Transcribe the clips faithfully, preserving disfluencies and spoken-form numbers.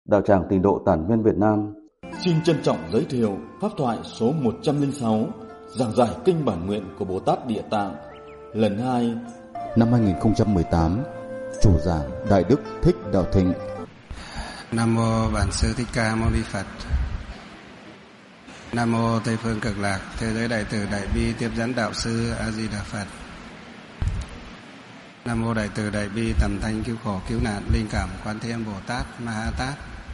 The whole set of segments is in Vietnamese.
Đạo tràng Tịnh độ Tản Viên Việt Nam xin trân trọng giới thiệu pháp thoại số một trăm lẻ sáu, giảng giải kinh bản nguyện của Bồ Tát Địa Tạng lần hai, năm hai nghìn không trăm mười tám. Chủ giảng Đại Đức Thích Đạo Thịnh. Nam mô Bản Sư Thích Ca Mâu Ni Phật. Nam mô Tây Phương Cực Lạc Thế Giới Đại Từ Đại Bi Tiếp Dẫn Đạo Sư A Di Đà Phật. Nam mô Đại Từ Đại Bi Tầm Thanh Cứu Khổ Cứu Nạn Linh Cảm Quán Thế Âm Bồ Tát Ma Ha Tát.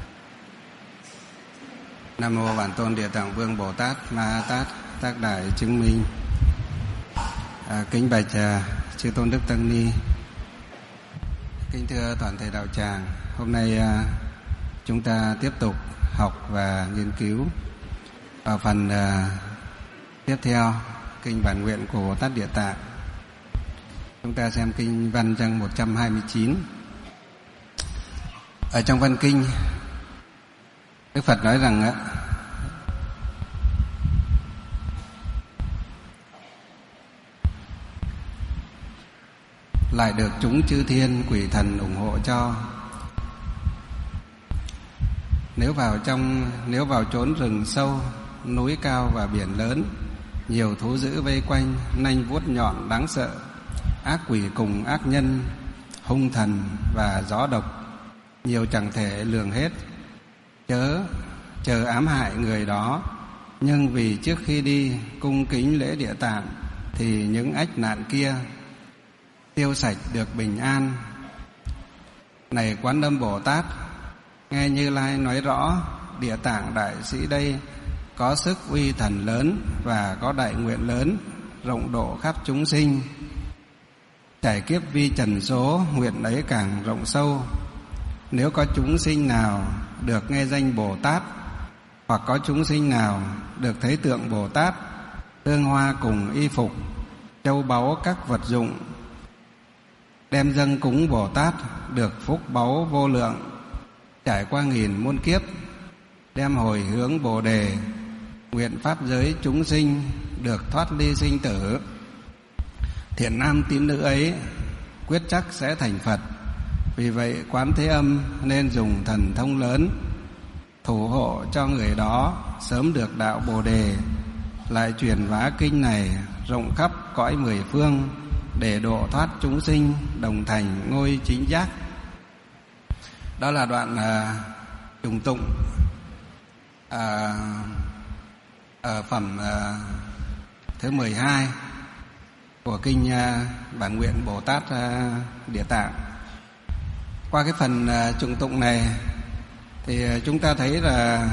Nam mô Bản Tôn Địa Tạng Vương Bồ Tát Ma Ha Tát Tác Đại Chứng Minh. À, kính bạch à, chư Tôn Đức Tăng Ni, kính thưa toàn thể đạo tràng. Hôm nay à, chúng ta tiếp tục học và nghiên cứu vào phần à, tiếp theo kinh bản nguyện của Bồ Tát Địa Tạng. Chúng ta xem kinh văn trang một trăm hai mươi chín. Ở trong văn kinh, Đức Phật nói rằng á, lại được chúng chư thiên quỷ thần ủng hộ cho. Nếu vào trong nếu vào chốn rừng sâu, núi cao và biển lớn, nhiều thú dữ vây quanh, nanh vuốt nhọn đáng sợ, ác quỷ cùng ác nhân, hung thần và gió độc, nhiều chẳng thể lường hết, chớ chờ ám hại người đó. Nhưng vì trước khi đi cung kính lễ Địa Tạng, thì những ách nạn kia tiêu sạch được bình an. Này Quán Âm Bồ Tát, nghe Như Lai nói rõ, Địa Tạng đại sĩ đây có sức uy thần lớn và có đại nguyện lớn, rộng độ khắp chúng sinh. Trải kiếp vi trần số, nguyện ấy càng rộng sâu. Nếu có chúng sinh nào được nghe danh Bồ Tát, hoặc có chúng sinh nào được thấy tượng Bồ Tát, hương hoa cùng y phục, châu báu các vật dụng, đem dâng cúng Bồ Tát, được phúc báu vô lượng, trải qua nghìn muôn kiếp, đem hồi hướng Bồ Đề, nguyện pháp giới chúng sinh được thoát ly sinh tử. Thiện nam tín nữ ấy quyết chắc sẽ thành Phật. Vì vậy Quán Thế Âm nên dùng thần thông lớn thủ hộ cho người đó sớm được đạo Bồ Đề, lại truyền bá kinh này rộng khắp cõi mười phương, để độ thoát chúng sinh đồng thành ngôi chính giác. Đó là đoạn à, trùng tụng à, ở phẩm à, thứ mười hai của kinh à, bản nguyện Bồ Tát à, Địa Tạng. Qua cái phần à, trùng tụng này thì chúng ta thấy là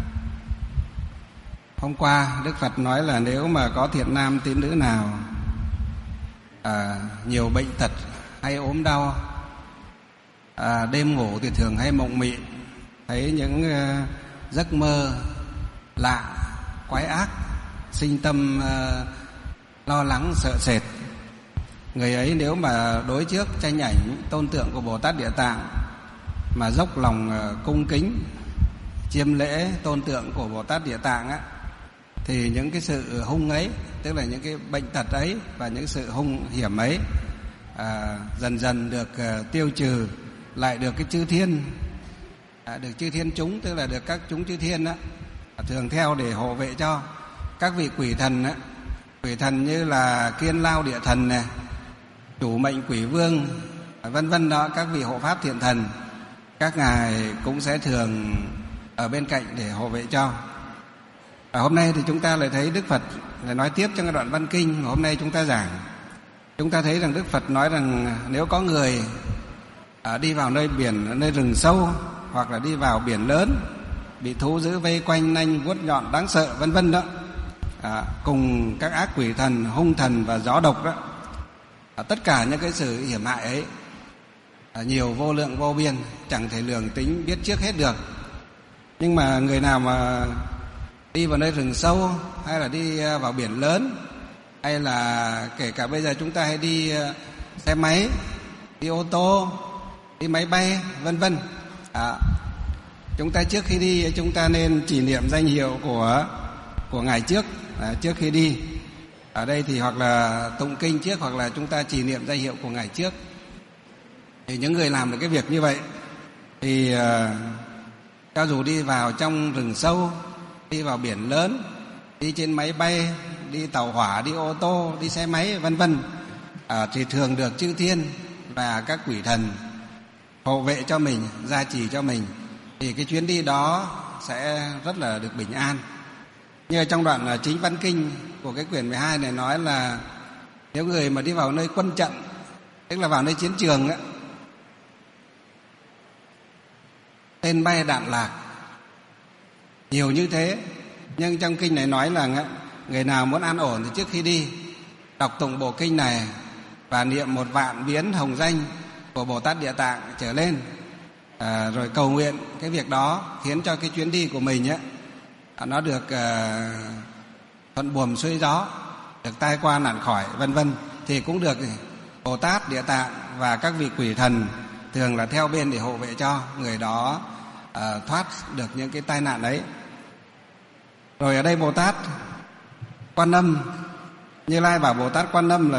hôm qua Đức Phật nói là nếu mà có thiện nam tín nữ nào à, nhiều bệnh tật hay ốm đau, à, đêm ngủ thì thường hay mộng mị, thấy những uh, giấc mơ lạ quái ác, sinh tâm uh, lo lắng sợ sệt, người ấy nếu mà đối trước tranh ảnh tôn tượng của Bồ Tát Địa Tạng mà dốc lòng uh, cung kính chiêm lễ tôn tượng của Bồ Tát Địa Tạng á, thì những cái sự hung ấy, tức là những cái bệnh tật ấy và những sự hung hiểm ấy à, dần dần được uh, tiêu trừ, lại được cái chư thiên à, được chư thiên chúng, tức là được các chúng chư thiên á, thường theo để hộ vệ cho. Các vị quỷ thần á, quỷ thần như là Kiên Lao Địa Thần này, Chủ Mệnh Quỷ Vương vân vân đó, các vị hộ pháp thiện thần, các ngài cũng sẽ thường ở bên cạnh để hộ vệ cho. Và hôm nay thì chúng ta lại thấy Đức Phật lại nói tiếp trong cái đoạn văn kinh mà hôm nay chúng ta giảng. Chúng ta thấy rằng Đức Phật nói rằng nếu có người à, đi vào nơi biển, nơi rừng sâu, hoặc là đi vào biển lớn, bị thú dữ vây quanh, nanh vuốt nhọn đáng sợ vân vân đó, à, cùng các ác quỷ thần, hung thần và gió độc đó, à, tất cả những cái sự hiểm hại ấy à, nhiều vô lượng vô biên, chẳng thể lường tính biết trước hết được. Nhưng mà người nào mà đi vào nơi rừng sâu, hay là đi vào biển lớn, hay là kể cả bây giờ chúng ta hay đi xe máy, đi ô tô, đi máy bay vân vân, à, chúng ta trước khi đi chúng ta nên chỉ niệm danh hiệu của của ngài trước, à, trước khi đi. Ở đây thì hoặc là tụng kinh trước, hoặc là chúng ta chỉ niệm danh hiệu của ngài trước. Thì những người làm được cái việc như vậy thì uh, Cho dù đi vào trong rừng sâu, đi vào biển lớn, đi trên máy bay, đi tàu hỏa, đi ô tô, đi xe máy vân vân, à, thì thường được chư thiên và các quỷ thần hộ vệ cho mình, gia trì cho mình, thì cái chuyến đi đó sẽ rất là được bình an. Như trong đoạn Chính Văn Kinh của cái quyển mười hai này nói là nếu người mà đi vào nơi quân trận, tức là vào nơi chiến trường ấy, tên bay đạn lạc nhiều như thế, nhưng trong kinh này nói là người nào muốn an ổn thì trước khi đi đọc tụng bộ kinh này và niệm một vạn biến hồng danh của Bồ Tát Địa Tạng trở lên, à, rồi cầu nguyện cái việc đó khiến cho cái chuyến đi của mình ấy, nó được à, thuận buồm xuôi gió, được tai qua nạn khỏi vân vân, thì cũng được Bồ Tát Địa Tạng và các vị quỷ thần thường là theo bên để hộ vệ cho người đó à, thoát được những cái tai nạn ấy. Rồi ở đây Bồ Tát Quan Âm, Như Lai bảo Bồ Tát Quan Âm là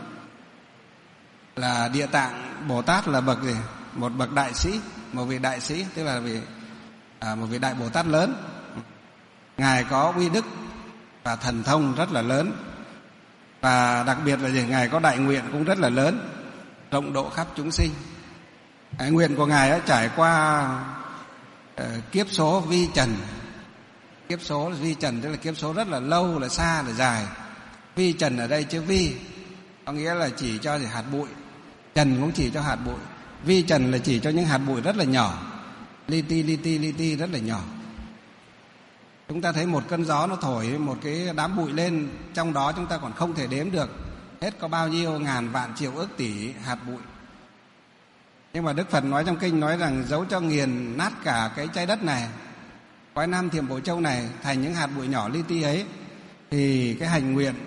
là Địa Tạng Bồ Tát là bậc gì? Một bậc đại sĩ, một vị đại sĩ, tức là vị à, một vị đại Bồ Tát lớn. Ngài có uy đức và thần thông rất là lớn, và đặc biệt là gì? Ngài có đại nguyện cũng rất là lớn, rộng độ khắp chúng sinh. Cái nguyện của Ngài đã trải qua uh, kiếp số vi trần. Kiếp số vi trần tức là kiếp số rất là lâu, là xa, là dài. Vi trần ở đây chữ vi có nghĩa là chỉ cho hạt bụi, trần cũng chỉ cho hạt bụi. Vi trần là chỉ cho những hạt bụi rất là nhỏ, li ti li ti li ti rất là nhỏ. Chúng ta thấy một cơn gió nó thổi một cái đám bụi lên, trong đó chúng ta còn không thể đếm được hết có bao nhiêu ngàn vạn triệu ức tỷ hạt bụi. Nhưng mà Đức Phật nói trong kinh nói rằng dẫu cho nghiền nát cả cái trái đất này, Quái Nam Thiểm Bộ Châu này thành những hạt bụi nhỏ li ti ấy, thì cái hành nguyện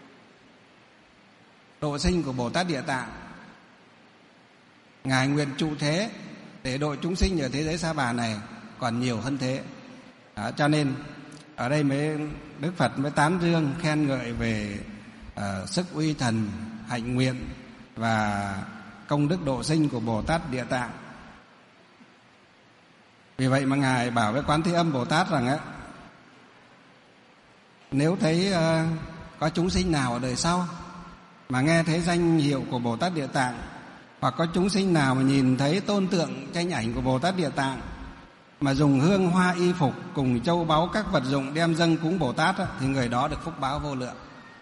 độ sinh của Bồ Tát Địa Tạng, Ngài nguyện trụ thế để độ chúng sinh ở thế giới Sa Bà này còn nhiều hơn thế. Đó, cho nên ở đây mới Đức Phật mới tán dương khen ngợi về uh, sức uy thần, hạnh nguyện và công đức độ sinh của Bồ Tát Địa Tạng. Vì vậy mà Ngài bảo với Quán Thế Âm Bồ Tát rằng á, nếu thấy uh, có chúng sinh nào ở đời sau mà nghe thấy danh hiệu của Bồ Tát Địa Tạng, hoặc có chúng sinh nào mà nhìn thấy tôn tượng tranh ảnh của Bồ Tát Địa Tạng mà dùng hương hoa y phục cùng châu báu các vật dụng đem dâng cúng Bồ Tát á, thì người đó được phúc báo vô lượng.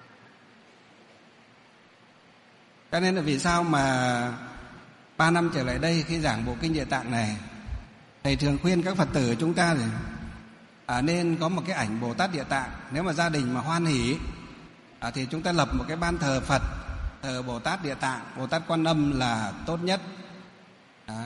Cho nên là vì sao mà ba năm trở lại đây khi giảng bộ kinh Địa Tạng này, thầy thường khuyên các Phật tử chúng ta thì à, nên có một cái ảnh Bồ Tát Địa Tạng. Nếu mà gia đình mà hoan hỷ à, thì chúng ta lập một cái ban thờ Phật, thờ Bồ Tát Địa Tạng, Bồ Tát Quan Âm là tốt nhất. Đó.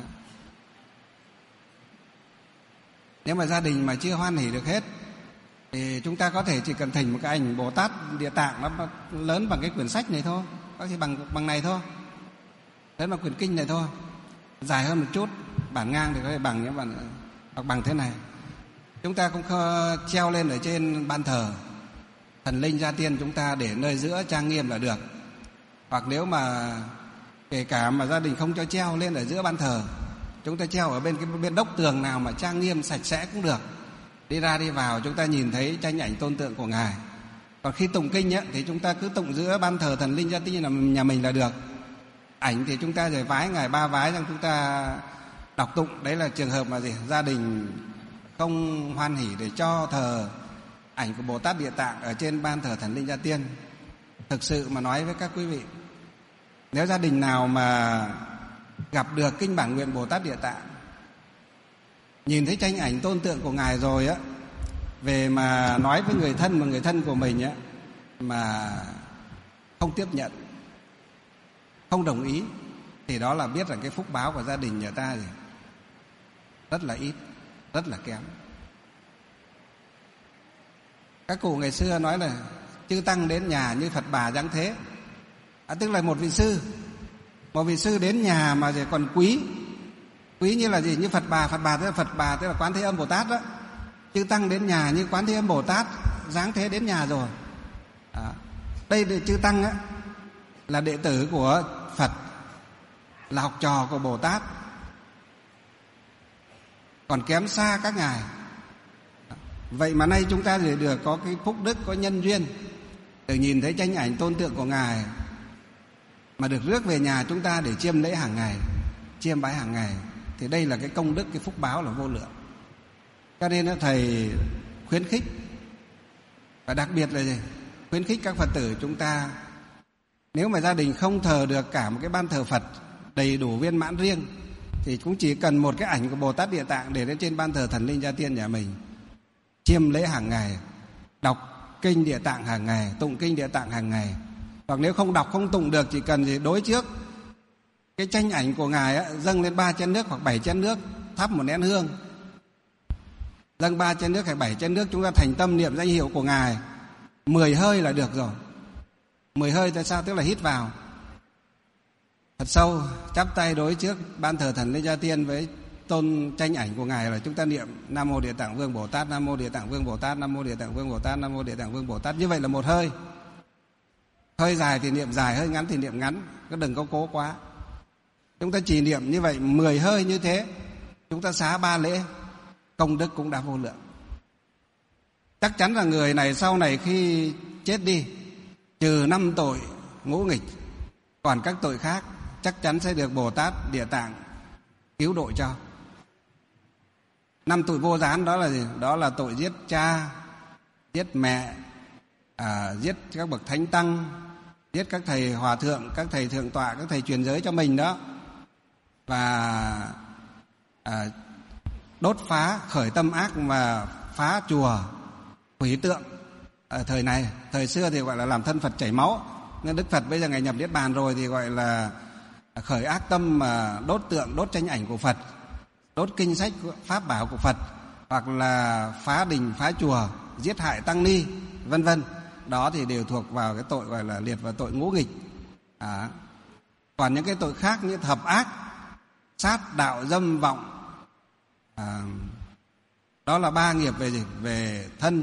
Nếu mà gia đình mà chưa hoan hỷ được hết thì chúng ta có thể chỉ cần thỉnh một cái ảnh Bồ Tát Địa Tạng nó lớn bằng cái quyển sách này thôi, có thể bằng bằng này thôi, lớn bằng quyển kinh này thôi, dài hơn một chút, bản ngang thì có thể bằng những bản hoặc bằng thế này. Chúng ta cũng treo lên ở trên ban thờ thần linh gia tiên chúng ta để nơi giữa trang nghiêm là được. Hoặc nếu mà kể cả mà gia đình không cho treo lên ở giữa ban thờ, chúng ta treo ở bên cái bên đốc tường nào mà trang nghiêm sạch sẽ cũng được. Đi ra đi vào chúng ta nhìn thấy tranh ảnh tôn tượng của Ngài. Còn khi tụng kinh ấy, thì chúng ta cứ tụng giữa ban thờ thần linh gia tiên là nhà mình là được. Ảnh thì chúng ta rồi vái Ngài ba vái xong chúng ta đọc tụng. Đấy là trường hợp mà gì? Gia đình không hoan hỷ để cho thờ ảnh của Bồ Tát Địa Tạng ở trên ban thờ thần linh gia tiên. Thực sự mà nói với các quý vị, nếu gia đình nào mà gặp được kinh bản nguyện Bồ Tát Địa Tạng, nhìn thấy tranh ảnh tôn tượng của Ngài rồi á, về mà nói với người thân mà người thân của mình á mà không tiếp nhận, không đồng ý, thì đó là biết rằng cái phúc báo của gia đình nhà ta gì rất là ít, rất là kém. Các cụ ngày xưa nói là chư tăng đến nhà như Phật bà giáng thế, à, tức là một vị sư, một vị sư đến nhà mà thì còn quý, quý như là gì? Như Phật bà, Phật bà tức là Phật bà tức là Quán Thế Âm Bồ Tát đó. Chư tăng đến nhà như Quán Thế Âm Bồ Tát giáng thế đến nhà rồi. À, đây là chư tăng á, là đệ tử của Phật, là học trò của Bồ Tát. còn kém xa các ngài. Vậy mà nay chúng ta để được có cái phúc đức, có nhân duyên được nhìn thấy tranh ảnh tôn tượng của ngài, mà được rước về nhà chúng ta để chiêm lễ hàng ngày, chiêm bái hàng ngày, thì đây là cái công đức, cái phúc báo là vô lượng. Cho nên đó, thầy khuyến khích, và đặc biệt là gì? Khuyến khích các Phật tử chúng ta, nếu mà gia đình không thờ được cả một cái ban thờ Phật đầy đủ viên mãn riêng, thì cũng chỉ cần một cái ảnh của Bồ Tát Địa Tạng để lên trên ban thờ thần linh gia tiên nhà mình, chiêm lễ hàng ngày, đọc kinh Địa Tạng hàng ngày, tụng kinh Địa Tạng hàng ngày. Hoặc nếu không đọc không tụng được, chỉ cần gì đối trước cái tranh ảnh của ngài á, dâng lên ba chén nước hoặc bảy chén nước, thắp một nén hương, dâng ba chén nước hay bảy chén nước, chúng ta thành tâm niệm danh hiệu của ngài mười hơi là được rồi. Mười hơi tại sao? Tức là hít vào thật sâu, chắp tay đối trước ban thờ thần linh gia tiên với tôn tranh ảnh của ngài, là chúng ta niệm Nam Mô Địa Tạng Vương Bồ Tát, Nam Mô Địa Tạng Vương Bồ Tát, Nam Mô Địa Tạng Vương Bồ Tát, Nam Mô Địa Tạng Vương Bồ Tát. Như vậy là một hơi. Hơi dài thì niệm dài, hơi ngắn thì niệm ngắn, cứ đừng có cố quá. Chúng ta chỉ niệm như vậy mười hơi như thế, chúng ta xá ba lễ, công đức cũng đã vô lượng. Chắc chắn là người này sau này khi chết đi, trừ năm tội ngũ nghịch, còn các tội khác chắc chắn sẽ được Bồ Tát Địa Tạng cứu độ cho. Năm tội vô gián đó là gì? Đó là tội giết cha, giết mẹ, à, giết các bậc thánh tăng, giết các thầy hòa thượng, các thầy thượng tọa, các thầy truyền giới cho mình đó, và à, đốt phá, khởi tâm ác mà phá chùa, hủy tượng. Ở thời này, thời xưa thì gọi là làm thân Phật chảy máu, nên Đức Phật bây giờ ngài nhập niết bàn rồi thì gọi là khởi ác tâm mà đốt tượng, đốt tranh ảnh của Phật, đốt kinh sách pháp bảo của Phật, hoặc là phá đình, phá chùa, giết hại tăng ni, vân vân. Đó thì đều thuộc vào cái tội gọi là liệt vào tội ngũ nghịch. À, còn những cái tội khác như thập ác, sát, đạo, dâm, vọng, à, đó là ba nghiệp về gì? Về thân.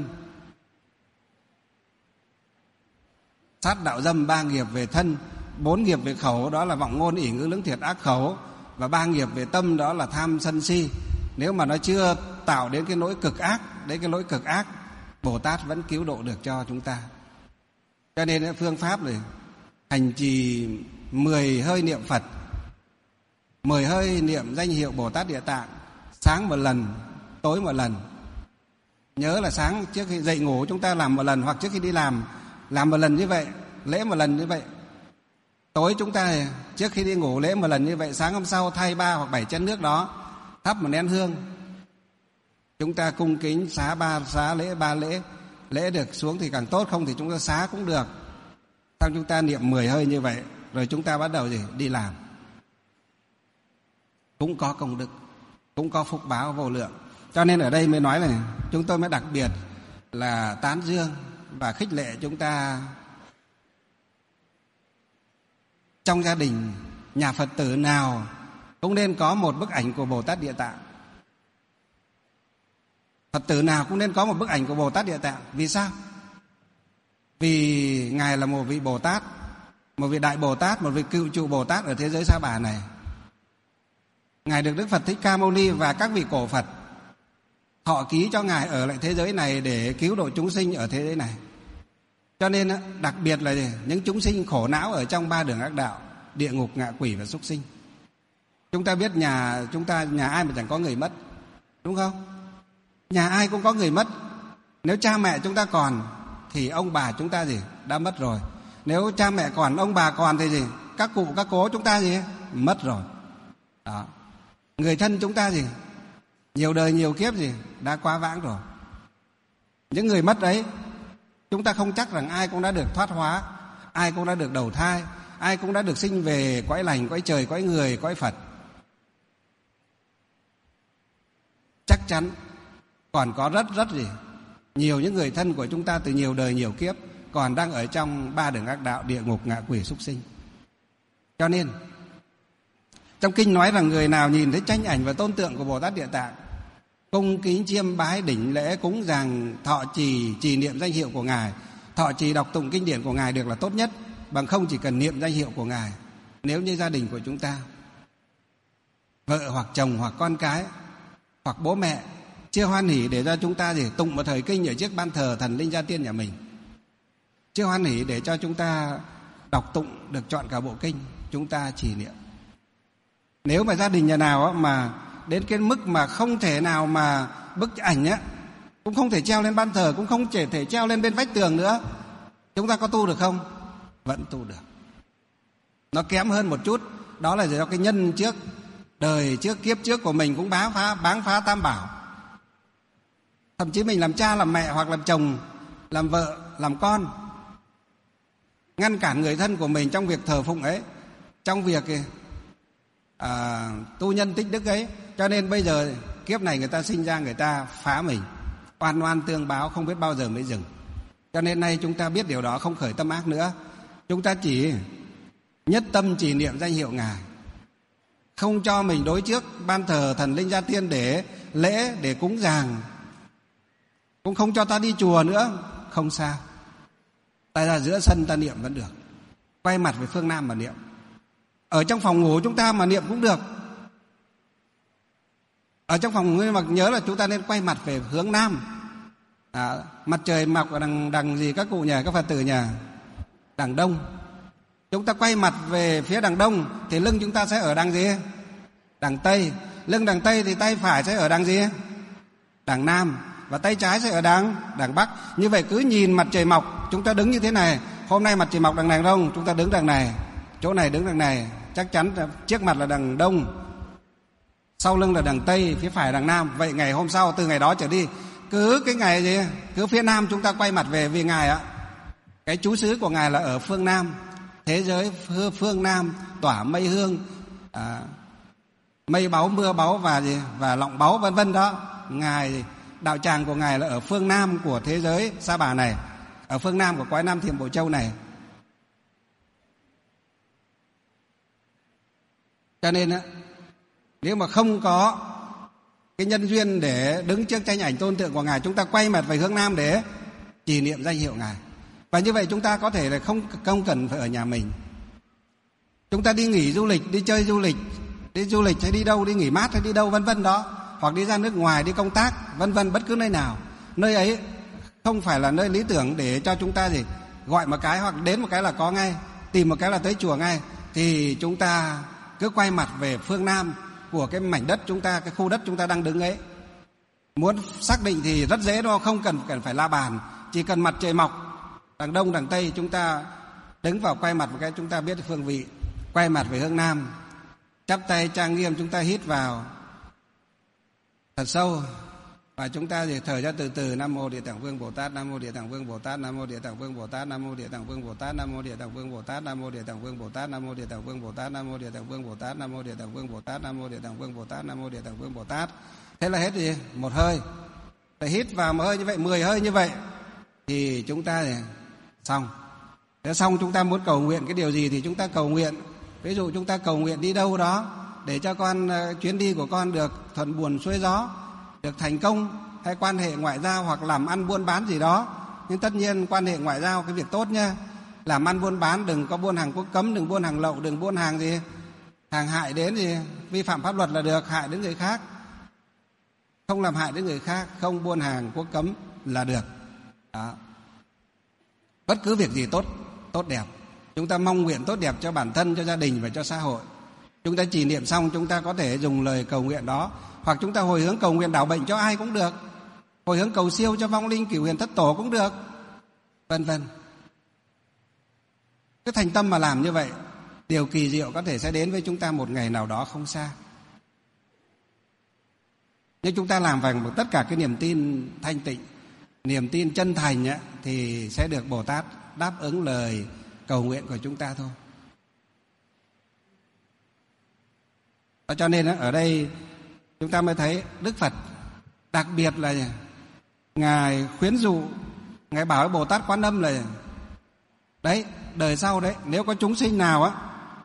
Sát, đạo, dâm, ba nghiệp về thân. Bốn nghiệp về khẩu, đó là vọng, ngôn, ỷ, ngữ, lưỡng, thiệt, ác, khẩu. Và ba nghiệp về tâm, đó là tham, sân, si. Nếu mà nó chưa tạo đến cái nỗi cực ác, đến cái nỗi cực ác, Bồ Tát vẫn cứu độ được cho chúng ta. Cho nên phương pháp này hành trì mười hơi niệm Phật, mười hơi niệm danh hiệu Bồ Tát Địa Tạng, sáng một lần, tối một lần. Nhớ là sáng trước khi dậy ngủ chúng ta làm một lần, hoặc trước khi đi làm làm một lần như vậy, lễ một lần như vậy. Tối chúng ta trước khi đi ngủ lễ một lần như vậy, sáng hôm sau thay ba hoặc bảy chén nước đó, thắp một nén hương. Chúng ta cung kính xá ba xá lễ ba lễ, lễ được xuống thì càng tốt, không thì chúng ta xá cũng được. Xong chúng ta niệm mười hơi như vậy, rồi chúng ta bắt đầu gì? Đi làm. Cũng có công đức, cũng có phúc báo vô lượng. Cho nên ở đây mới nói là chúng tôi mới đặc biệt là tán dương và khích lệ chúng ta trong gia đình, nhà Phật tử nào cũng nên có một bức ảnh của Bồ Tát Địa Tạng. Phật tử nào cũng nên có một bức ảnh của Bồ Tát Địa Tạng. Vì sao? Vì ngài là một vị Bồ Tát, một vị đại Bồ Tát, một vị cựu trụ Bồ Tát ở thế giới Sa Bà này. Ngài được Đức Phật Thích Ca Mâu Ni và các vị cổ Phật thọ ký cho ngài ở lại thế giới này để cứu độ chúng sinh ở thế giới này. Cho nên đặc biệt là những chúng sinh khổ não ở trong ba đường ác đạo, địa ngục, ngạ quỷ và súc sinh. Chúng ta biết nhà chúng ta, nhà ai mà chẳng có người mất, đúng không? Nhà ai cũng có người mất. Nếu cha mẹ chúng ta còn thì ông bà chúng ta gì? Đã mất rồi. Nếu cha mẹ còn, ông bà còn thì gì? Các cụ, các cố chúng ta gì? Mất rồi. Đó. Người thân chúng ta gì? Nhiều đời, nhiều kiếp gì? Đã quá vãng rồi. Những người mất ấy, chúng ta không chắc rằng ai cũng đã được thoát hóa, ai cũng đã được đầu thai, ai cũng đã được sinh về cõi lành, cõi trời, cõi người, cõi Phật. Chắc chắn còn có rất rất gì nhiều những người thân của chúng ta từ nhiều đời nhiều kiếp còn đang ở trong ba đường ác đạo, địa ngục, ngạ quỷ, súc sinh. Cho nên trong kinh nói rằng người nào nhìn thấy tranh ảnh và tôn tượng của Bồ Tát Địa Tạng, cung kính chiêm bái đỉnh lễ cúng dường thọ trì trì niệm danh hiệu của ngài, thọ trì đọc tụng kinh điển của ngài được là tốt nhất. Bằng không chỉ cần niệm danh hiệu của ngài. Nếu như gia đình của chúng ta, vợ hoặc chồng hoặc con cái hoặc bố mẹ chưa hoan hỉ để cho chúng ta gì tụng một thời kinh ở trước ban thờ thần linh gia tiên nhà mình, chưa hoan hỉ để cho chúng ta đọc tụng được trọn cả bộ kinh, chúng ta trì niệm. Nếu mà gia đình nhà nào mà đến cái mức mà không thể nào mà bức ảnh á cũng không thể treo lên ban thờ, cũng không thể thể treo lên bên vách tường nữa, chúng ta có tu được không? Vẫn tu được. Nó kém hơn một chút, đó là do cái nhân trước, đời trước, kiếp trước của mình cũng bá phá, báng phá tam bảo. Thậm chí mình làm cha, làm mẹ hoặc làm chồng, làm vợ, làm con, ngăn cản người thân của mình trong việc thờ phụng ấy, trong việc à, tu nhân tích đức ấy. Cho nên bây giờ kiếp này người ta sinh ra người ta phá mình, oan oan tương báo, không biết bao giờ mới dừng. Cho nên nay chúng ta biết điều đó, không khởi tâm ác nữa. Chúng ta chỉ nhất tâm trì niệm danh hiệu Ngài, không cho mình đối trước ban thờ thần linh gia tiên để lễ, để cúng dường, cũng không cho ta đi chùa nữa, không sao. Ta ra giữa sân ta niệm vẫn được, quay mặt về phương Nam mà niệm. Ở trong phòng ngủ chúng ta mà niệm cũng được. Ở trong phòng ngủ mà nhớ là chúng ta nên quay mặt về hướng Nam. À, mặt trời mọc ở đằng, đằng gì các cụ nhà, các Phật tử nhà? Đằng Đông. Chúng ta quay mặt về phía đằng Đông thì lưng chúng ta sẽ ở đằng gì? Đằng Tây. Lưng đằng Tây thì tay phải sẽ ở đằng gì? Đằng Nam. Và tay trái sẽ ở đằng đằng Bắc. Như vậy cứ nhìn mặt trời mọc, chúng ta đứng như thế này. Hôm nay mặt trời mọc đằng này Đông, chúng ta đứng đằng này. Chỗ này đứng đằng này, chắc chắn trước mặt là đằng Đông, sau lưng là đằng Tây, phía phải đằng Nam. Vậy ngày hôm sau, từ ngày đó trở đi, cứ cái ngày gì, cứ phía Nam chúng ta quay mặt về, vì Ngài ạ, cái trú xứ của Ngài là ở phương Nam. Thế giới phương Nam tỏa mây hương, à, mây báu, mưa báu và gì và lọng báu vân vân đó. Ngài, đạo tràng của Ngài là ở phương Nam của thế giới Sa Bà này, ở phương Nam của cõi Nam Thiểm Bộ Châu này. Cho nên á, nếu mà không có cái nhân duyên để đứng trước tranh ảnh tôn tượng của Ngài, chúng ta quay mặt về hướng Nam để trì niệm danh hiệu Ngài. Và như vậy chúng ta có thể là không không cần phải ở nhà mình. Chúng ta đi nghỉ du lịch, đi chơi du lịch, đi du lịch hay đi đâu, đi nghỉ mát hay đi đâu vân vân đó, hoặc đi ra nước ngoài đi công tác vân vân, bất cứ nơi nào, nơi ấy không phải là nơi lý tưởng để cho chúng ta gì gọi một cái hoặc đến một cái là có ngay, tìm một cái là tới chùa ngay. Thì chúng ta cứ quay mặt về phương Nam của cái mảnh đất chúng ta, cái khu đất chúng ta đang đứng ấy. Muốn xác định thì rất dễ đâu, không cần cần phải la bàn, chỉ cần mặt trời mọc đằng Đông đằng Tây, chúng ta đứng vào quay mặt một cái, chúng ta biết phương vị, quay mặt về hướng Nam, chắp tay trang nghiêm, chúng ta hít vào thật sâu và chúng ta thì thở ra từ từ. Nam mô Địa Tạng Vương Bồ Tát, Nam mô Địa Tạng Vương Bồ Tát, Nam mô Địa Tạng Vương Bồ Tát, Nam mô Địa Tạng Vương Bồ Tát, Nam mô Địa Tạng Vương Bồ Tát, Nam mô Địa Tạng Vương Bồ Tát, Nam mô Địa Tạng Vương Bồ Tát, Nam mô Địa Tạng Vương Bồ Tát, Nam mô Địa Tạng Vương Bồ Tát, Nam mô Địa Tạng Vương Bồ Tát, Nam mô Địa Tạng Vương Bồ Tát. Thế là hết gì? Một hơi. Để hít vào một hơi như vậy, mười hơi như vậy thì chúng ta thì xong. Thế xong chúng ta muốn cầu nguyện cái điều gì thì chúng ta cầu nguyện. Ví dụ chúng ta cầu nguyện đi đâu đó để cho con chuyến đi của con được thuận buồm xuôi gió, được thành công, hay quan hệ ngoại giao hoặc làm ăn buôn bán gì đó. Nhưng tất nhiên quan hệ ngoại giao cái việc tốt nha, làm ăn buôn bán đừng có buôn hàng quốc cấm, đừng buôn hàng lậu, đừng buôn hàng gì hàng hại đến gì vi phạm pháp luật là được, hại đến người khác. Không làm hại đến người khác, không buôn hàng quốc cấm là được đó. Bất cứ việc gì tốt tốt đẹp, chúng ta mong nguyện tốt đẹp cho bản thân, cho gia đình và cho xã hội. Chúng ta trì niệm xong, chúng ta có thể dùng lời cầu nguyện đó, hoặc chúng ta hồi hướng cầu nguyện đảo bệnh cho ai cũng được, hồi hướng cầu siêu cho vong linh cửu huyền thất tổ cũng được, vân vân. Cứ thành tâm mà làm như vậy, điều kỳ diệu có thể sẽ đến với chúng ta một ngày nào đó không xa. Nhưng chúng ta làm bằng tất cả cái niềm tin thanh tịnh, niềm tin chân thành ấy, thì sẽ được Bồ Tát đáp ứng lời cầu nguyện của chúng ta thôi. Và cho nên ở đây chúng ta mới thấy Đức Phật đặc biệt là Ngài khuyến dụ, Ngài bảo với Bồ Tát Quán Âm là đấy, đời sau đấy, nếu có chúng sinh nào á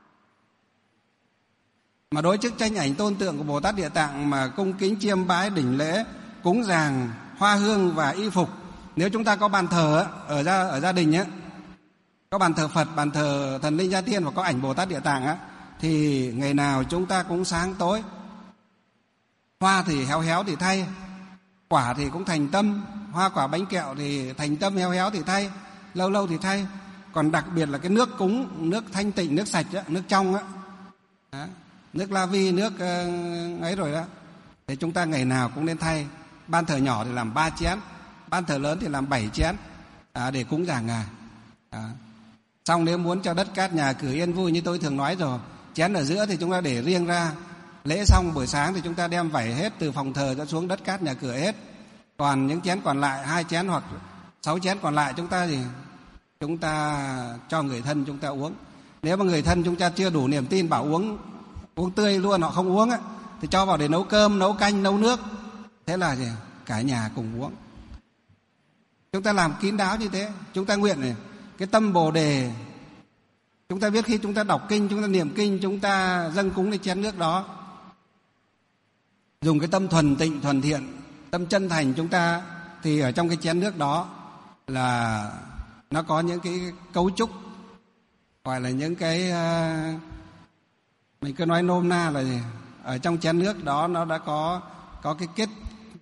mà đối trước tranh ảnh tôn tượng của Bồ Tát Địa Tạng mà cung kính chiêm bái đỉnh lễ, cúng dường hoa hương và y phục, nếu chúng ta có bàn thờ á, ở gia ở gia đình á, có bàn thờ Phật, bàn thờ thần linh gia tiên và có ảnh Bồ Tát Địa Tạng á, thì ngày nào chúng ta cũng sáng tối hoa thì héo héo thì thay, quả thì cũng thành tâm, hoa quả bánh kẹo thì thành tâm, héo héo thì thay, lâu lâu thì thay. Còn đặc biệt là cái nước cúng, nước thanh tịnh, nước sạch đó, nước trong á, đó, nước la vi, nước uh, ấy rồi đó, thì chúng ta ngày nào cũng nên thay. Ban thờ nhỏ thì làm ba chén, ban thờ lớn thì làm bảy chén, à, để cúng dường Ngài. À. Xong nếu muốn cho đất cát nhà cửa yên vui như tôi thường nói rồi, chén ở giữa thì chúng ta để riêng ra. Lễ xong buổi sáng thì chúng ta đem vẩy hết từ phòng thờ cho xuống đất cát nhà cửa hết. Còn những chén còn lại, hai chén hoặc sáu chén còn lại chúng ta gì? Chúng ta cho người thân chúng ta uống. Nếu mà người thân chúng ta chưa đủ niềm tin bảo uống uống tươi luôn, họ không uống á, thì cho vào để nấu cơm, nấu canh, nấu nước. Thế là gì? Cả nhà cùng uống. Chúng ta làm kín đáo như thế. Chúng ta nguyện này, cái tâm Bồ Đề, chúng ta biết khi chúng ta đọc kinh, chúng ta niệm kinh, chúng ta dâng cúng cái chén nước đó, dùng cái tâm thuần tịnh, thuần thiện, tâm chân thành chúng ta, thì ở trong cái chén nước đó là nó có những cái cấu trúc, gọi là những cái, mình cứ nói nôm na là gì? Ở trong chén nước đó nó đã có có cái kết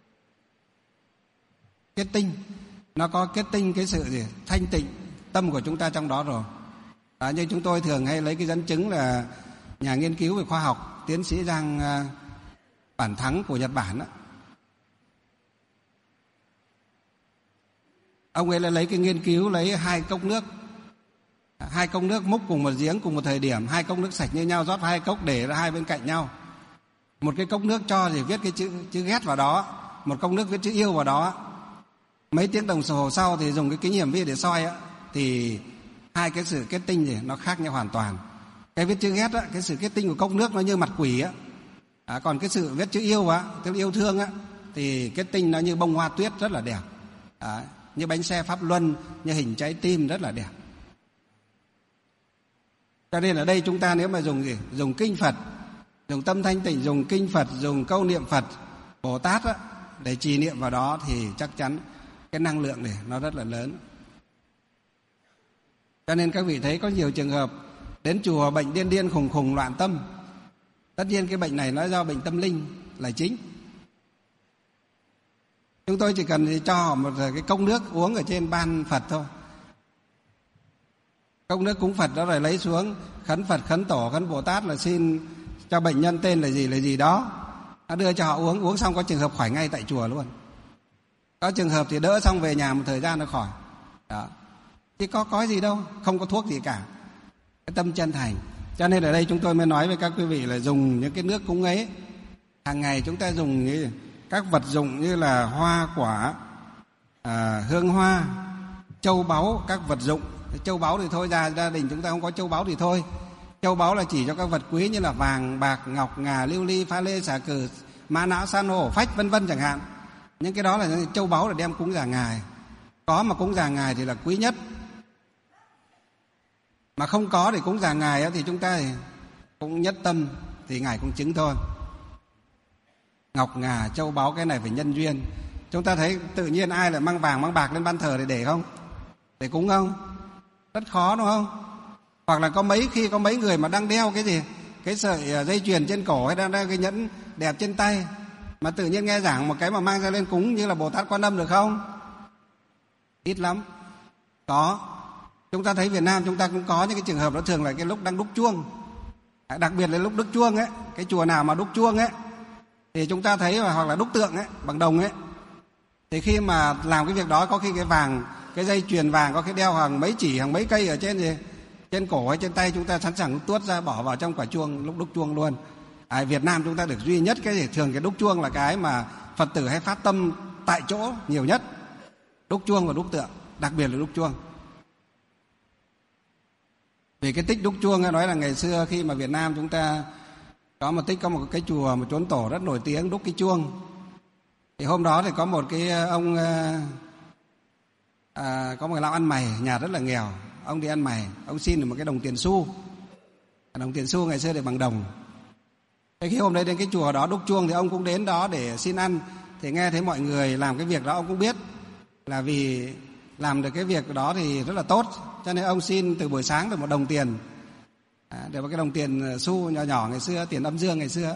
kết tinh, nó có kết tinh cái sự gì? Thanh tịnh tâm của chúng ta trong đó rồi. Đó, như chúng tôi thường hay lấy cái dẫn chứng là nhà nghiên cứu về khoa học, tiến sĩ Giang Bản Thắng của Nhật Bản đó. Ông ấy lại lấy cái nghiên cứu, lấy hai cốc nước, hai cốc nước múc cùng một giếng cùng một thời điểm, hai cốc nước sạch như nhau, rót hai cốc để ra hai bên cạnh nhau. Một cái cốc nước cho thì viết cái chữ chữ ghét vào đó, một cốc nước viết chữ yêu vào đó. Mấy tiếng đồng hồ sau thì dùng cái kính hiển vi để soi á, thì hai cái sự kết tinh thì nó khác nhau hoàn toàn. Cái viết chữ ghét á, cái sự kết tinh của cốc nước nó như mặt quỷ á, à, còn cái sự viết chữ yêu á, tức là yêu thương á, thì kết tinh nó như bông hoa tuyết rất là đẹp, à, như bánh xe pháp luân, như hình trái tim rất là đẹp. Cho nên ở đây chúng ta nếu mà dùng gì, dùng kinh Phật, dùng tâm thanh tịnh, dùng kinh Phật, dùng câu niệm Phật Bồ Tát á, để trì niệm vào đó thì chắc chắn cái năng lượng này nó rất là lớn. Cho nên các vị thấy có nhiều trường hợp đến chùa bệnh điên điên khùng khùng loạn tâm. Tất nhiên cái bệnh này nó do bệnh tâm linh là chính. Chúng tôi chỉ cần cho họ một cái cốc nước uống ở trên ban Phật thôi. Cốc nước cúng Phật đó rồi lấy xuống, khấn Phật, khấn Tổ, khấn Bồ Tát là xin cho bệnh nhân tên là gì là gì đó, nó đưa cho họ uống. Uống xong có trường hợp khỏi ngay tại chùa luôn, có trường hợp thì đỡ xong về nhà một thời gian nó khỏi. Đó. Chứ có có gì đâu, không có thuốc gì cả. Cái tâm chân thành. Cho nên ở đây chúng tôi mới nói với các quý vị là dùng những cái nước cúng ấy. Hàng ngày chúng ta dùng như các vật dụng như là hoa quả, à, hương hoa, châu báu, các vật dụng. Châu báu thì thôi, ra gia đình chúng ta không có châu báu thì thôi. Châu báu là chỉ cho các vật quý như là vàng, bạc, ngọc, ngà, lưu ly, pha lê, xà cừ, mã não, san hô, phách vân vân chẳng hạn. Những cái đó là những châu báu để đem cúng dường Ngài. Có mà cúng dường Ngài thì là quý nhất. Mà không có thì cúng dường Ngài thì chúng ta cũng nhất tâm thì Ngài cũng chứng thôi. Ngọc ngà, châu báu cái này phải nhân duyên. Chúng ta thấy tự nhiên ai lại mang vàng mang bạc lên ban thờ để để không? Để cúng không? Rất khó đúng không? Hoặc là có mấy khi có mấy người mà đang đeo cái gì, cái sợi dây chuyền trên cổ hay đang đeo cái nhẫn đẹp trên tay, mà tự nhiên nghe giảng một cái mà mang ra lên cúng như là Bồ Tát Quan Âm được không? Ít lắm. Có. Chúng ta thấy Việt Nam chúng ta cũng có những cái trường hợp đó, thường là cái lúc đang đúc chuông, đặc biệt là lúc đúc chuông ấy, cái chùa nào mà đúc chuông ấy thì chúng ta thấy, hoặc là đúc tượng ấy bằng đồng ấy, thì khi mà làm cái việc đó có khi cái vàng, cái dây chuyền vàng có khi đeo hàng mấy chỉ, hàng mấy cây ở trên gì, trên cổ hay trên tay, chúng ta sẵn sàng tuốt ra bỏ vào trong quả chuông lúc đúc chuông luôn. À, Việt Nam chúng ta được duy nhất cái gì, thường cái đúc chuông là cái mà Phật tử hay phát tâm tại chỗ nhiều nhất, đúc chuông và đúc tượng, đặc biệt là đúc chuông. Vì cái tích đúc chuông nói là ngày xưa khi mà Việt Nam chúng ta có một tích, có một cái chùa, một chốn tổ rất nổi tiếng đúc cái chuông. Thì hôm đó thì có một cái ông, à, có một lão ăn mày, nhà rất là nghèo. Ông đi ăn mày, ông xin được một cái đồng tiền xu. Đồng tiền xu ngày xưa thì bằng đồng. Thế khi hôm đấy đến cái chùa đó đúc chuông thì ông cũng đến đó để xin ăn. Thì nghe thấy mọi người làm cái việc đó, ông cũng biết là vì làm được cái việc đó thì rất là tốt, cho nên ông xin từ buổi sáng được một đồng tiền, à, được một cái đồng tiền xu nhỏ nhỏ ngày xưa, tiền âm dương ngày xưa.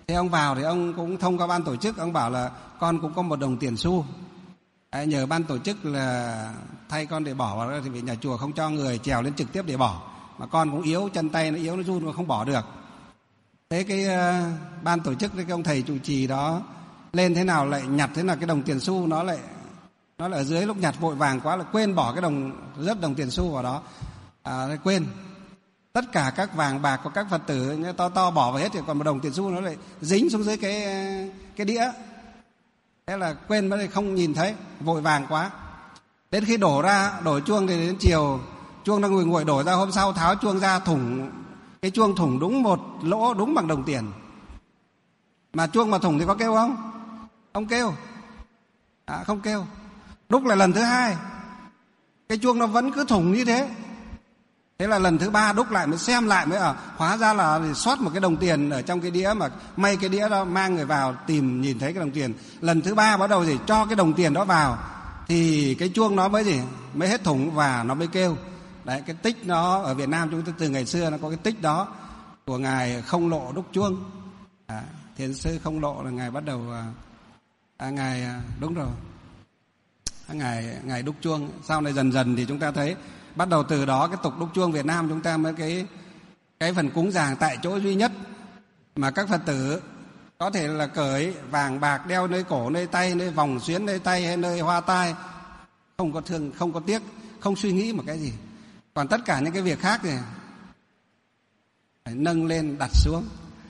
Thế ông vào thì ông cũng thông qua ban tổ chức, ông bảo là con cũng có một đồng tiền xu. Đấy, nhờ ban tổ chức là thay con để bỏ vào, thì vì nhà chùa không cho người trèo lên trực tiếp để bỏ, mà con cũng yếu, chân tay nó yếu, nó run, nó không bỏ được. Thế cái uh, ban tổ chức, cái ông thầy trụ trì đó lên thế nào lại nhặt thế nào cái đồng tiền xu, nó lại nó lại ở dưới, lúc nhặt vội vàng quá là quên bỏ cái đồng, rớt đồng tiền xu vào đó, à, quên. Tất cả các vàng bạc của các Phật tử to to bỏ vào hết, thì còn một đồng tiền xu nó lại dính xuống dưới cái cái đĩa. Thế là quên mất, không nhìn thấy, vội vàng quá. Đến khi đổ ra, đổ chuông thì đến chiều, chuông đang ngồi nguội, đổ ra, hôm sau tháo chuông ra, thủng cái chuông thủng đúng một lỗ, đúng bằng đồng tiền. Mà chuông mà thủng thì có kêu không? Không kêu. À, không kêu. Đúc lại lần thứ hai, cái chuông nó vẫn cứ thủng như thế. Thế là lần thứ ba đúc lại mới xem lại mới ở, hóa ra là sót một cái đồng tiền ở trong cái đĩa, mà may cái đĩa đó mang người vào tìm nhìn thấy cái đồng tiền. Lần thứ ba bắt đầu gì cho cái đồng tiền đó vào thì cái chuông nó mới gì mới hết thủng và nó mới kêu. Đấy, cái tích nó ở Việt Nam chúng ta từ ngày xưa nó có cái tích đó của ngài Không Lộ đúc chuông. À, Thiền sư Không Lộ là ngài bắt đầu à, ngài đúng rồi, à, ngài ngài đúc chuông. Sau này dần dần thì chúng ta thấy bắt đầu từ đó cái tục đúc chuông Việt Nam chúng ta mới cái cái phần cúng dường tại chỗ duy nhất mà các Phật tử có thể là cởi vàng bạc đeo nơi cổ, nơi tay, nơi vòng xuyến nơi tay hay nơi hoa tai, không có thương, không có tiếc, không suy nghĩ một cái gì. Còn tất cả những cái việc khác thì phải nâng lên đặt xuống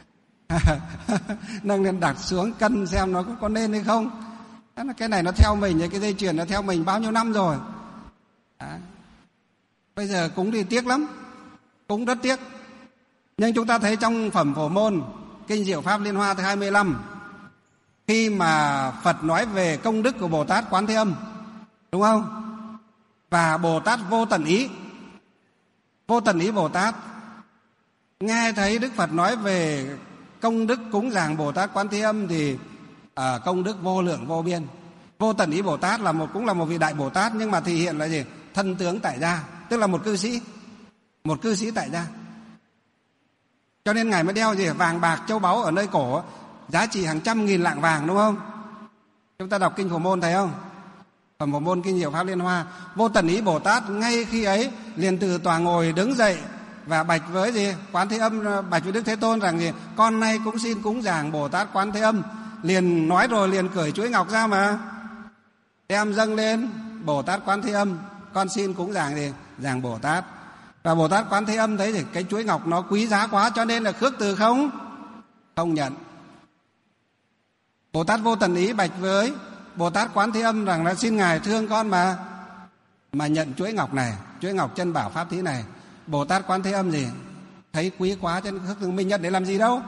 nâng lên đặt xuống cân xem nó có, có nên hay không. Cái này nó theo mình, cái dây chuyền nó theo mình bao nhiêu năm rồi. Đó. Bây giờ cúng thì tiếc lắm, cúng rất tiếc. Nhưng chúng ta thấy trong phẩm Phổ Môn, Kinh Diệu Pháp Liên Hoa thứ hai mươi lăm, khi mà Phật nói về công đức của Bồ Tát Quán Thế Âm, đúng không? Và Bồ Tát Vô Tận Ý, Vô Tận Ý Bồ Tát nghe thấy Đức Phật nói về công đức cúng dường Bồ Tát Quán Thế Âm thì à, công đức vô lượng vô biên. Vô Tận Ý Bồ Tát là một cũng là một vị đại Bồ Tát, nhưng mà thể hiện là gì? Thân tướng tại gia, tức là một cư sĩ, một cư sĩ tại gia. Cho nên ngài mới đeo gì? Vàng bạc châu báu ở nơi cổ, giá trị hàng trăm nghìn lạng vàng, đúng không? Chúng ta đọc Kinh Phổ Môn thấy không? Phẩm Phổ Môn Kinh Diệu Pháp Liên Hoa, Vô Tận Ý Bồ Tát ngay khi ấy liền từ tòa ngồi đứng dậy và bạch với gì? Quán Thế Âm, bạch với Đức Thế Tôn rằng gì? Con nay cũng xin cúng dường Bồ Tát Quán Thế Âm. Liền nói rồi liền cởi chuỗi ngọc ra mà đem dâng lên Bồ Tát Quán Thế Âm, con xin cúng dường gì? Dường Bồ Tát. Và Bồ Tát Quán Thế Âm thấy thì cái chuỗi ngọc nó quý giá quá, cho nên là khước từ không không nhận. Bồ Tát Vô Tận Ý bạch với Bồ Tát Quán Thế Âm rằng là xin ngài thương con mà mà nhận chuỗi ngọc này, chuỗi ngọc chân bảo pháp thí này. Bồ Tát Quán Thế Âm gì? Thấy quý quá cho nên khước từ, mình nhận để làm gì đâu.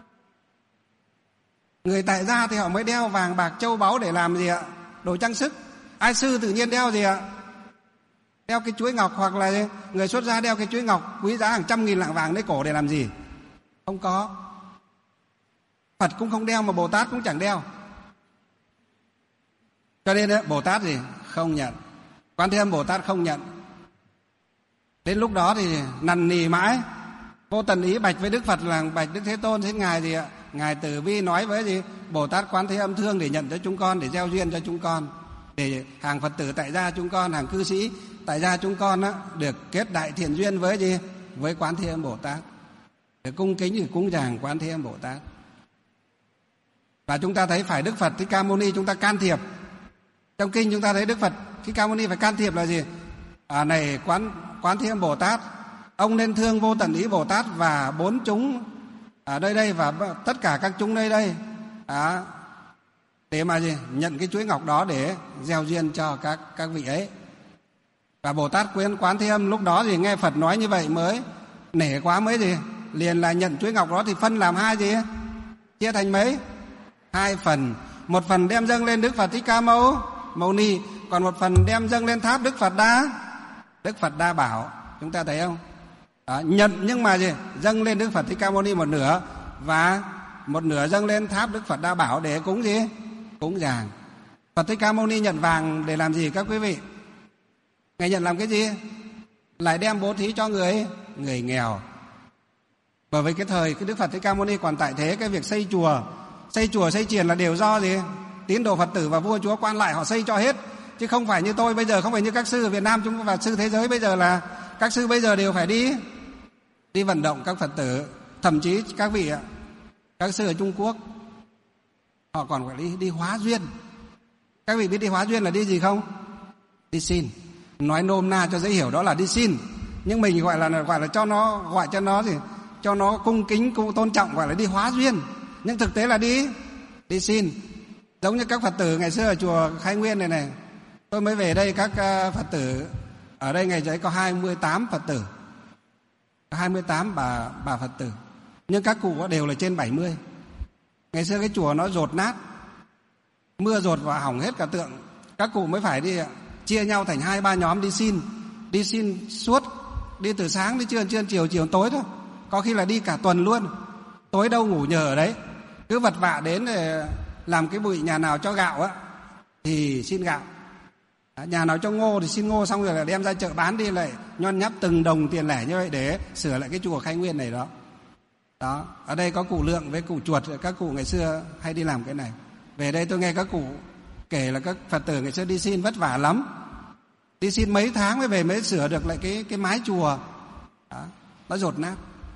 Người tại gia thì họ mới đeo vàng bạc châu báu để làm gì ạ? Đồ trang sức. Ai sư tự nhiên đeo gì ạ? Đeo cái chuỗi ngọc, hoặc là người xuất gia đeo cái chuỗi ngọc quý giá hàng trăm nghìn lạng vàng lấy cổ để làm gì? Không có. Phật cũng không đeo, mà Bồ Tát cũng chẳng đeo. Cho nên đấy, Bồ Tát gì? Không nhận. Quán Thế Âm Bồ Tát không nhận. Đến lúc đó thì nằn nì mãi. Vô Tận Ý bạch với Đức Phật là bạch Đức Thế Tôn, xin ngài gì ạ? Ngài Tử Vi nói với gì? Bồ Tát Quán Thế Âm thương để nhận cho chúng con, để gieo duyên cho chúng con, để hàng Phật tử tại gia chúng con, hàng cư sĩ tại gia chúng con á, được kết đại thiện duyên với gì? Với Quán Thế Âm Bồ Tát, để cung kính thì cúng dường Quán Thế Âm Bồ Tát. Và chúng ta thấy phải Đức Phật Thích Ca Mâu Ni chúng ta can thiệp. Trong kinh chúng ta thấy Đức Phật Thích Ca Mâu Ni phải can thiệp là gì? À, này Quán Quán Thế Âm Bồ Tát, ông nên thương Vô Tận Ý Bồ Tát và bốn chúng ở đây đây và tất cả các chúng nơi đây, à, để mà gì? Nhận cái chuỗi ngọc đó để gieo duyên cho các các vị ấy. Và Bồ Tát Quán Quán Thế Âm lúc đó thì nghe Phật nói như vậy mới nể quá, mới gì? Liền là nhận chuỗi ngọc đó thì phân làm hai gì? Chia thành mấy? Hai phần. Một phần đem dâng lên Đức Phật Thích Ca Mâu Mâu Ni, còn một phần đem dâng lên tháp Đức Phật Đa Đức Phật Đa Bảo. Chúng ta thấy không? Đó, nhận nhưng mà gì? Dâng lên Đức Phật Thích Ca Mâu Ni một nửa, và một nửa dâng lên tháp Đức Phật Đa Bảo để cúng gì? Cúng dường. Phật Thích Ca Mâu Ni nhận vàng để làm gì các quý vị? Ngài nhận làm cái gì? Lại đem bố thí cho người người nghèo. Bởi vì cái thời cái Đức Phật Thích Ca Mâu Ni còn tại thế, cái việc xây chùa, xây chùa xây chiền là đều do gì? Tín đồ Phật tử và vua chúa quan lại họ xây cho hết, chứ không phải như tôi bây giờ, không phải như các sư ở Việt Nam chúng và sư thế giới bây giờ là các sư bây giờ đều phải đi đi vận động các Phật tử, thậm chí các vị ạ, các sư ở Trung Quốc họ còn phải đi đi hóa duyên. Các vị biết đi hóa duyên là đi gì không? Đi xin. Nói nôm na cho dễ hiểu đó là đi xin, nhưng mình gọi là gọi là cho nó gọi cho nó gì? Cho nó cung kính, cung tôn trọng, gọi là đi hóa duyên. Nhưng thực tế là đi đi xin. Giống như các Phật tử ngày xưa ở chùa Khai Nguyên này này, tôi mới về đây, các Phật tử ở đây ngày đấy có hai mươi tám Phật tử, hai mươi tám bà bà Phật tử, nhưng các cụ đều là trên bảy mươi. Ngày xưa cái chùa nó dột nát, mưa dột và hỏng hết cả tượng. Các cụ mới phải đi chia nhau thành hai ba nhóm đi xin, đi xin suốt, đi từ sáng đến trưa, trưa chiều, chiều tối thôi, có khi là đi cả tuần luôn, tối đâu ngủ nhờ ở đấy, cứ vật vã đến để làm cái bụi. Nhà nào cho gạo á thì xin gạo, nhà nào cho ngô thì xin ngô, xong rồi là đem ra chợ bán đi, lại nhon nhắp từng đồng tiền lẻ như vậy để sửa lại cái chùa Khai Nguyên này đó. Đó, ở đây có cụ Lượng với cụ Chuột, các cụ ngày xưa hay đi làm cái này. Về đây tôi nghe các cụ kể là các Phật tử ngày xưa đi xin vất vả lắm, đi xin mấy tháng mới về, mới sửa được lại cái cái mái chùa đó, nó dột nát.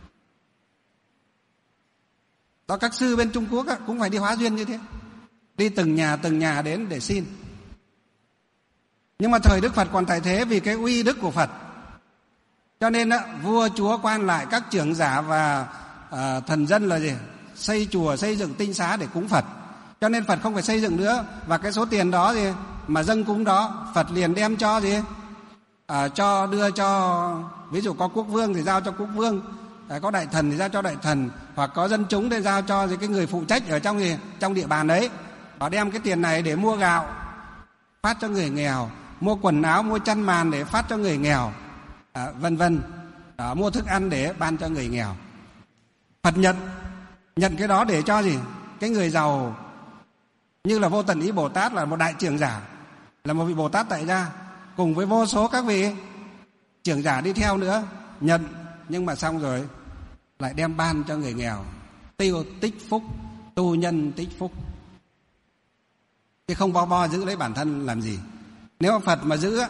Đó, các sư bên Trung Quốc cũng phải đi hóa duyên như thế, đi từng nhà từng nhà đến để xin. Nhưng mà thời Đức Phật còn tại thế, vì cái uy đức của Phật, cho nên đó, vua chúa quan lại, các trưởng giả và à, thần dân là gì? Xây chùa, xây dựng tinh xá để cúng Phật. Cho nên Phật không phải xây dựng nữa, và cái số tiền đó gì mà dâng cúng đó, Phật liền đem cho gì? À, cho đưa cho, ví dụ có quốc vương thì giao cho quốc vương, à, có đại thần thì giao cho đại thần, hoặc có dân chúng thì giao cho gì, cái người phụ trách ở trong gì trong địa bàn đấy. Họ đem cái tiền này để mua gạo phát cho người nghèo, mua quần áo, mua chăn màn để phát cho người nghèo, à, vân vân. Đó, mua thức ăn để ban cho người nghèo. Phật nhận nhận cái đó để cho gì? Cái người giàu, như là Vô Tận Ý Bồ Tát là một đại trưởng giả, là một vị Bồ Tát tại gia, cùng với vô số các vị trưởng giả đi theo nữa, nhận, nhưng mà xong rồi lại đem ban cho người nghèo, tiêu tích phúc, tu nhân tích phúc, chứ không bo bo giữ lấy bản thân làm gì. Nếu mà Phật mà giữ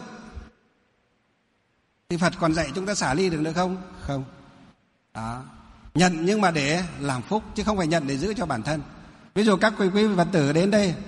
thì Phật còn dạy chúng ta xả ly được nữa không? Không. Đó, nhận nhưng mà để làm phúc, chứ không phải nhận để giữ cho bản thân. Ví dụ các quý quý Phật tử đến đây,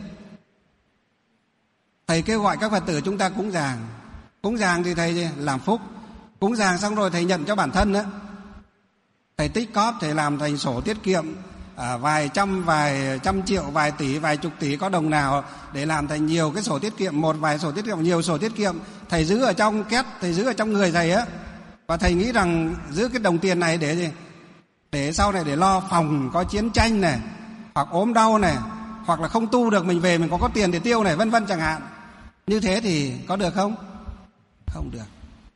thầy kêu gọi các Phật tử chúng ta cúng dường. Cúng dường thì thầy làm phúc, cúng dường xong rồi thầy nhận cho bản thân nữa. Thầy tích cóp, thầy làm thành sổ tiết kiệm, à, vài trăm, vài trăm triệu, vài tỷ, vài chục tỷ, có đồng nào để làm thành nhiều cái sổ tiết kiệm, một vài sổ tiết kiệm, nhiều sổ tiết kiệm. Thầy giữ ở trong két, thầy giữ ở trong người thầy á, và thầy nghĩ rằng giữ cái đồng tiền này để gì? Để sau này để lo phòng có chiến tranh này, hoặc ốm đau này, hoặc là không tu được mình về mình có có tiền để tiêu này, vân vân chẳng hạn. Như thế thì có được không? Không được.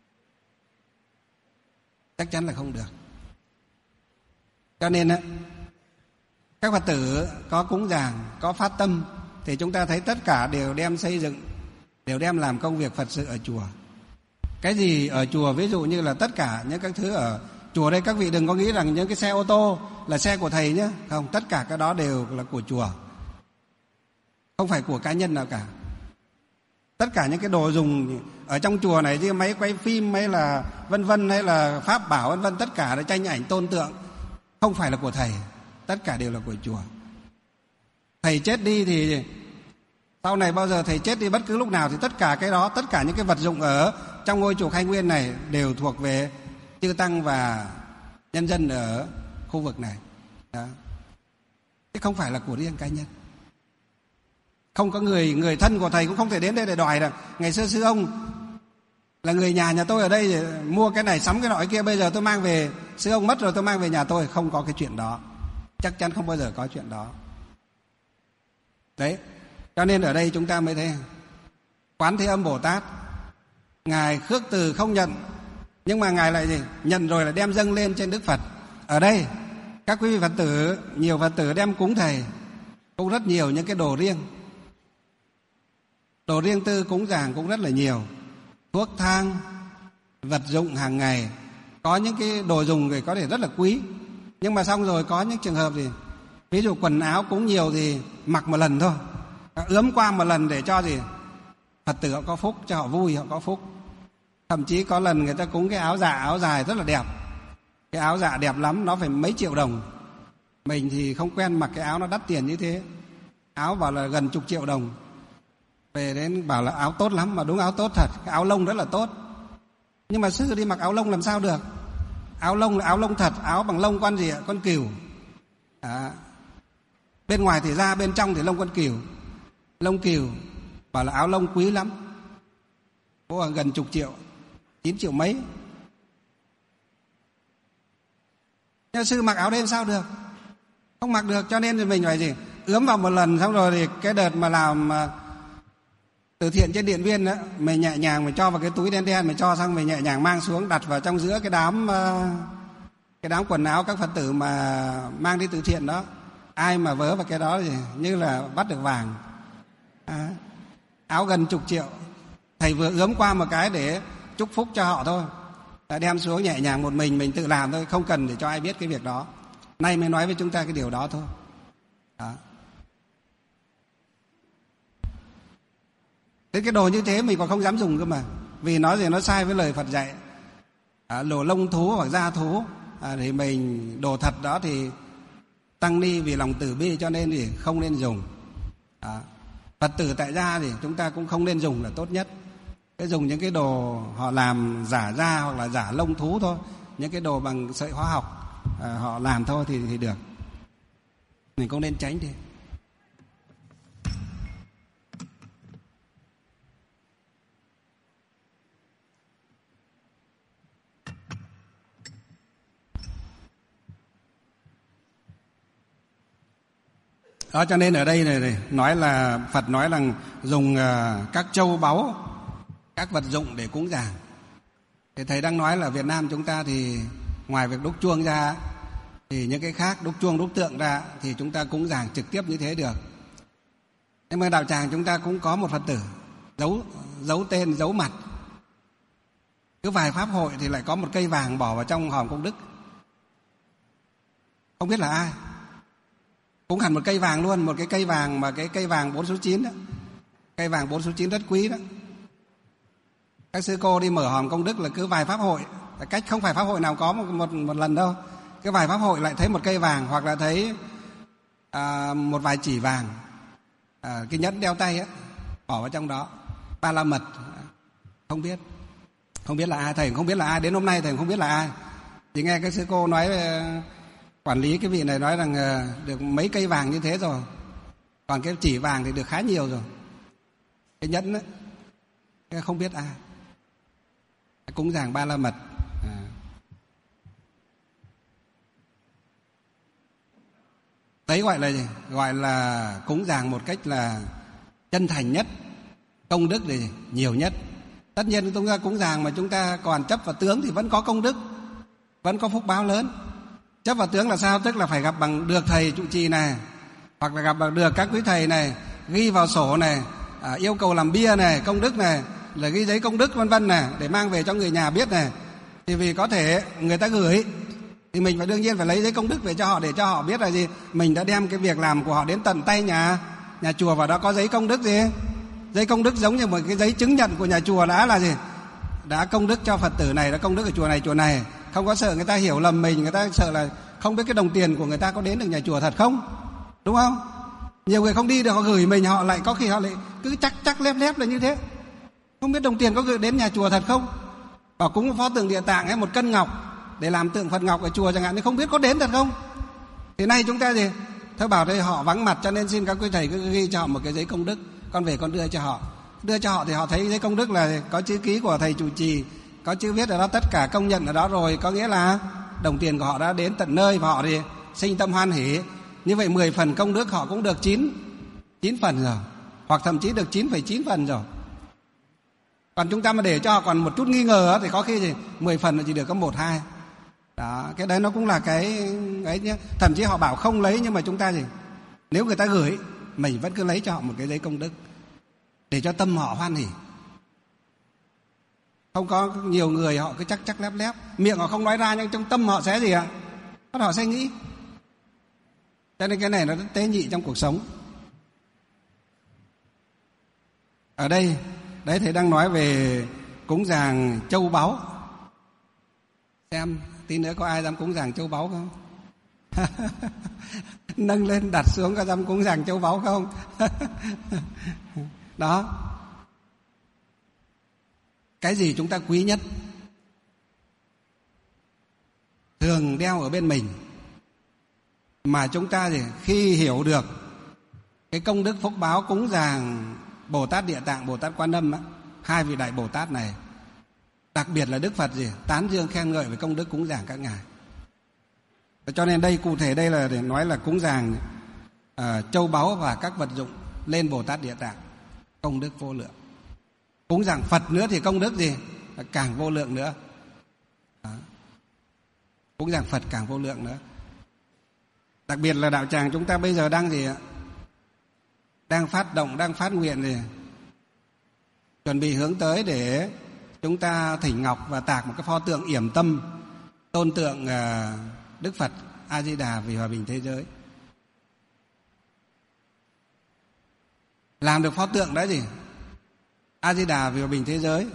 Chắc chắn là không được. Cho nên á, các Phật tử có cúng dường, có phát tâm, thì chúng ta thấy tất cả đều đem xây dựng, đều đem làm công việc Phật sự ở chùa. Cái gì ở chùa, ví dụ như là tất cả những các thứ ở chùa đây, các vị đừng có nghĩ rằng những cái xe ô tô là xe của thầy nhé. Không, tất cả cái đó đều là của chùa, không phải của cá nhân nào cả. Tất cả những cái đồ dùng ở trong chùa này, như máy quay phim hay là vân vân, hay là pháp bảo vân vân, tất cả là tranh ảnh tôn tượng, không phải là của thầy, tất cả đều là của chùa. Thầy chết đi thì sau này bao giờ thầy chết đi, bất cứ lúc nào, thì tất cả cái đó, tất cả những cái vật dụng ở trong ngôi chùa Khai Nguyên này đều thuộc về chư tăng và nhân dân ở khu vực này. Đó, chứ không phải là của riêng cá nhân. Không có người người thân của thầy cũng không thể đến đây để đòi rằng ngày xưa sư ông là người nhà nhà tôi ở đây để mua cái này sắm cái nọ cái kia, bây giờ tôi mang về, sư ông mất rồi tôi mang về nhà tôi. Không có cái chuyện đó, chắc chắn không bao giờ có chuyện đó. Đấy, cho nên ở đây chúng ta mới thấy Quán Thế Âm Bồ Tát, ngài khước từ không nhận, nhưng mà ngài lại gì? Nhận rồi là đem dâng lên trên Đức Phật. Ở đây các quý vị Phật tử, nhiều Phật tử đem cúng thầy cũng rất nhiều những cái đồ riêng, đồ riêng tư cúng dường cũng rất là nhiều, thuốc thang, vật dụng hàng ngày, có những cái đồ dùng thì có thể rất là quý, Nhưng mà xong rồi có những trường hợp gì, ví dụ quần áo cúng nhiều thì mặc một lần thôi, ướm qua một lần để cho gì Phật tử họ có phúc, cho họ vui, họ có phúc. Thậm chí có lần người ta cúng cái áo dạ, áo dài rất là đẹp, cái áo dạ đẹp lắm, nó phải mấy triệu đồng. Mình thì không quen mặc cái áo nó đắt tiền như thế, áo bảo là gần chục triệu đồng. Về đến bảo là áo tốt lắm, mà đúng áo tốt thật, cái áo lông rất là tốt. Nhưng mà sư đi mặc áo lông làm sao được? Áo lông là áo lông thật, áo bằng lông con gì ạ? Con cừu. À, bên ngoài thì da, bên trong thì lông con cừu, lông cừu. Bảo là áo lông quý lắm, có gần chục triệu, chín triệu mấy. Nhưng sư mặc áo đen sao được? Không mặc được, cho nên thì mình phải gì? Ướm vào một lần, xong rồi thì cái đợt mà làm từ thiện trên Điện Biên đó, mình nhẹ nhàng mình cho vào cái túi đen đen, mình cho xong mình nhẹ nhàng mang xuống, đặt vào trong giữa cái đám cái đám quần áo các Phật tử mà mang đi từ thiện đó. Ai mà vớ vào cái đó thì như là bắt được vàng. À, áo gần chục triệu, thầy vừa ướm qua một cái để chúc phúc cho họ thôi, đã đem xuống nhẹ nhàng một mình mình tự làm thôi, không cần để cho ai biết cái việc đó. Nay mới nói với chúng ta cái điều đó thôi. Đó. Thế cái đồ như thế mình còn không dám dùng cơ mà, vì nó gì nó sai với lời Phật dạy. À, đồ lông thú hoặc da thú, à, thì mình đồ thật đó thì tăng ni vì lòng từ bi cho nên thì không nên dùng. À, Phật tử tại gia thì chúng ta cũng không nên dùng là tốt nhất. Cái dùng những cái đồ họ làm giả da hoặc là giả lông thú thôi, những cái đồ bằng sợi hóa học à, họ làm thôi thì, thì được. Mình cũng nên tránh đi. Đó, cho nên ở đây này, này nói là Phật nói là dùng uh, các châu báu, các vật dụng để cúng dường. Thì thầy đang nói là Việt Nam chúng ta thì ngoài việc đúc chuông ra thì những cái khác, đúc chuông đúc tượng ra thì chúng ta cúng dường trực tiếp như thế được. Nhưng mà đạo tràng chúng ta cũng có một Phật tử giấu giấu tên, giấu mặt. Cứ vài pháp hội thì lại có một cây vàng bỏ vào trong hòm công đức, không biết là ai. Cũng hẳn một cây vàng luôn, một cái cây vàng mà cái cây vàng bốn số chín đó. Cây vàng bốn số chín rất quý đó. Các sư cô đi mở hòm công đức là cứ vài pháp hội, cách không phải pháp hội nào có một, một, một lần đâu. Cứ vài pháp hội lại thấy một cây vàng, hoặc là thấy à, một vài chỉ vàng, à, cái nhẫn đeo tay á, bỏ vào trong đó. Ba la mật, không biết. Không biết là ai, thầy không biết là ai. Đến hôm nay thầy không biết là ai. Chỉ nghe các sư cô nói, quản lý cái vị này nói rằng được mấy cây vàng như thế rồi. Còn cái chỉ vàng thì được khá nhiều rồi. Cái nhẫn ấy, không biết ai. Cúng dường ba la mật. À. Đấy gọi là gì? Gọi là cúng dường một cách là chân thành nhất, công đức thì nhiều nhất. Tất nhiên chúng ta cúng dường mà chúng ta còn chấp vào tướng thì vẫn có công đức, vẫn có phúc báo lớn. Chấp vào tướng là sao? Tức là phải gặp bằng được thầy trụ trì này, hoặc là gặp bằng được các quý thầy này, ghi vào sổ này, à, yêu cầu làm bia này, công đức này, là ghi giấy công đức vân vân này, để mang về cho người nhà biết này. Thì vì có thể người ta gửi thì mình phải đương nhiên phải lấy giấy công đức về cho họ, để cho họ biết là gì, mình đã đem cái việc làm của họ đến tận tay nhà nhà chùa, và đó có giấy công đức gì, giấy công đức giống như một cái giấy chứng nhận của nhà chùa đã là gì, đã công đức cho Phật tử này, đã công đức ở chùa này chùa này. Không có sợ người ta hiểu lầm mình, người ta sợ là không biết cái đồng tiền của người ta có đến được nhà chùa thật không, đúng không? Nhiều người không đi được, họ gửi mình, họ lại có khi họ lại cứ chắc chắc lép lép là như thế, không biết đồng tiền có gửi đến nhà chùa thật không. Bảo cúng pho tượng Địa Tạng hay một cân ngọc để làm tượng Phật ngọc ở chùa chẳng hạn, thì không biết có đến thật không. Thì nay chúng ta gì, thôi bảo đây họ vắng mặt, cho nên xin các quý thầy cứ ghi cho họ một cái giấy công đức, con về con đưa cho họ. Đưa cho họ thì họ thấy giấy công đức là có chữ ký của thầy trụ trì, có chữ viết ở đó, tất cả công nhận ở đó rồi, có nghĩa là đồng tiền của họ đã đến tận nơi và họ thì sinh tâm hoan hỷ. Như vậy mười phần công đức họ cũng được chín chín phần rồi, hoặc thậm chí được chín phẩy chín phần rồi. Còn chúng ta mà để cho họ còn một chút nghi ngờ thì có khi gì mười phần là chỉ được có một hai. Đó, cái đấy nó cũng là cái ấy nhé. Thậm chí họ bảo không lấy, nhưng mà chúng ta gì, nếu người ta gửi mình vẫn cứ lấy cho họ một cái giấy công đức để cho tâm họ hoan hỉ. Không có nhiều người họ cứ chắc chắc lép lép, miệng họ không nói ra nhưng trong tâm họ sẽ gì ạ? Bắt họ sẽ nghĩ. Cho nên cái này nó rất tế nhị trong cuộc sống. Ở đây, đấy thầy đang nói về cúng dường châu báu. Xem tí nữa có ai dám cúng dường châu báu không? Nâng lên đặt xuống có dám cúng dường châu báu không? Đó. Cái gì chúng ta quý nhất thường đeo ở bên mình, mà chúng ta thì khi hiểu được cái công đức phúc báo cúng dường Bồ Tát Địa Tạng, Bồ Tát Quan Âm á, hai vị đại Bồ Tát này, đặc biệt là Đức Phật gì tán dương khen ngợi về công đức cúng dường các ngài. Cho nên đây cụ thể đây là để nói là cúng dường uh, châu báu và các vật dụng lên Bồ Tát Địa Tạng, công đức vô lượng. Cúng dường Phật nữa thì công đức gì là càng vô lượng nữa. Đó. Cúng dường Phật càng vô lượng nữa. Đặc biệt là đạo tràng chúng ta bây giờ đang gì ạ? Đang phát động, đang phát nguyện gì? Chuẩn bị hướng tới để chúng ta thỉnh ngọc và tạc một cái pho tượng yểm tâm tôn tượng uh, Đức Phật A Di Đà vì hòa bình thế giới. Làm được pho tượng đó gì? A Di Đà vì hòa bình thế giới,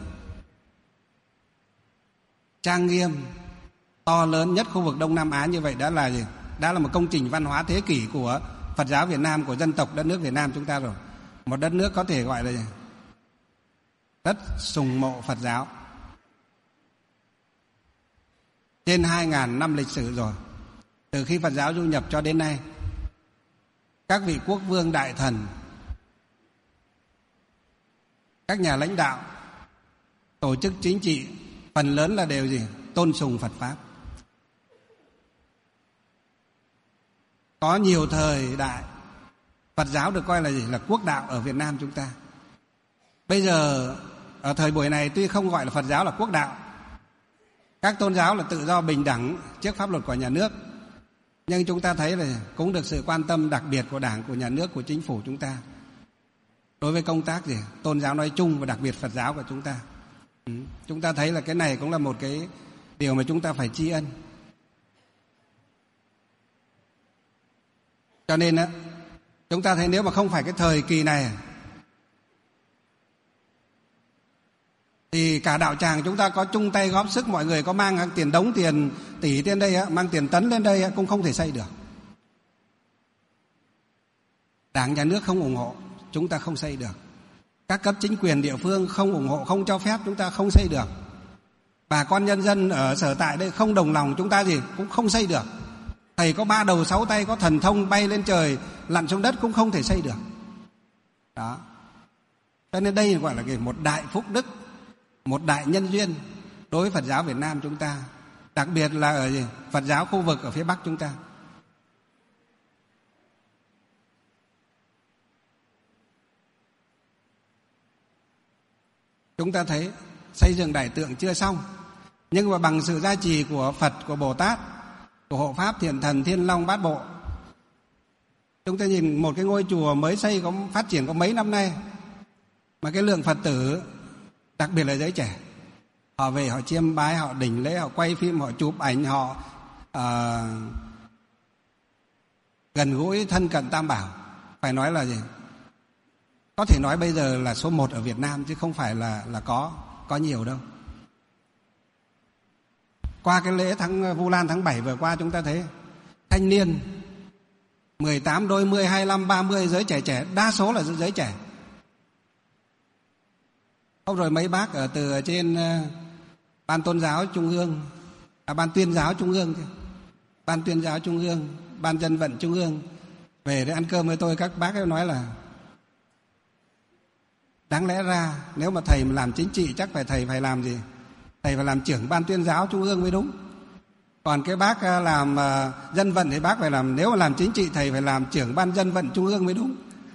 trang nghiêm, to lớn nhất khu vực Đông Nam Á như vậy đã là gì? Đã là một công trình văn hóa thế kỷ của Phật giáo Việt Nam, của dân tộc đất nước Việt Nam chúng ta rồi. Một đất nước có thể gọi là gì? Rất sùng mộ Phật giáo. Trên hai ngàn năm lịch sử rồi. Từ khi Phật giáo du nhập cho đến nay, các vị quốc vương đại thần, các nhà lãnh đạo, tổ chức chính trị phần lớn là đều gì? Tôn sùng Phật Pháp. Có nhiều thời đại Phật giáo được coi là gì? Là quốc đạo ở Việt Nam chúng ta. Bây giờ ở thời buổi này tuy không gọi là Phật giáo là quốc đạo, các tôn giáo là tự do bình đẳng trước pháp luật của nhà nước, nhưng chúng ta thấy là cũng được sự quan tâm đặc biệt của Đảng, của nhà nước, của chính phủ chúng ta đối với công tác gì? Tôn giáo nói chung và đặc biệt Phật giáo của chúng ta. Ừ. Chúng ta thấy là cái này cũng là một cái điều mà chúng ta phải tri ân. Cho nên á, chúng ta thấy nếu mà không phải cái thời kỳ này thì cả đạo tràng chúng ta có chung tay góp sức, mọi người có mang tiền đống, tiền tỷ lên đây á, mang tiền tấn lên đây á, cũng không thể xây được. Đảng nhà nước không ủng hộ, chúng ta không xây được. Các cấp chính quyền địa phương không ủng hộ, không cho phép, chúng ta không xây được. Bà con nhân dân ở sở tại đây không đồng lòng, chúng ta gì cũng không xây được. Thầy có ba đầu sáu tay, có thần thông bay lên trời, lặn xuống đất cũng không thể xây được. Đó. Cho nên đây gọi là một đại phúc đức, một đại nhân duyên đối với Phật giáo Việt Nam chúng ta, đặc biệt là ở gì? Phật giáo khu vực ở phía Bắc chúng ta. Chúng ta thấy xây dựng đại tượng chưa xong, nhưng mà bằng sự gia trì của Phật, của Bồ Tát, của Hộ Pháp, Thiện Thần, Thiên Long, Bát Bộ, chúng ta nhìn một cái ngôi chùa mới xây có phát triển có mấy năm nay, mà cái lượng Phật tử, đặc biệt là giới trẻ, họ về họ chiêm bái, họ đỉnh lễ, họ quay phim, họ chụp ảnh, họ à, gần gũi thân cận Tam Bảo. Phải nói là gì? Có thể nói bây giờ là số một ở Việt Nam, chứ không phải là là có có nhiều đâu. Qua cái lễ tháng Vu Lan tháng bảy vừa qua, chúng ta thấy thanh niên mười tám, đôi mươi, hai mươi lăm, ba mươi, giới trẻ trẻ, đa số là giới trẻ. Hôm rồi mấy bác ở từ trên uh, Ban Tôn giáo Trung ương, à, Ban Tuyên giáo Trung ương, Ban Tuyên giáo Trung ương, Ban Dân vận Trung ương về để ăn cơm với tôi. Các bác ấy nói là đáng lẽ ra nếu mà thầy mà làm chính trị chắc phải thầy phải làm gì? Thầy phải làm trưởng Ban Tuyên giáo Trung ương mới đúng. Còn cái bác làm uh, dân vận thì bác phải làm, nếu mà làm chính trị thầy phải làm trưởng Ban Dân vận Trung ương mới đúng.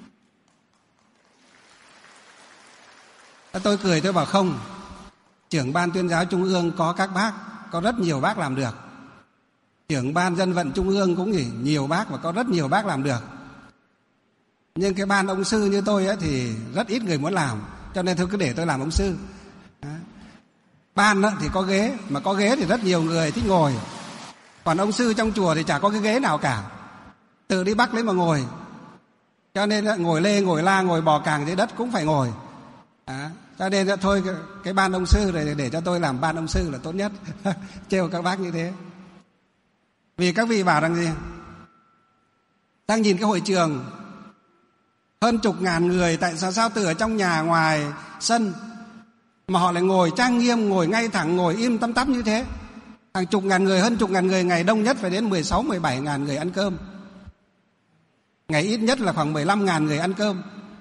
Tôi cười, tôi bảo không, trưởng Ban Tuyên giáo Trung ương có các bác, có rất nhiều bác làm được. Trưởng Ban Dân vận Trung ương cũng gì, nhiều bác và có rất nhiều bác làm được. Nhưng cái ban ông sư như tôi ấy thì rất ít người muốn làm, cho nên tôi cứ để tôi làm ông sư. Đó. Ban đó thì có ghế, mà có ghế thì rất nhiều người thích ngồi. Còn ông sư trong chùa thì chả có cái ghế nào cả, tự đi bắt lấy mà ngồi. Cho nên ngồi lê, ngồi la, ngồi bò càng dưới đất cũng phải ngồi. À, cho nên thôi cái, cái ban ông sư này để cho tôi làm ban ông sư là tốt nhất. Trêu các bác như thế. Vì các vị bảo rằng gì? Đang nhìn cái hội trường hơn chục ngàn người, tại sao sao từ ở trong nhà ngoài sân mà họ lại ngồi trang nghiêm, ngồi ngay thẳng, ngồi im tăm tắp như thế. Hàng chục ngàn người, hơn chục ngàn người, ngày đông nhất phải đến mười sáu, mười bảy ngàn người ăn cơm. Ngày ít nhất là khoảng mười lăm ngàn người ăn cơm.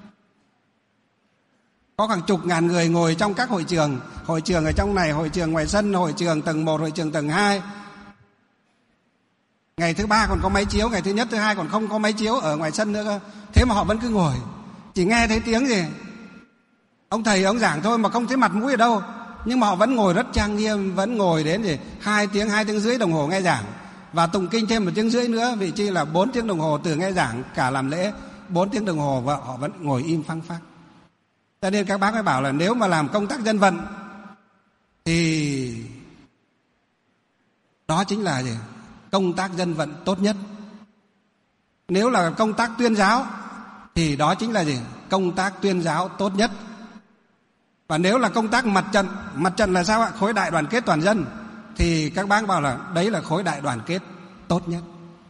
Có khoảng chục ngàn người ngồi trong các hội trường. Hội trường ở trong này, hội trường ngoài sân, hội trường tầng một, hội trường tầng hai. Ngày thứ ba còn có máy chiếu, ngày thứ nhất, thứ hai còn không có máy chiếu ở ngoài sân nữa cơ. Thế mà họ vẫn cứ ngồi, chỉ nghe thấy tiếng gì ông thầy ông giảng thôi mà không thấy mặt mũi ở đâu. Nhưng mà họ vẫn ngồi rất trang nghiêm, vẫn ngồi đến gì hai tiếng, hai tiếng rưỡi đồng hồ nghe giảng, và tụng kinh thêm một tiếng rưỡi nữa, vị chi là bốn tiếng đồng hồ từ nghe giảng cả làm lễ, bốn tiếng đồng hồ, và họ vẫn ngồi im phăng phắc. Cho nên các bác mới bảo là nếu mà làm công tác dân vận thì đó chính là gì? Công tác dân vận tốt nhất. Nếu là công tác tuyên giáo thì đó chính là gì? Công tác tuyên giáo tốt nhất. Và nếu là công tác mặt trận, mặt trận là sao ạ? Khối đại đoàn kết toàn dân, thì các bác bảo là đấy là khối đại đoàn kết tốt nhất.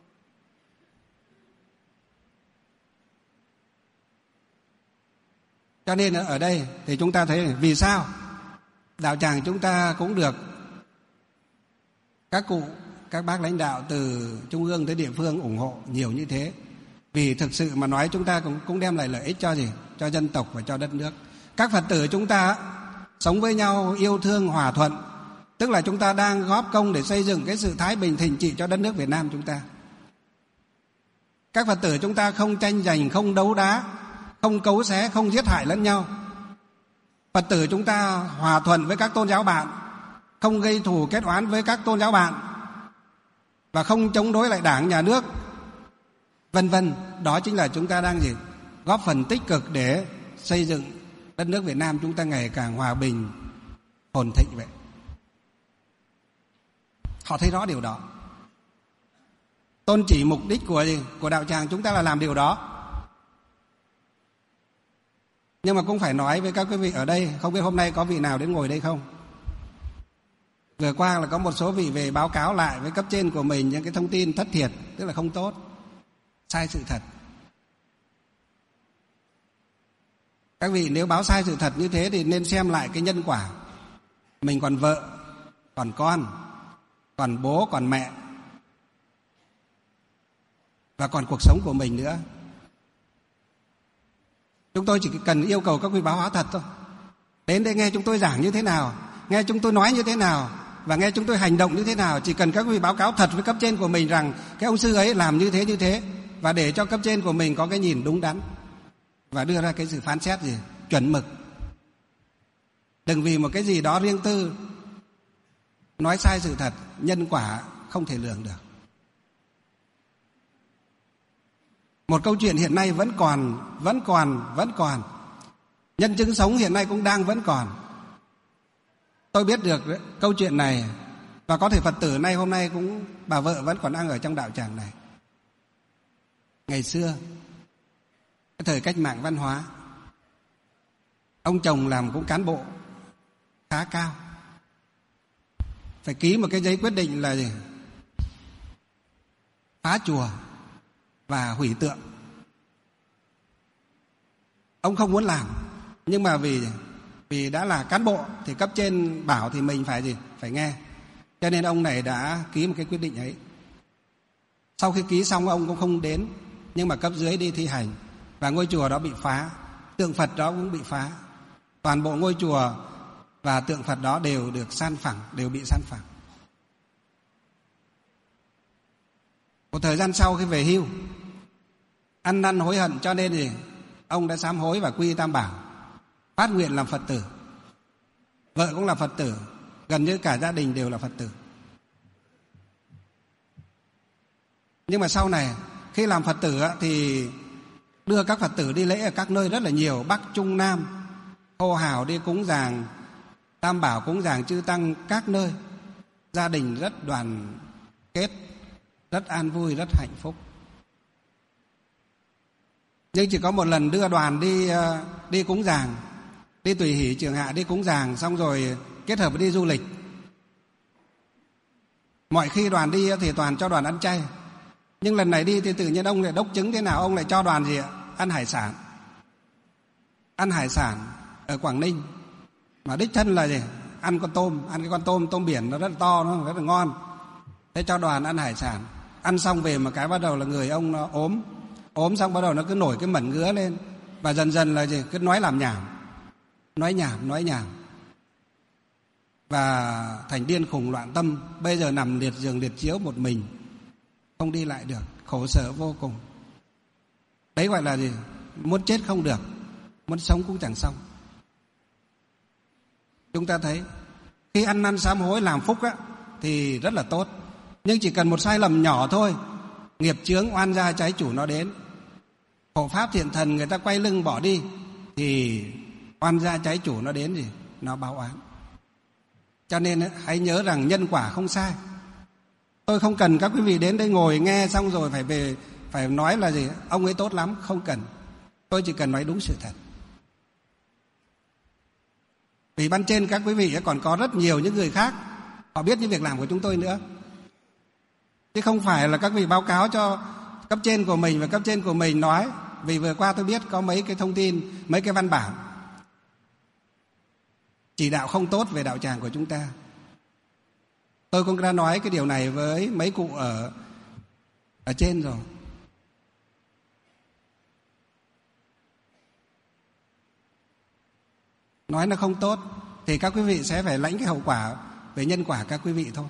Cho nên ở đây thì chúng ta thấy vì sao đạo tràng chúng ta cũng được các cụ, các bác lãnh đạo từ trung ương tới địa phương ủng hộ nhiều như thế. Vì thực sự mà nói chúng ta cũng, cũng đem lại lợi ích cho gì? Cho dân tộc và cho đất nước. Các Phật tử chúng ta sống với nhau yêu thương hòa thuận, tức là chúng ta đang góp công để xây dựng cái sự thái bình thịnh trị cho đất nước Việt Nam chúng ta. Các Phật tử chúng ta không tranh giành, không đấu đá, không cấu xé, không giết hại lẫn nhau. Phật tử chúng ta hòa thuận với các tôn giáo bạn, không gây thù kết oán với các tôn giáo bạn, và không chống đối lại Đảng, Nhà nước, vân vân. Đó chính là chúng ta đang gì? Góp phần tích cực để xây dựng đất nước Việt Nam chúng ta ngày càng hòa bình, phồn thịnh vậy. Họ thấy rõ điều đó. Tôn chỉ mục đích của gì? Của đạo tràng chúng ta là làm điều đó. Nhưng mà cũng phải nói với các quý vị ở đây, không biết hôm nay có vị nào đến ngồi đây không? Vừa qua là có một số vị về báo cáo lại với cấp trên của mình những cái thông tin thất thiệt, tức là không tốt, sai sự thật. Các vị nếu báo sai sự thật như thế thì nên xem lại cái nhân quả. Mình còn vợ, còn con, còn bố, còn mẹ, và còn cuộc sống của mình nữa. Chúng tôi chỉ cần yêu cầu các vị báo hóa thật thôi. Đến đây nghe chúng tôi giảng như thế nào, nghe chúng tôi nói như thế nào, và nghe chúng tôi hành động như thế nào. Chỉ cần các vị báo cáo thật với cấp trên của mình rằng cái ông sư ấy làm như thế như thế, và để cho cấp trên của mình có cái nhìn đúng đắn và đưa ra cái sự phán xét gì chuẩn mực. Đừng vì một cái gì đó riêng tư nói sai sự thật, nhân quả không thể lường được. Một câu chuyện hiện nay vẫn còn, vẫn còn, vẫn còn. Nhân chứng sống hiện nay cũng đang vẫn còn. Tôi biết được câu chuyện này, và có thể Phật tử nay hôm nay cũng, bà vợ vẫn còn đang ở trong đạo tràng này. Ngày xưa, cái thời cách mạng văn hóa, ông chồng làm cũng cán bộ khá cao, phải ký một cái giấy quyết định là gì? Phá chùa và hủy tượng. Ông không muốn làm, nhưng mà vì vì đã là cán bộ thì cấp trên bảo thì mình phải gì? Phải nghe. Cho nên ông này đã ký một cái quyết định ấy. Sau khi ký xong ông cũng không đến, nhưng mà cấp dưới đi thi hành, và ngôi chùa đó bị phá, tượng Phật đó cũng bị phá. Toàn bộ ngôi chùa và tượng Phật đó đều được san phẳng, đều bị san phẳng. Một thời gian sau khi về hưu, ăn năn hối hận, cho nên thì ông đã sám hối và quy tam bảo, phát nguyện làm Phật tử. Vợ cũng là Phật tử, gần như cả gia đình đều là Phật tử. Nhưng mà sau này khi làm Phật tử thì đưa các Phật tử đi lễ ở các nơi rất là nhiều, Bắc, Trung, Nam, hô hào đi cúng dường tam bảo, cúng dường chư tăng các nơi. Gia đình rất đoàn kết rất an vui, rất hạnh phúc. Nhưng chỉ có một lần đưa đoàn đi đi cúng giàng, đi tùy hỷ trường hạ, đi cúng giàng xong rồi kết hợp với đi du lịch. Mọi khi đoàn đi thì toàn cho đoàn ăn chay, nhưng lần này đi thì tự nhiên ông lại đốc chứng thế nào, ông lại cho đoàn gì ạ? Ăn hải sản. Ăn hải sản ở Quảng Ninh, mà đích thân là gì? Ăn con tôm, ăn cái con tôm tôm biển nó rất là to, nó rất là ngon. Thế cho đoàn ăn hải sản, ăn xong về mà cái bắt đầu là người ông nó ốm, ốm xong bắt đầu nó cứ nổi cái mẩn ngứa lên, và dần dần là gì? Cứ nói làm nhảm, nói nhảm, nói nhảm, và thành điên khùng loạn tâm. Bây giờ nằm liệt giường liệt chiếu một mình, không đi lại được, khổ sở vô cùng. Đấy gọi là gì? Muốn chết không được, muốn sống cũng chẳng xong. Chúng ta thấy khi ăn năn sám hối làm phúc á, thì rất là tốt. Nhưng chỉ cần một sai lầm nhỏ thôi, nghiệp chướng oan gia trái chủ nó đến. Hộ pháp thiện thần người ta quay lưng bỏ đi, thì oan gia trái chủ nó đến gì? Nó báo oán. Cho nên hãy nhớ rằng nhân quả không sai. Tôi không cần các quý vị đến đây ngồi nghe xong rồi phải về phải nói là gì? Ông ấy tốt lắm, không cần. Tôi chỉ cần nói đúng sự thật. Vì ban trên các quý vị còn có rất nhiều những người khác, họ biết những việc làm của chúng tôi nữa. Chứ không phải là các vị báo cáo cho cấp trên của mình và cấp trên của mình nói. Vì vừa qua tôi biết có mấy cái thông tin, mấy cái văn bản chỉ đạo không tốt về đạo tràng của chúng ta. Tôi cũng đã nói cái điều này với mấy cụ ở ở trên rồi. Nói nó không tốt thì các quý vị sẽ phải lãnh cái hậu quả về nhân quả các quý vị thôi.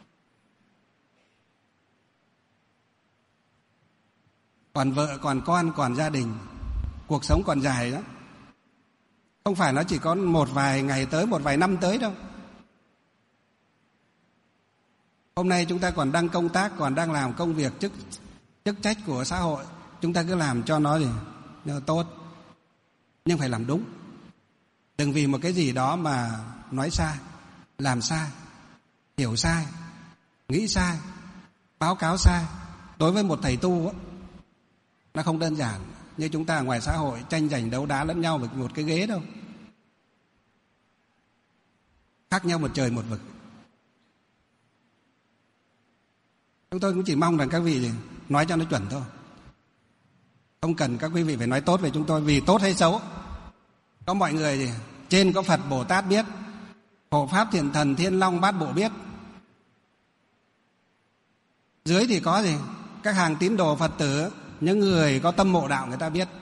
Còn vợ, còn con, còn gia đình, cuộc sống còn dài đó. Không phải nó chỉ có một vài ngày tới, một vài năm tới đâu. Hôm nay chúng ta còn đang công tác, còn đang làm công việc chức, chức trách của xã hội. Chúng ta cứ làm cho nó gì? Nó tốt. Nhưng phải làm đúng. Đừng vì một cái gì đó mà nói sai, làm sai, hiểu sai, nghĩ sai, báo cáo sai. Đối với một thầy tu á, nó không đơn giản như chúng ta ở ngoài xã hội tranh giành đấu đá lẫn nhau về một cái ghế đâu. Khác nhau một trời một vực. Chúng tôi cũng chỉ mong rằng các vị nói cho nó chuẩn thôi. Không cần các quý vị phải nói tốt về chúng tôi. Vì tốt hay xấu, có mọi người gì? Trên có Phật Bồ Tát biết, hộ pháp thiện thần Thiên Long Bát Bộ biết, dưới thì có gì? Các hàng tín đồ Phật tử, những người có tâm mộ đạo người ta biết.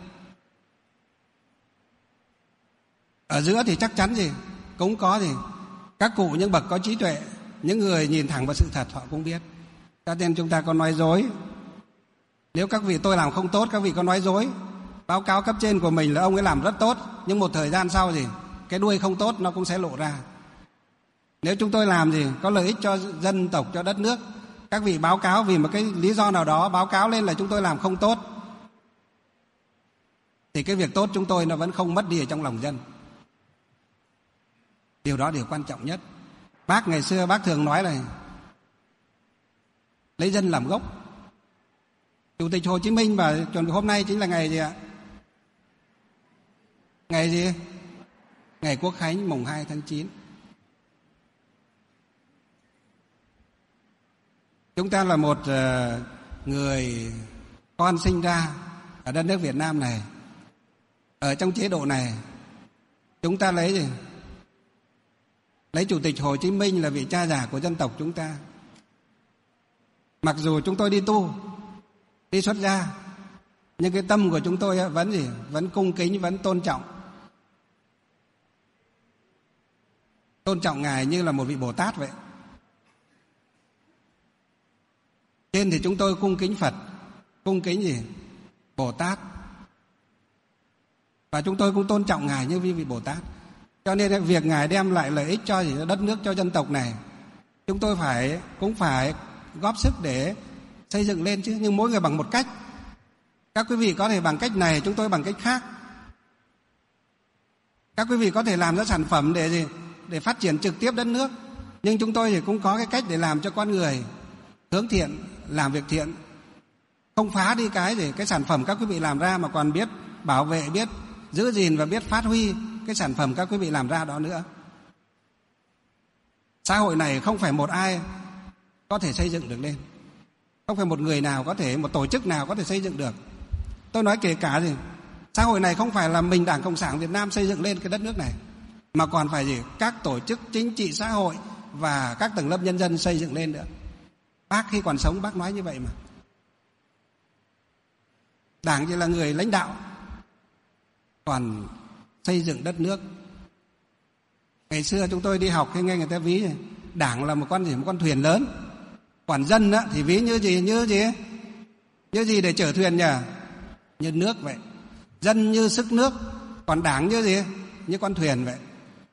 Ở giữa thì chắc chắn gì? Cũng có gì? Các cụ những bậc có trí tuệ, những người nhìn thẳng vào sự thật họ cũng biết. Cho nên chúng ta có nói dối. Nếu các vị tôi làm không tốt, các vị có nói dối, báo cáo cấp trên của mình là ông ấy làm rất tốt, nhưng một thời gian sau gì? Cái đuôi không tốt nó cũng sẽ lộ ra. Nếu chúng tôi làm gì? Có lợi ích cho dân tộc, cho đất nước, các vị báo cáo vì một cái lý do nào đó, báo cáo lên là chúng tôi làm không tốt, thì cái việc tốt chúng tôi nó vẫn không mất đi ở trong lòng dân. Điều đó điều quan trọng nhất. Bác ngày xưa bác thường nói là lấy dân làm gốc. Chủ tịch Hồ Chí Minh và chuẩn bị hôm nay chính là ngày gì ạ? Ngày gì? Ngày Quốc khánh mùng hai tháng chín. Chúng ta là một người con sinh ra ở đất nước Việt Nam này. Ở trong chế độ này, chúng ta lấy gì? Lấy Chủ tịch Hồ Chí Minh là vị cha già của dân tộc chúng ta. Mặc dù chúng tôi đi tu, đi xuất gia, nhưng cái tâm của chúng tôi vẫn gì? Vẫn cung kính, vẫn tôn trọng. Tôn trọng Ngài như là một vị Bồ Tát vậy. Trên thì chúng tôi cung kính Phật, cung kính gì? Bồ Tát. Và chúng tôi cũng tôn trọng Ngài như vị Bồ Tát. Cho nên việc Ngài đem lại lợi ích cho gì? Đất nước, cho dân tộc này, chúng tôi phải cũng phải góp sức để xây dựng lên chứ. Nhưng mỗi người bằng một cách. Các quý vị có thể bằng cách này, chúng tôi bằng cách khác. Các quý vị có thể làm ra sản phẩm để gì? Để phát triển trực tiếp đất nước. Nhưng chúng tôi thì cũng có cái cách để làm cho con người hướng thiện, làm việc thiện, không phá đi cái gì cái sản phẩm các quý vị làm ra, mà còn biết bảo vệ, biết giữ gìn và biết phát huy cái sản phẩm các quý vị làm ra đó nữa. Xã hội này không phải một ai có thể xây dựng được lên, không phải một người nào có thể, một tổ chức nào có thể xây dựng được. Tôi nói kể cả gì, xã hội này không phải là mình Đảng Cộng sản Việt Nam xây dựng lên cái đất nước này, mà còn phải gì, các tổ chức chính trị xã hội và các tầng lớp nhân dân xây dựng lên nữa. Bác khi còn sống bác nói như vậy mà. Đảng chỉ là người lãnh đạo, còn xây dựng đất nước. Ngày xưa chúng tôi đi học hay nghe người ta ví Đảng là một con gì, một con thuyền lớn, còn dân á, thì ví như gì, như gì như gì để chở thuyền nhỉ? Như nước vậy. Dân như sức nước, còn Đảng như gì, như con thuyền vậy.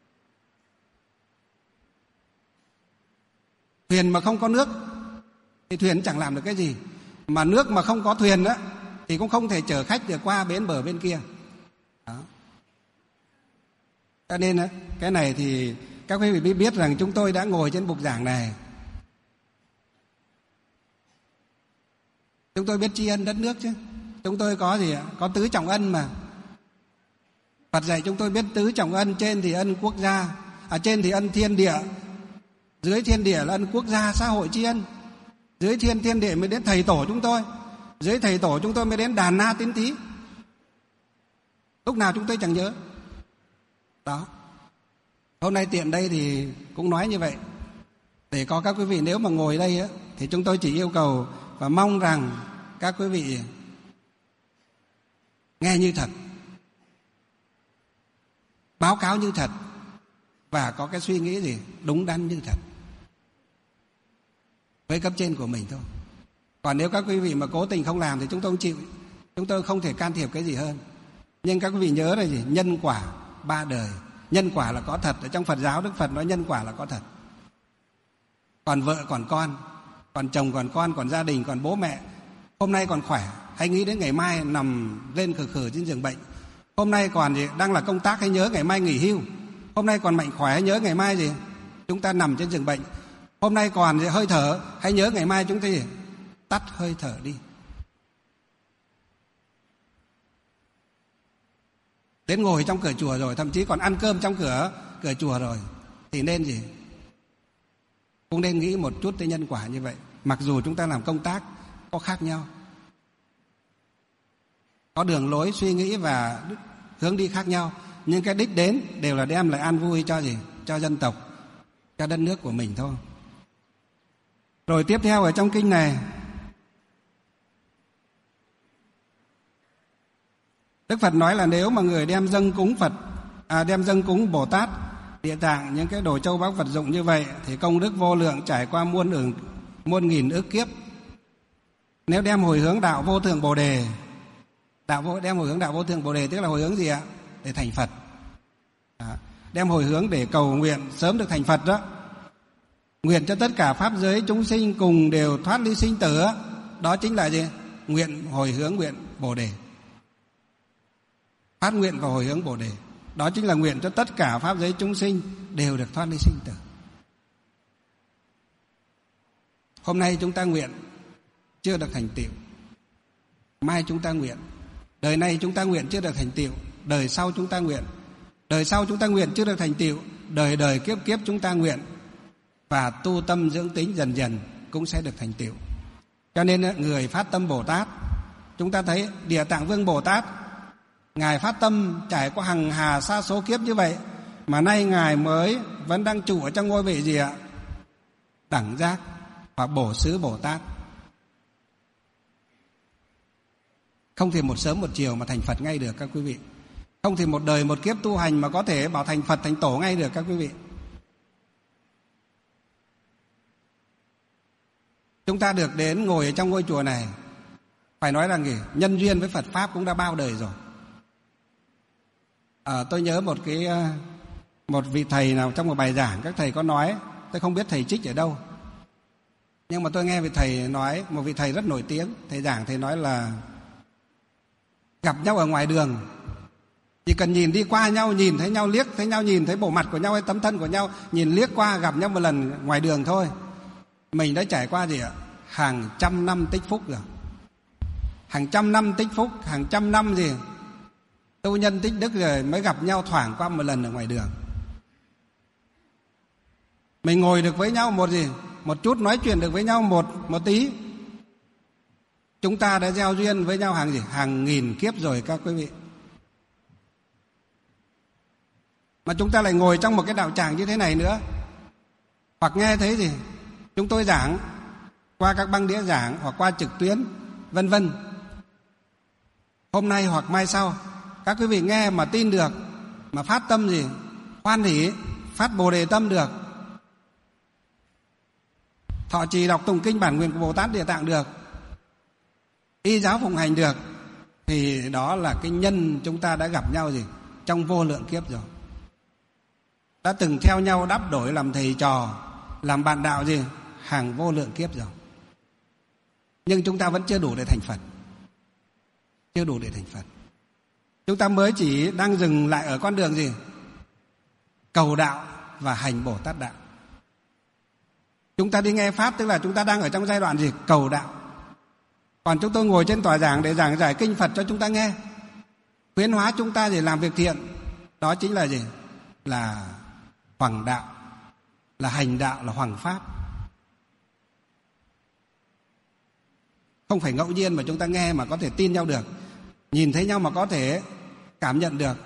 Thuyền mà không có nước thì thuyền chẳng làm được cái gì, mà nước mà không có thuyền á thì cũng không thể chở khách được qua bến bờ bên kia đó. Cho nên cái này thì các quý vị biết rằng chúng tôi đã ngồi trên bục giảng này, chúng tôi biết tri ân đất nước chứ. Chúng tôi có gì ạ? Có tứ trọng ân mà. Phật dạy chúng tôi biết tứ trọng ân. Trên thì ân quốc gia, à trên thì ân thiên địa, dưới thiên địa là ân quốc gia xã hội tri ân, dưới thiên thiên địa mới đến thầy tổ chúng tôi, dưới thầy tổ chúng tôi mới đến đàn na tín tí. Lúc nào chúng tôi chẳng nhớ đó. Hôm nay tiện đây thì cũng nói như vậy, để có các quý vị nếu mà ngồi đây á, thì chúng tôi chỉ yêu cầu và mong rằng các quý vị nghe như thật, báo cáo như thật, và có cái suy nghĩ gì đúng đắn như thật với cấp trên của mình thôi. Còn nếu các quý vị mà cố tình không làm thì chúng tôi không chịu, chúng tôi không thể can thiệp cái gì hơn. Nhưng các quý vị nhớ là gì? Nhân quả ba đời. Nhân quả là có thật. Ở trong Phật giáo Đức Phật nói nhân quả là có thật. Còn vợ còn con, còn chồng còn con, còn gia đình, còn bố mẹ, hôm nay còn khỏe, hãy nghĩ đến ngày mai nằm lên khử khử trên giường bệnh. Hôm nay còn gì đang là công tác, hãy nhớ ngày mai nghỉ hưu. Hôm nay còn mạnh khỏe, hãy nhớ ngày mai gì chúng ta nằm trên giường bệnh. Hôm nay còn gì hơi thở, hãy nhớ ngày mai chúng ta gì tắt hơi thở đi. Đến ngồi trong cửa chùa rồi, thậm chí còn ăn cơm trong cửa cửa chùa rồi, thì nên gì cũng nên nghĩ một chút tới nhân quả như vậy. Mặc dù chúng ta làm công tác có khác nhau, có đường lối suy nghĩ và hướng đi khác nhau, nhưng cái đích đến đều là đem lại an vui cho gì, cho dân tộc, cho đất nước của mình thôi. Rồi tiếp theo ở trong kinh này, Đức Phật nói là nếu mà người đem dâng cúng Phật, à, đem dâng cúng Bồ Tát, Địa Tạng, những cái đồ châu báu vật dụng như vậy, thì công đức vô lượng trải qua muôn ức, muôn nghìn ức kiếp. Nếu đem hồi hướng đạo vô thượng Bồ Đề, đạo vô, đem hồi hướng đạo vô thượng Bồ Đề tức là hồi hướng gì ạ? Để thành Phật. À, đem hồi hướng để cầu nguyện sớm được thành Phật đó. Nguyện cho tất cả pháp giới chúng sinh cùng đều thoát ly sinh tử, đó chính là gì? Nguyện hồi hướng, nguyện Bồ Đề. Phát nguyện và hồi hướng Bồ Đề, đó chính là nguyện cho tất cả pháp giới chúng sinh đều được thoát ly sinh tử. Hôm nay chúng ta nguyện chưa được thành tựu, mai chúng ta nguyện. Đời này chúng ta nguyện chưa được thành tựu, đời sau chúng ta nguyện. Đời sau chúng ta nguyện chưa được thành tựu, đời đời kiếp kiếp chúng ta nguyện. Và tu tâm dưỡng tính dần dần cũng sẽ được thành tựu. Cho nên người phát tâm Bồ Tát, chúng ta thấy Địa Tạng Vương Bồ Tát, Ngài phát tâm trải qua hằng hà sa số kiếp như vậy, mà nay Ngài mới vẫn đang trụ ở trong ngôi vị gì ạ? Đẳng giác và Bổ Xứ Bồ Tát. Không thể một sớm một chiều mà thành Phật ngay được các quý vị. Không thể một đời một kiếp tu hành mà có thể bảo thành Phật thành Tổ ngay được các quý vị. Chúng ta được đến ngồi ở trong ngôi chùa này, phải nói rằng gì? Nhân duyên với Phật Pháp cũng đã bao đời rồi. À, tôi nhớ một cái một vị thầy nào trong một bài giảng, các thầy có nói, tôi không biết thầy trích ở đâu, nhưng mà tôi nghe vị thầy nói, một vị thầy rất nổi tiếng, thầy giảng, thầy nói là gặp nhau ở ngoài đường, chỉ cần nhìn đi qua nhau, nhìn thấy nhau, liếc thấy nhau, nhìn thấy bộ mặt của nhau hay tấm thân của nhau, nhìn liếc qua gặp nhau một lần ngoài đường thôi, mình đã trải qua gì ạ? hàng trăm năm tích phúc rồi. Hàng trăm năm tích phúc, hàng trăm năm gì tu nhân tích đức rồi mới gặp nhau thoảng qua một lần ở ngoài đường. Mình ngồi được với nhau một gì, một chút, nói chuyện được với nhau một một tí, chúng ta đã gieo duyên với nhau hàng gì, hàng nghìn kiếp rồi các quý vị. Mà chúng ta lại ngồi trong một cái đạo tràng như thế này nữa, hoặc nghe thấy gì chúng tôi giảng qua các băng đĩa giảng hoặc qua trực tuyến vân vân. Hôm nay hoặc mai sau các quý vị nghe mà tin được, mà phát tâm gì hoan hỷ, phát bồ đề tâm được, thọ trì đọc tụng kinh bản nguyện của Bồ Tát Địa Tạng được, y giáo phụng hành được, thì đó là cái nhân chúng ta đã gặp nhau gì trong vô lượng kiếp rồi, đã từng theo nhau đắp đổi làm thầy trò, làm bạn đạo gì hàng vô lượng kiếp rồi. Nhưng chúng ta vẫn chưa đủ để thành Phật, chưa đủ để thành Phật. Chúng ta mới chỉ đang dừng lại ở con đường gì cầu đạo và hành Bồ Tát đạo. Chúng ta đi nghe pháp tức là chúng ta đang ở trong giai đoạn gì cầu đạo. Còn chúng tôi ngồi trên tòa giảng để giảng giải kinh Phật cho chúng ta nghe, khuyến hóa chúng ta để làm việc thiện, đó chính là gì, là hoằng đạo, là hành đạo, là hoằng pháp. Không phải ngẫu nhiên mà chúng ta nghe mà có thể tin nhau được, nhìn thấy nhau mà có thể cảm nhận được.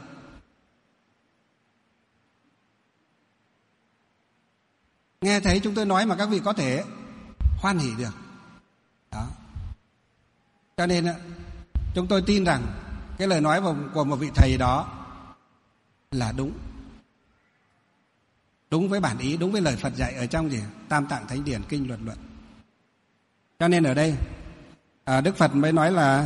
Nghe thấy chúng tôi nói mà các vị có thể hoan hỉ được. Đó. Cho nên chúng tôi tin rằng cái lời nói của một vị thầy đó là đúng, đúng với bản ý, đúng với lời Phật dạy ở trong gì Tam Tạng Thánh Điển Kinh Luật Luận. Cho nên ở đây à, Đức Phật mới nói là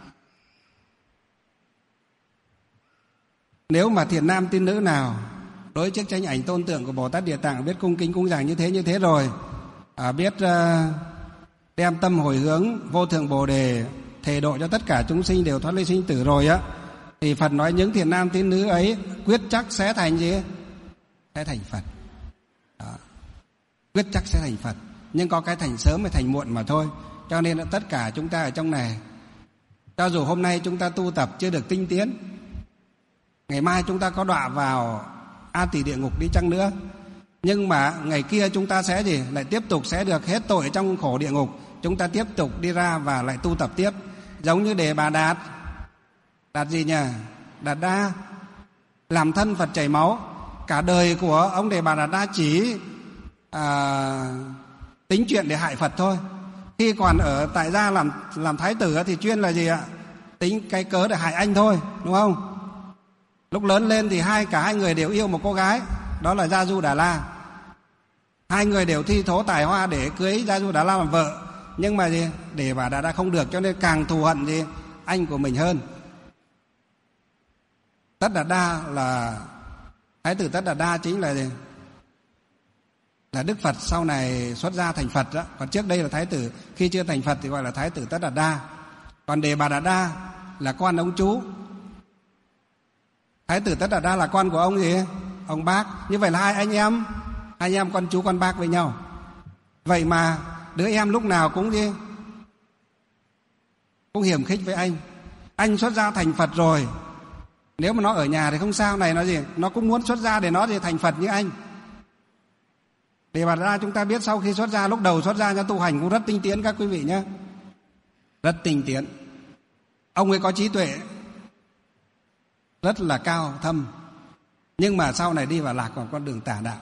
nếu mà thiện nam tín nữ nào đối trước tranh ảnh tôn tượng của Bồ Tát Địa Tạng biết cung kính cúng dường như thế như thế rồi, à, biết uh, đem tâm hồi hướng vô thượng Bồ Đề thề độ cho tất cả chúng sinh đều thoát ly sinh tử rồi á, thì Phật nói những thiện nam tín nữ ấy quyết chắc sẽ thành gì, sẽ thành Phật. Đó. Quyết chắc sẽ thành Phật, nhưng có cái thành sớm hay thành muộn mà thôi. Cho nên là tất cả chúng ta ở trong này, cho dù hôm nay chúng ta tu tập chưa được tinh tiến, ngày mai chúng ta có đọa vào A Tỳ địa ngục đi chăng nữa, nhưng mà ngày kia chúng ta sẽ gì, lại tiếp tục sẽ được hết tội trong khổ địa ngục, chúng ta tiếp tục đi ra và lại tu tập tiếp. Giống như Đề Bà Đạt, Đạt gì nhỉ, Đạt Đa, làm thân Phật chảy máu. Cả đời của ông Đề Bà Đạt Đa chỉ à, tính chuyện để hại Phật thôi. Khi còn ở tại gia làm làm thái tử thì chuyên là gì ạ, tính cái cớ để hại anh thôi, đúng không? Lúc lớn lên thì hai cả hai người đều yêu một cô gái, đó là Gia Du Đà La. Hai người đều thi thố tài hoa để cưới Gia Du Đà La làm vợ, nhưng mà gì, Đề Bà Đạt Đa không được, cho nên càng thù hận gì anh của mình hơn. Tất Đạt Đa là thái tử Tất Đạt Đa chính là gì, là Đức Phật sau này xuất gia thành Phật đó. Còn trước đây là thái tử, khi chưa thành Phật thì gọi là thái tử Tất Đạt Đa. Còn Đề Bà Đạt Đa là con ông chú, thái tử Tất Đạt Đa là con của ông gì, ông bác. Như vậy là hai anh em, hai anh em con chú con bác với nhau. Vậy mà đứa em lúc nào cũng gì, cũng hiềm khích với anh. Anh xuất gia thành Phật rồi, nếu mà nó ở nhà thì không sao, này nó gì, nó cũng muốn xuất gia để nó gì thành Phật như anh. Đề Bà Đạt Đa chúng ta biết sau khi xuất gia, lúc đầu xuất gia cho tu hành cũng rất tinh tiến các quý vị nhé, rất tinh tiến. Ông ấy có trí tuệ rất là cao thâm, nhưng mà sau này đi vào lạc vào con đường tà đạo.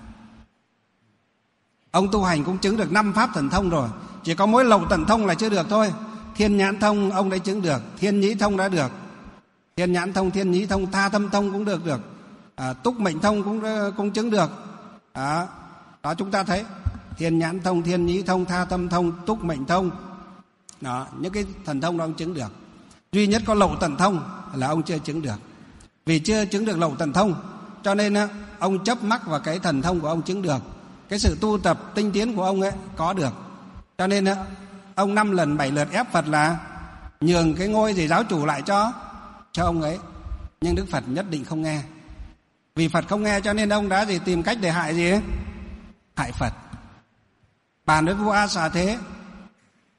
Ông tu hành cũng chứng được năm pháp thần thông rồi, chỉ có mỗi lậu tận thông là chưa được thôi. Thiên nhãn thông ông đã chứng được, thiên nhĩ thông đã được, thiên nhãn thông, thiên nhĩ thông, tha tâm thông cũng được được, à, túc mệnh thông cũng cũng chứng được. Đó, đó chúng ta thấy thiên nhãn thông, thiên nhĩ thông, tha tâm thông, túc mệnh thông, đó những cái thần thông đó ông chứng được. Duy nhất có lậu tận thông là ông chưa chứng được. Vì chưa chứng được lậu tận thông cho nên ông chấp mắc vào cái thần thông của ông chứng được. Cái sự tu tập tinh tiến của ông ấy có được, cho nên ông năm lần bảy lượt ép Phật là nhường cái ngôi gì giáo chủ lại cho cho ông ấy. Nhưng Đức Phật nhất định không nghe. Vì Phật không nghe cho nên ông đã gì tìm cách để hại gì ấy? Hại Phật. Bàn với vua A Xà Thế,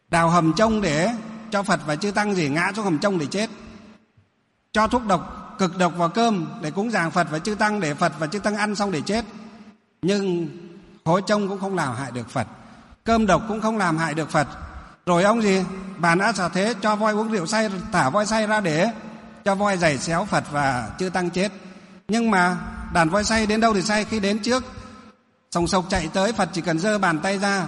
đào hầm trông để cho Phật và chư tăng gì ngã xuống hầm trông để chết, cho thuốc độc cực độc vào cơm để cúng dường Phật và chư tăng, để Phật và chư tăng ăn xong để chết. Nhưng hối trông cũng không làm hại được Phật, cơm độc cũng không làm hại được Phật. Rồi ông gì bàn A Xà Thế cho voi uống rượu say, thả voi say ra để cho voi giày xéo Phật và chư tăng chết. Nhưng mà đàn voi say đến đâu thì say, khi đến trước sòng sộc chạy tới, Phật chỉ cần giơ bàn tay ra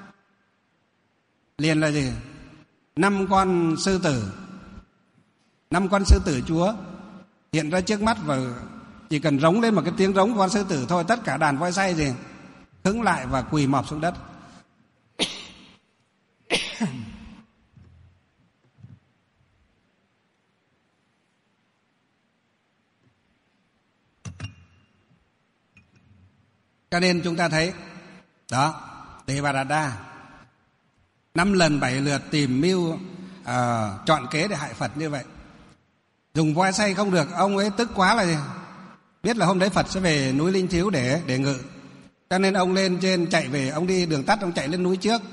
liền là gì, năm con sư tử, năm con sư tử chúa hiện ra trước mắt, và chỉ cần rống lên một cái tiếng rống của con sư tử thôi, tất cả đàn voi say gì hứng lại và quỳ mọp xuống đất. Cho nên chúng ta thấy đó, Đề Bà Đạt Đa năm lần bảy lượt tìm mưu uh, chọn kế để hại Phật như vậy. Dùng voi say không được, ông ấy tức quá là gì? Biết là hôm đấy Phật sẽ về núi Linh Thiếu để để ngự, cho nên ông lên trên chạy về. Ông đi đường tắt, ông chạy lên núi trước.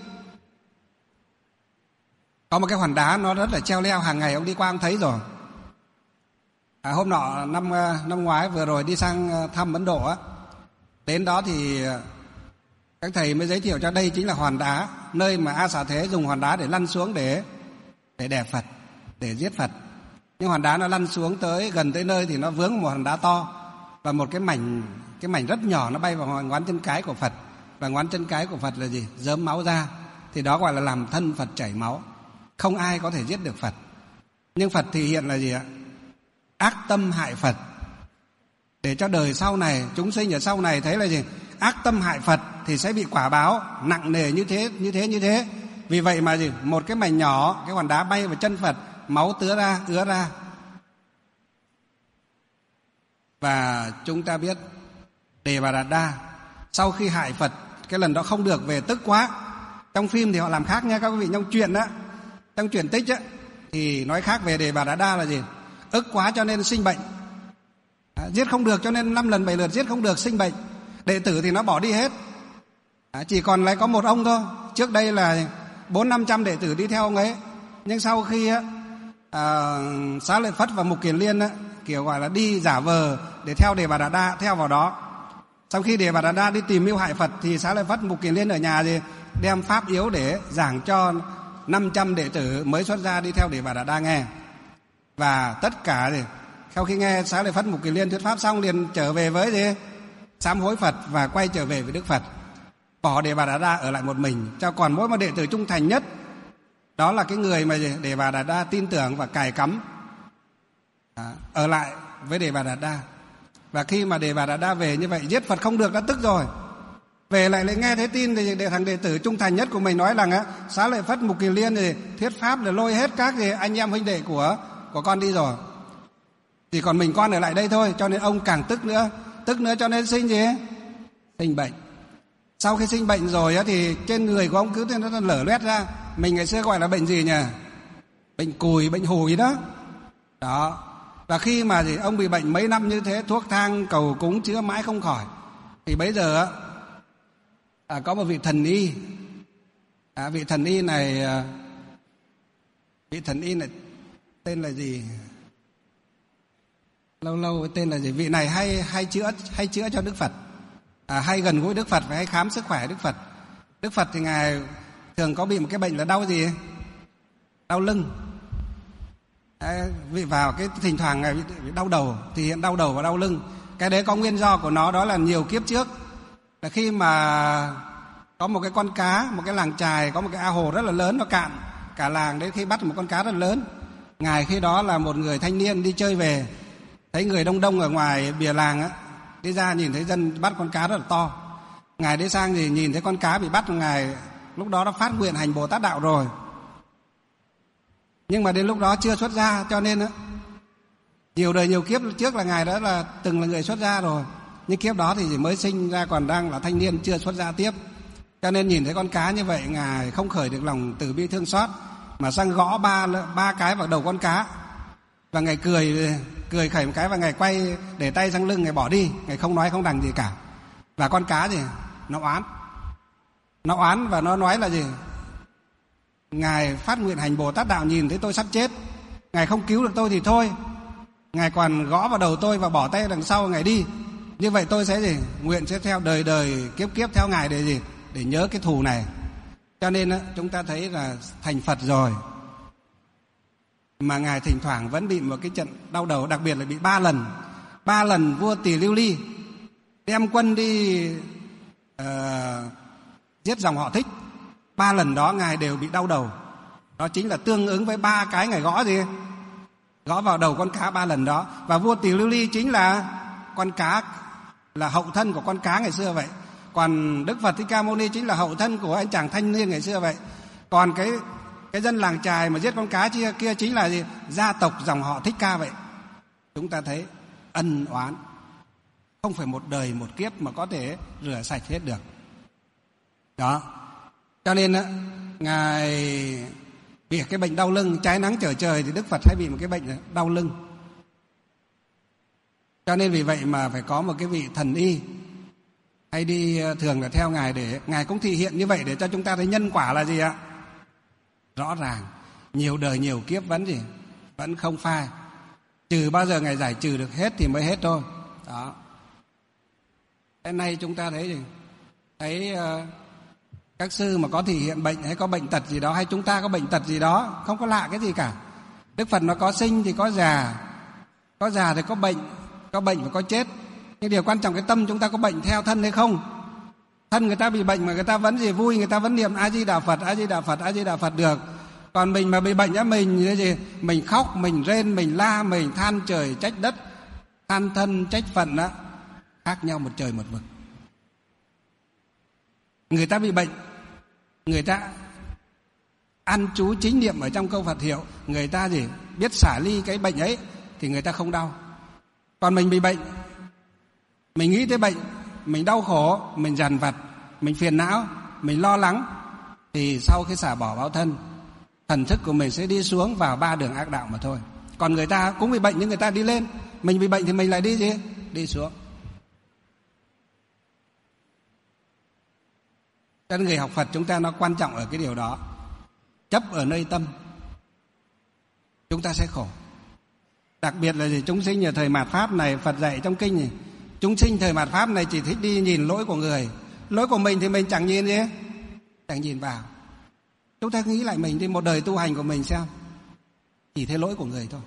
Có một cái hòn đá nó rất là treo leo, hàng ngày ông đi qua ông thấy rồi. À, hôm nọ năm năm ngoái vừa rồi đi sang thăm Ấn Độ á, đến đó thì các thầy mới giới thiệu cho đây chính là hòn đá nơi mà A Xà Thế dùng hòn đá để lăn xuống để để đè Phật, để giết Phật. Nhưng hòn đá nó lăn xuống tới gần tới nơi thì nó vướng một hòn đá to, và một cái mảnh cái mảnh rất nhỏ nó bay vào ngón chân cái của Phật, và ngón chân cái của Phật là gì? Rớm máu ra. Thì đó gọi là làm thân Phật chảy máu. Không ai có thể giết được Phật. Nhưng Phật thì hiện là gì ạ? Ác tâm hại Phật, để cho đời sau này, chúng sinh ở sau này thấy là gì? Ác tâm hại Phật thì sẽ bị quả báo nặng nề như thế, như thế, như thế. Vì vậy mà gì? Một cái mảnh nhỏ, cái hòn đá bay vào chân Phật, máu tứa ra, ứa ra. Và chúng ta biết Đề Bà Đạt Đa sau khi hại Phật cái lần đó không được, về tức quá. Trong phim thì họ làm khác nha các quý vị, trong truyện đó, trong truyện tích á thì nói khác về Đề Bà Đạt Đa là gì? Ức quá cho nên sinh bệnh. À, giết không được cho nên năm lần bảy lượt giết không được, sinh bệnh. Đệ tử thì nó bỏ đi hết. À, chỉ còn lại có một ông thôi. Trước đây là bốn năm trăm đệ tử đi theo ông ấy. Nhưng sau khi á, à, Xá Lợi Phất và Mục Kiền Liên á, kiểu gọi là đi giả vờ để theo Đề Bà Đạt Đa, theo vào đó. Sau khi Đề Bà Đạt Đa đi tìm mưu hại Phật thì Xá Lợi Phất, Mục Kiền Liên ở nhà gì đem pháp yếu để giảng cho năm trăm đệ tử mới xuất gia đi theo Đề Bà Đạt Đa nghe. Và tất cả gì sau khi nghe Xá Lợi Phất, Mục Kiền Liên thuyết pháp xong liền trở về với gì sám hối Phật và quay trở về với Đức Phật, bỏ Đề Bà Đạt Đa ở lại một mình. Cho còn mỗi một đệ tử trung thành nhất, đó là cái người mà gì Đề Bà Đạt Đa tin tưởng và cài cắm, à, ở lại với Đề Bà Đạt Đa. Và khi mà Đề Bà Đạt Đa về như vậy, giết Phật không được đã tức rồi, về lại lại nghe thấy tin thì để thằng đệ tử trung thành nhất của mình nói rằng á, Xá Lợi Phất, Mục Kiền Liên thì thuyết pháp để lôi hết các gì anh em huynh đệ của của con đi rồi, chỉ còn mình con ở lại đây thôi. Cho nên ông càng tức nữa, tức nữa cho nên sinh gì sinh bệnh. Sau khi sinh bệnh rồi á thì trên người của ông cứ thế nó lở loét ra. Mình ngày xưa gọi là bệnh gì nhỉ? Bệnh cùi, bệnh hùi đó. Đó. Và khi mà gì ông bị bệnh mấy năm như thế, thuốc thang cầu cúng chữa mãi không khỏi, thì bây giờ á à, có một vị thần y. À, vị thần y này à, vị thần y này tên là gì? Lâu lâu tên là gì? Vị này hay hay chữa hay chữa cho Đức Phật. À, hay gần gũi Đức Phật và hay khám sức khỏe Đức Phật. Đức Phật thì ngài thường có bị một cái bệnh là đau gì? Đau lưng. À, vì vào cái thỉnh thoảng ngài bị đau đầu, thì hiện đau đầu và đau lưng. Cái đấy có nguyên do của nó, đó là nhiều kiếp trước là khi mà có một cái con cá, một cái làng chài có một cái ao hồ rất là lớn, nó cạn, cả làng đấy khi bắt một con cá rất lớn. Ngài khi đó là một người thanh niên đi chơi về, thấy người đông đông ở ngoài bìa làng á, đi ra nhìn thấy dân bắt con cá rất là to. Ngài đi sang thì nhìn thấy con cá bị bắt, ngài lúc đó đã phát nguyện hành Bồ Tát đạo rồi, nhưng mà đến lúc đó chưa xuất gia, cho nên á nhiều đời nhiều kiếp trước là ngài đã là từng là người xuất gia rồi, nhưng kiếp đó thì chỉ mới sinh ra còn đang là thanh niên chưa xuất gia tiếp. Cho nên nhìn thấy con cá như vậy, ngài không khởi được lòng từ bi thương xót, mà sang gõ ba ba cái vào đầu con cá, và ngài cười cười khẩy một cái, và ngài quay để tay sang lưng, ngài bỏ đi, ngài không nói không đằng gì cả. Và con cá gì nó oán, nó oán và nó nói là gì? Ngài phát nguyện hành Bồ Tát đạo, nhìn thấy tôi sắp chết, Ngài không cứu được tôi thì thôi, Ngài còn gõ vào đầu tôi và bỏ tay đằng sau Ngài đi. Như vậy tôi sẽ gì? Nguyện sẽ theo đời đời kiếp kiếp theo Ngài để gì? Để nhớ cái thù này. Cho nên chúng ta thấy là thành Phật rồi mà Ngài thỉnh thoảng vẫn bị một cái trận đau đầu, đặc biệt là bị ba lần. Ba lần vua Tỳ Lưu Ly đem quân đi uh, giết dòng họ Thích. Ba lần đó Ngài đều bị đau đầu. Đó chính là tương ứng với ba cái Ngài gõ gì? Gõ vào đầu con cá ba lần đó. Và vua Tỳ Lưu Ly chính là con cá, là hậu thân của con cá ngày xưa vậy. Còn Đức Phật Thích Ca Mâu Ni chính là hậu thân của anh chàng thanh niên ngày xưa vậy. Còn cái cái dân làng chài mà giết con cá kia, kia chính là gì? Gia tộc dòng họ Thích Ca vậy. Chúng ta thấy ân oán không phải một đời một kiếp mà có thể rửa sạch hết được. Đó. Cho nên Ngài bị cái bệnh đau lưng, trái nắng trở trời thì Đức Phật hay bị một cái bệnh đau lưng. Cho nên vì vậy mà phải có một cái vị thần y hay đi thường là theo Ngài, để Ngài cũng thị hiện như vậy để cho chúng ta thấy nhân quả là gì ạ? Rõ ràng, nhiều đời nhiều kiếp vẫn gì? Vẫn không phai. Trừ bao giờ Ngài giải trừ được hết thì mới hết thôi. Đó. Hôm nay chúng ta thấy gì? Thấy uh, các sư mà có thị hiện bệnh hay có bệnh tật gì đó, hay chúng ta có bệnh tật gì đó, không có lạ cái gì cả. Đức Phật nó có sinh thì có già, có già thì có bệnh, có bệnh và có chết. Nhưng điều quan trọng cái tâm chúng ta có bệnh theo thân hay không? Thân người ta bị bệnh mà người ta vẫn gì vui, người ta vẫn niệm A Di Đà Phật, A Di Đà Phật, A Di Đà Phật được. Còn mình mà bị bệnh á, mình cái gì? Mình khóc, mình rên, mình la, mình than trời trách đất, than thân trách phận á, khác nhau một trời một vực. Người ta bị bệnh, người ta ăn chú chính niệm ở trong câu Phật hiệu, người ta gì? Biết xả ly cái bệnh ấy thì người ta không đau. Còn mình bị bệnh, mình nghĩ tới bệnh, mình đau khổ, mình dằn vặt, mình phiền não, mình lo lắng, thì sau khi xả bỏ báo thân, thần thức của mình sẽ đi xuống vào ba đường ác đạo mà thôi. Còn người ta cũng bị bệnh nhưng người ta đi lên, mình bị bệnh thì mình lại đi gì? Đi xuống. Cho nên người học Phật chúng ta nó quan trọng ở cái điều đó. Chấp ở nơi tâm, chúng ta sẽ khổ. Đặc biệt là gì? Chúng sinh ở thời mạt Pháp này, Phật dạy trong kinh này, chúng sinh thời mạt Pháp này chỉ thích đi nhìn lỗi của người. Lỗi của mình thì mình chẳng nhìn gì, chẳng nhìn vào. Chúng ta nghĩ lại mình đi, một đời tu hành của mình xem, chỉ thấy lỗi của người thôi.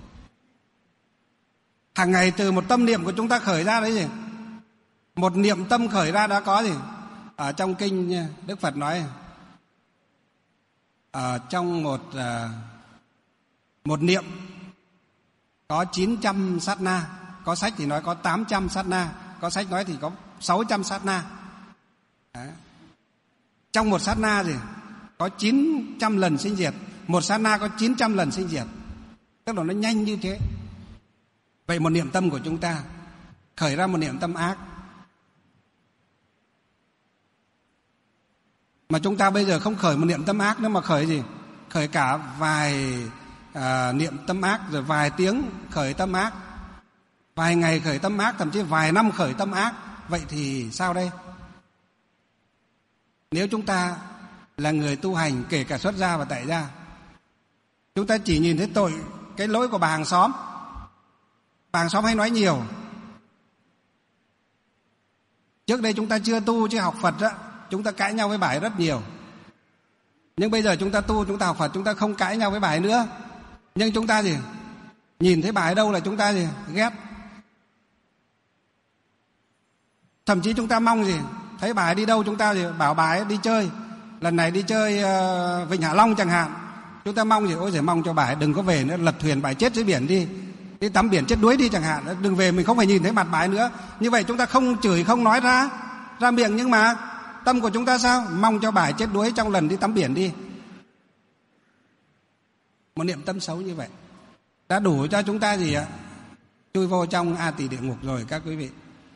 Hàng ngày từ một tâm niệm của chúng ta khởi ra đấy gì? Một niệm tâm khởi ra đã có gì? Ở trong kinh Đức Phật nói, ở trong một một niệm có chín trăm sát na, có sách thì nói có tám trăm sát na, có sách nói thì có sáu trăm sát na. Đấy. Trong một sát na gì? Có chín trăm lần sinh diệt. Một sát na có chín trăm lần sinh diệt. Tức là nó nhanh như thế. Vậy một niệm tâm của chúng ta khởi ra một niệm tâm ác, mà chúng ta bây giờ không khởi một niệm tâm ác nữa mà khởi gì? Khởi cả vài à, niệm tâm ác, rồi vài tiếng khởi tâm ác, vài ngày khởi tâm ác, thậm chí vài năm khởi tâm ác. Vậy thì sao đây? Nếu chúng ta là người tu hành, kể cả xuất gia và tại gia, chúng ta chỉ nhìn thấy tội, cái lỗi của bà hàng xóm. Bà hàng xóm hay nói nhiều. Trước đây chúng ta chưa tu, chưa học Phật á, chúng ta cãi nhau với bà ấy rất nhiều. Nhưng bây giờ chúng ta tu, chúng ta học Phật, chúng ta không cãi nhau với bà ấy nữa. Nhưng chúng ta gì? Nhìn thấy bà ấy đâu là chúng ta gì? Ghét. Thậm chí chúng ta mong gì? Thấy bà ấy đi đâu chúng ta gì? Bảo bà ấy đi chơi. Lần này đi chơi uh, Vịnh Hạ Long chẳng hạn. Chúng ta mong gì? Ôi giời, mong cho bà ấy đừng có về nữa, lật thuyền bà ấy chết dưới biển đi. Đi tắm biển chết đuối đi chẳng hạn. Đừng về, mình không phải nhìn thấy mặt bà ấy nữa. Như vậy chúng ta không chửi, không nói ra ra miệng, nhưng mà tâm của chúng ta sao? Mong cho bà ấy chết đuối trong lần đi tắm biển đi. Một niệm tâm xấu như vậy đã đủ cho chúng ta gì ạ? Chui vô trong A Tỳ địa ngục rồi các quý vị.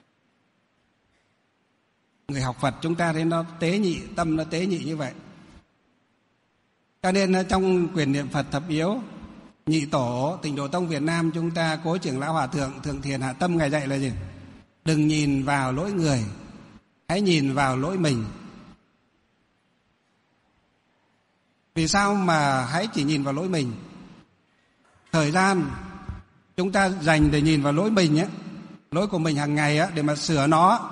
Người học Phật chúng ta thấy nó tế nhị, tâm nó tế nhị như vậy. Cho nên trong quyển niệm Phật thập yếu, Nhị Tổ Tịnh Độ Tông Việt Nam chúng ta, Cố Trưởng Lão Hòa Thượng Thượng Thiền Hạ Tâm Ngài dạy là gì? Đừng nhìn vào lỗi người, hãy nhìn vào lỗi mình. Vì sao mà hãy chỉ nhìn vào lỗi mình? Thời gian chúng ta dành để nhìn vào lỗi mình ấy, lỗi của mình hàng ngày á, để mà sửa nó.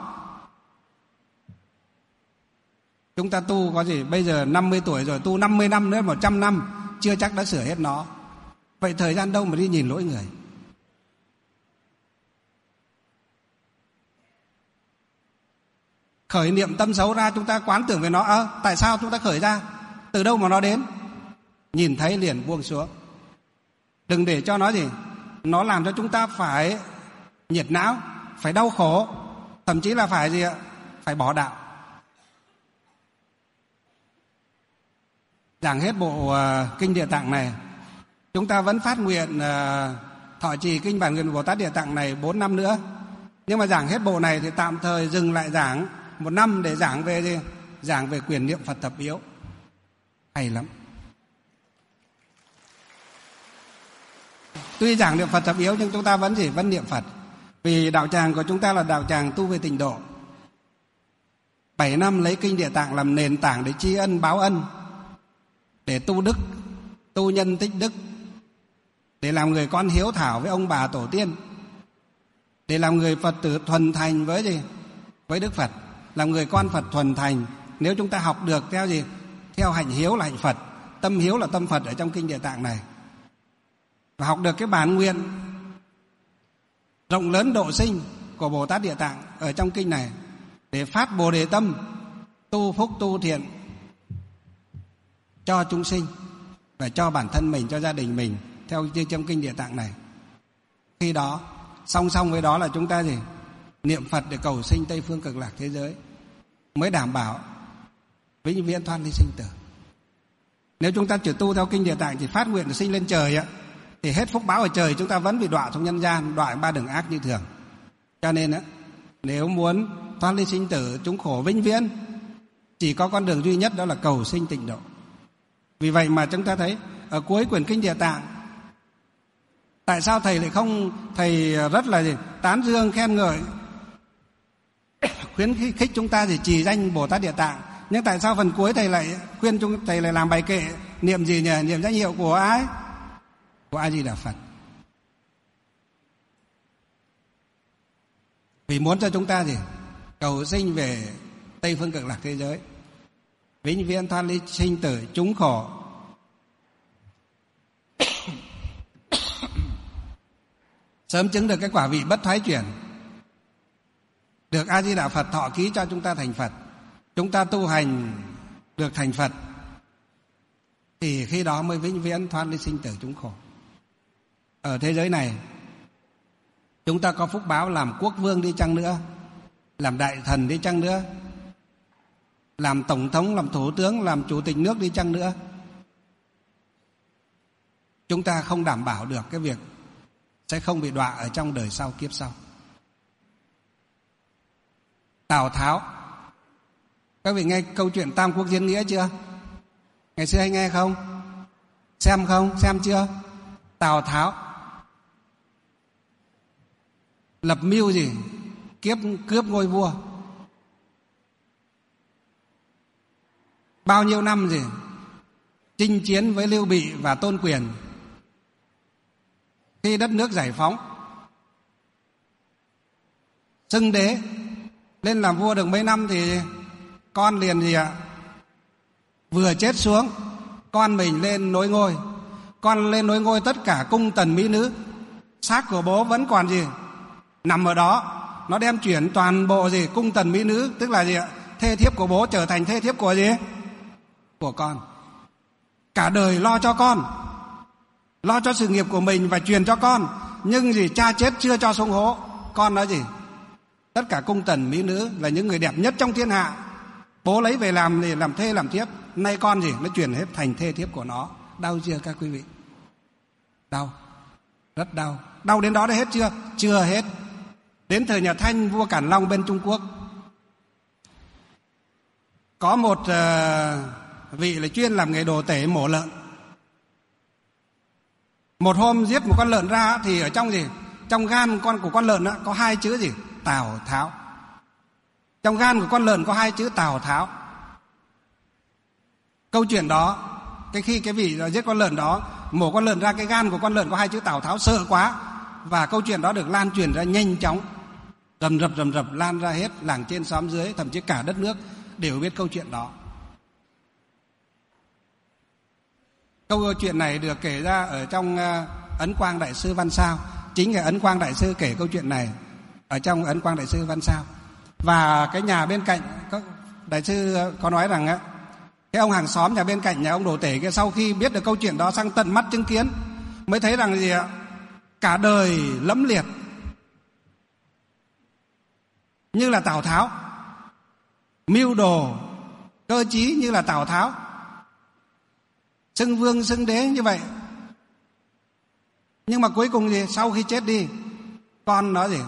Chúng ta tu có gì? Bây giờ năm mươi tuổi rồi, tu năm mươi năm nữa, một trăm năm, chưa chắc đã sửa hết nó. Vậy thời gian đâu mà đi nhìn lỗi người? Khởi niệm tâm xấu ra, chúng ta quán tưởng về nó. À, tại sao chúng ta khởi ra? Từ đâu mà nó đến? Nhìn thấy liền buông xuống. Đừng để cho nó gì? Nó làm cho chúng ta phải nhiệt não, phải đau khổ, thậm chí là phải gì ạ? Phải bỏ đạo. Giảng hết bộ uh, Kinh Địa Tạng này, chúng ta vẫn phát nguyện uh, thọ trì Kinh Bản Nguyện Bồ Tát Địa Tạng này bốn năm nữa. Nhưng mà giảng hết bộ này thì tạm thời dừng lại giảng một năm để giảng về gì? Giảng về quyền niệm Phật thập yếu. Hay lắm. Tuy giảng niệm Phật thập yếu nhưng chúng ta vẫn gì? Vẫn niệm Phật. Vì đạo tràng của chúng ta là đạo tràng tu về tịnh độ. Bảy năm lấy Kinh Địa Tạng làm nền tảng để tri ân báo ân, để tu đức, tu nhân tích đức, để làm người con hiếu thảo với ông bà tổ tiên, để làm người Phật tử thuần thành với gì? Với Đức Phật, làm người con Phật thuần thành. Nếu chúng ta học được theo gì? Theo hạnh hiếu là hạnh Phật, tâm hiếu là tâm Phật ở trong Kinh Địa Tạng này, và học được cái bản nguyện rộng lớn độ sinh của Bồ Tát Địa Tạng ở trong kinh này, để phát Bồ Đề tâm, tu phúc tu thiện cho chúng sinh và cho bản thân mình, cho gia đình mình, theo như trong Kinh Địa Tạng này. Khi đó song song với đó là chúng ta gì? Niệm Phật để cầu sinh Tây phương cực lạc thế giới, mới đảm bảo vĩnh viễn thoát ly sinh tử. Nếu chúng ta chỉ tu theo Kinh Địa Tạng, chỉ phát nguyện để sinh lên trời á, thì hết phúc báo ở trời, chúng ta vẫn bị đọa xuống nhân gian, đọa ba đường ác như thường. Cho nên á, nếu muốn thoát ly sinh tử, chúng khổ vĩnh viễn, chỉ có con đường duy nhất, đó là cầu sinh tịnh độ. Vì vậy mà chúng ta thấy ở cuối quyển Kinh Địa Tạng, tại sao thầy lại không, thầy rất là gì? Tán dương khen ngợi, khuyến khích chúng ta thì trì danh Bồ Tát Địa Tạng, nhưng tại sao phần cuối thầy lại khuyên chúng, thầy lại làm bài kệ niệm gì nhỉ? Niệm danh hiệu của ai? Của A Di Đà Phật. Vì muốn cho chúng ta gì? Cầu sinh về Tây phương cực lạc thế giới, vĩnh viễn thoát ly sinh tử, chúng khổ. Sớm chứng được cái quả vị bất thoái chuyển, được A Di Đà Phật thọ ký cho chúng ta thành Phật. Chúng ta tu hành được thành Phật, thì khi đó mới vĩnh viễn thoát ly sinh tử chúng khổ. Ở thế giới này, chúng ta có phúc báo làm quốc vương đi chăng nữa, làm đại thần đi chăng nữa, làm tổng thống, làm thủ tướng, làm chủ tịch nước đi chăng nữa, chúng ta không đảm bảo được cái việc sẽ không bị đọa ở trong đời sau, kiếp sau. Tào Tháo, các vị nghe câu chuyện Tam Quốc Diễn Nghĩa chưa? Ngày xưa hay nghe không? Xem không? Xem chưa? Tào Tháo lập mưu gì? Kiếp cướp ngôi vua. Bao nhiêu năm gì? Chinh chiến với Lưu Bị và Tôn Quyền. Khi đất nước giải phóng, xưng đế, lên làm vua được mấy năm thì con liền gì ạ? Vừa chết xuống, con mình lên nối ngôi. Con lên nối ngôi, tất cả cung tần mỹ nữ, xác của bố vẫn còn gì? Nằm ở đó. Nó đem chuyển toàn bộ gì? Cung tần mỹ nữ, tức là gì ạ? Thê thiếp của bố trở thành thê thiếp của gì? Của con. Cả đời lo cho con, lo cho sự nghiệp của mình và truyền cho con. Nhưng gì? Cha chết chưa cho xuống hố. Con nói gì? Tất cả cung tần mỹ nữ là những người đẹp nhất trong thiên hạ, bố lấy về làm làm thê làm thiếp. Nay con gì? Nó chuyển hết thành thê thiếp của nó. Đau chưa các quý vị? Đau, rất đau. Đau đến đó đã hết chưa? Chưa hết. Đến thời nhà Thanh, vua Cản Long bên Trung Quốc, có một uh, vị là chuyên làm nghề đồ tể mổ lợn. Một hôm giết một con lợn ra thì ở trong gì? Trong gan con của con lợn đó có hai chữ gì? Tào Tháo. Trong gan của con lợn có hai chữ Tào Tháo. Câu chuyện đó Cái khi cái vị giết con lợn đó mổ con lợn ra, cái gan của con lợn có hai chữ Tào Tháo, sợ quá, và câu chuyện đó được lan truyền ra nhanh chóng, rầm rập rầm rập lan ra hết làng trên xóm dưới, thậm chí cả đất nước đều biết câu chuyện đó. Câu chuyện này được kể ra ở trong Ấn Quang Đại Sư Văn Sao. Chính là Ấn Quang Đại Sư kể câu chuyện này ở trong Ấn Quang Đại Sư Văn Sao. Và cái nhà bên cạnh, Đại Sư có nói rằng á, cái ông hàng xóm nhà bên cạnh nhà ông Đồ Tể kia, sau khi biết được câu chuyện đó, sang tận mắt chứng kiến, mới thấy rằng gì ạ, cả đời lẫm liệt như là Tào Tháo, mưu đồ cơ trí như là Tào Tháo, xưng vương xưng đế như vậy. Nhưng mà cuối cùng gì, sau khi chết đi, con nó gì,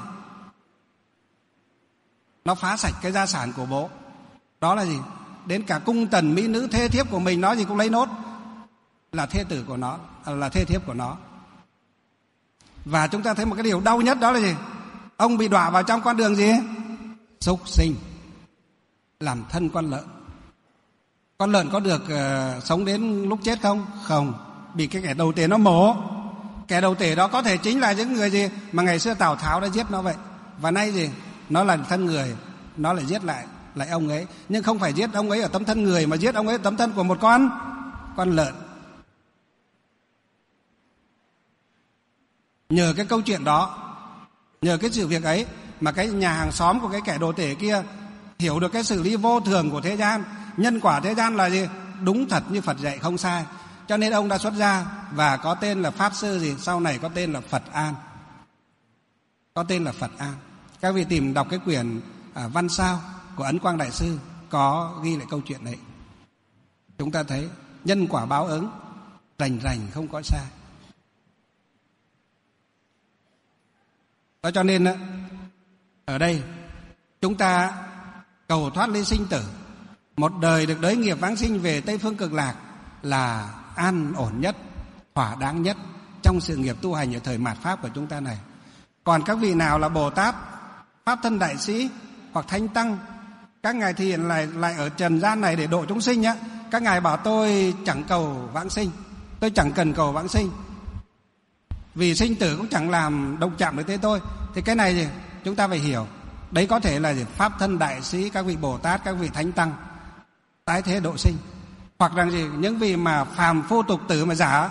nó phá sạch cái gia sản của bố. Đó là gì, đến cả cung tần mỹ nữ thê thiếp của mình nó gì cũng lấy nốt, là thê tử của nó, là thê thiếp của nó. Và chúng ta thấy một cái điều đau nhất, đó là gì, ông bị đọa vào trong con đường gì, súc sinh, làm thân con lợn. Con lợn có được uh, sống đến lúc chết không? Không, bị cái kẻ đầu tể nó mổ. Kẻ đầu tể đó có thể chính là những người gì mà ngày xưa Tào Tháo đã giết nó vậy. Và nay gì, nó là thân người, nó lại giết lại lại ông ấy. Nhưng không phải giết ông ấy ở tấm thân người, mà giết ông ấy ở tấm thân của một con con lợn. Nhờ cái câu chuyện đó, nhờ cái sự việc ấy, mà cái nhà hàng xóm của cái kẻ đồ tể kia hiểu được cái xử lý vô thường của thế gian. Nhân quả thế gian là gì, đúng thật như Phật dạy, không sai. Cho nên ông đã xuất gia và có tên là Pháp Sư gì, sau này có tên là Phật An. Có tên là Phật An. Các vị tìm đọc cái quyển à, Văn Sao của Ấn Quang Đại Sư có ghi lại câu chuyện đấy. Chúng ta thấy nhân quả báo ứng, rành rành không có sai. Đó cho nên ở đây chúng ta cầu thoát ly sinh tử, một đời được đới nghiệp vãng sinh về Tây Phương Cực Lạc là an ổn nhất, thỏa đáng nhất trong sự nghiệp tu hành ở thời mạt Pháp của chúng ta này. Còn các vị nào là Bồ Tát, Pháp Thân Đại Sĩ hoặc Thánh Tăng, các ngài thì hiện lại, lại ở trần gian này để độ chúng sinh nhá. Các ngài bảo tôi chẳng cầu vãng sinh, tôi chẳng cần cầu vãng sinh, vì sinh tử cũng chẳng làm động chạm được tới tôi. Thì cái này thì chúng ta phải hiểu, đấy có thể là gì? Pháp Thân Đại Sĩ, các vị Bồ Tát, các vị Thánh Tăng tái thế độ sinh. Hoặc rằng gì, những vị mà phàm phu tục tử mà giả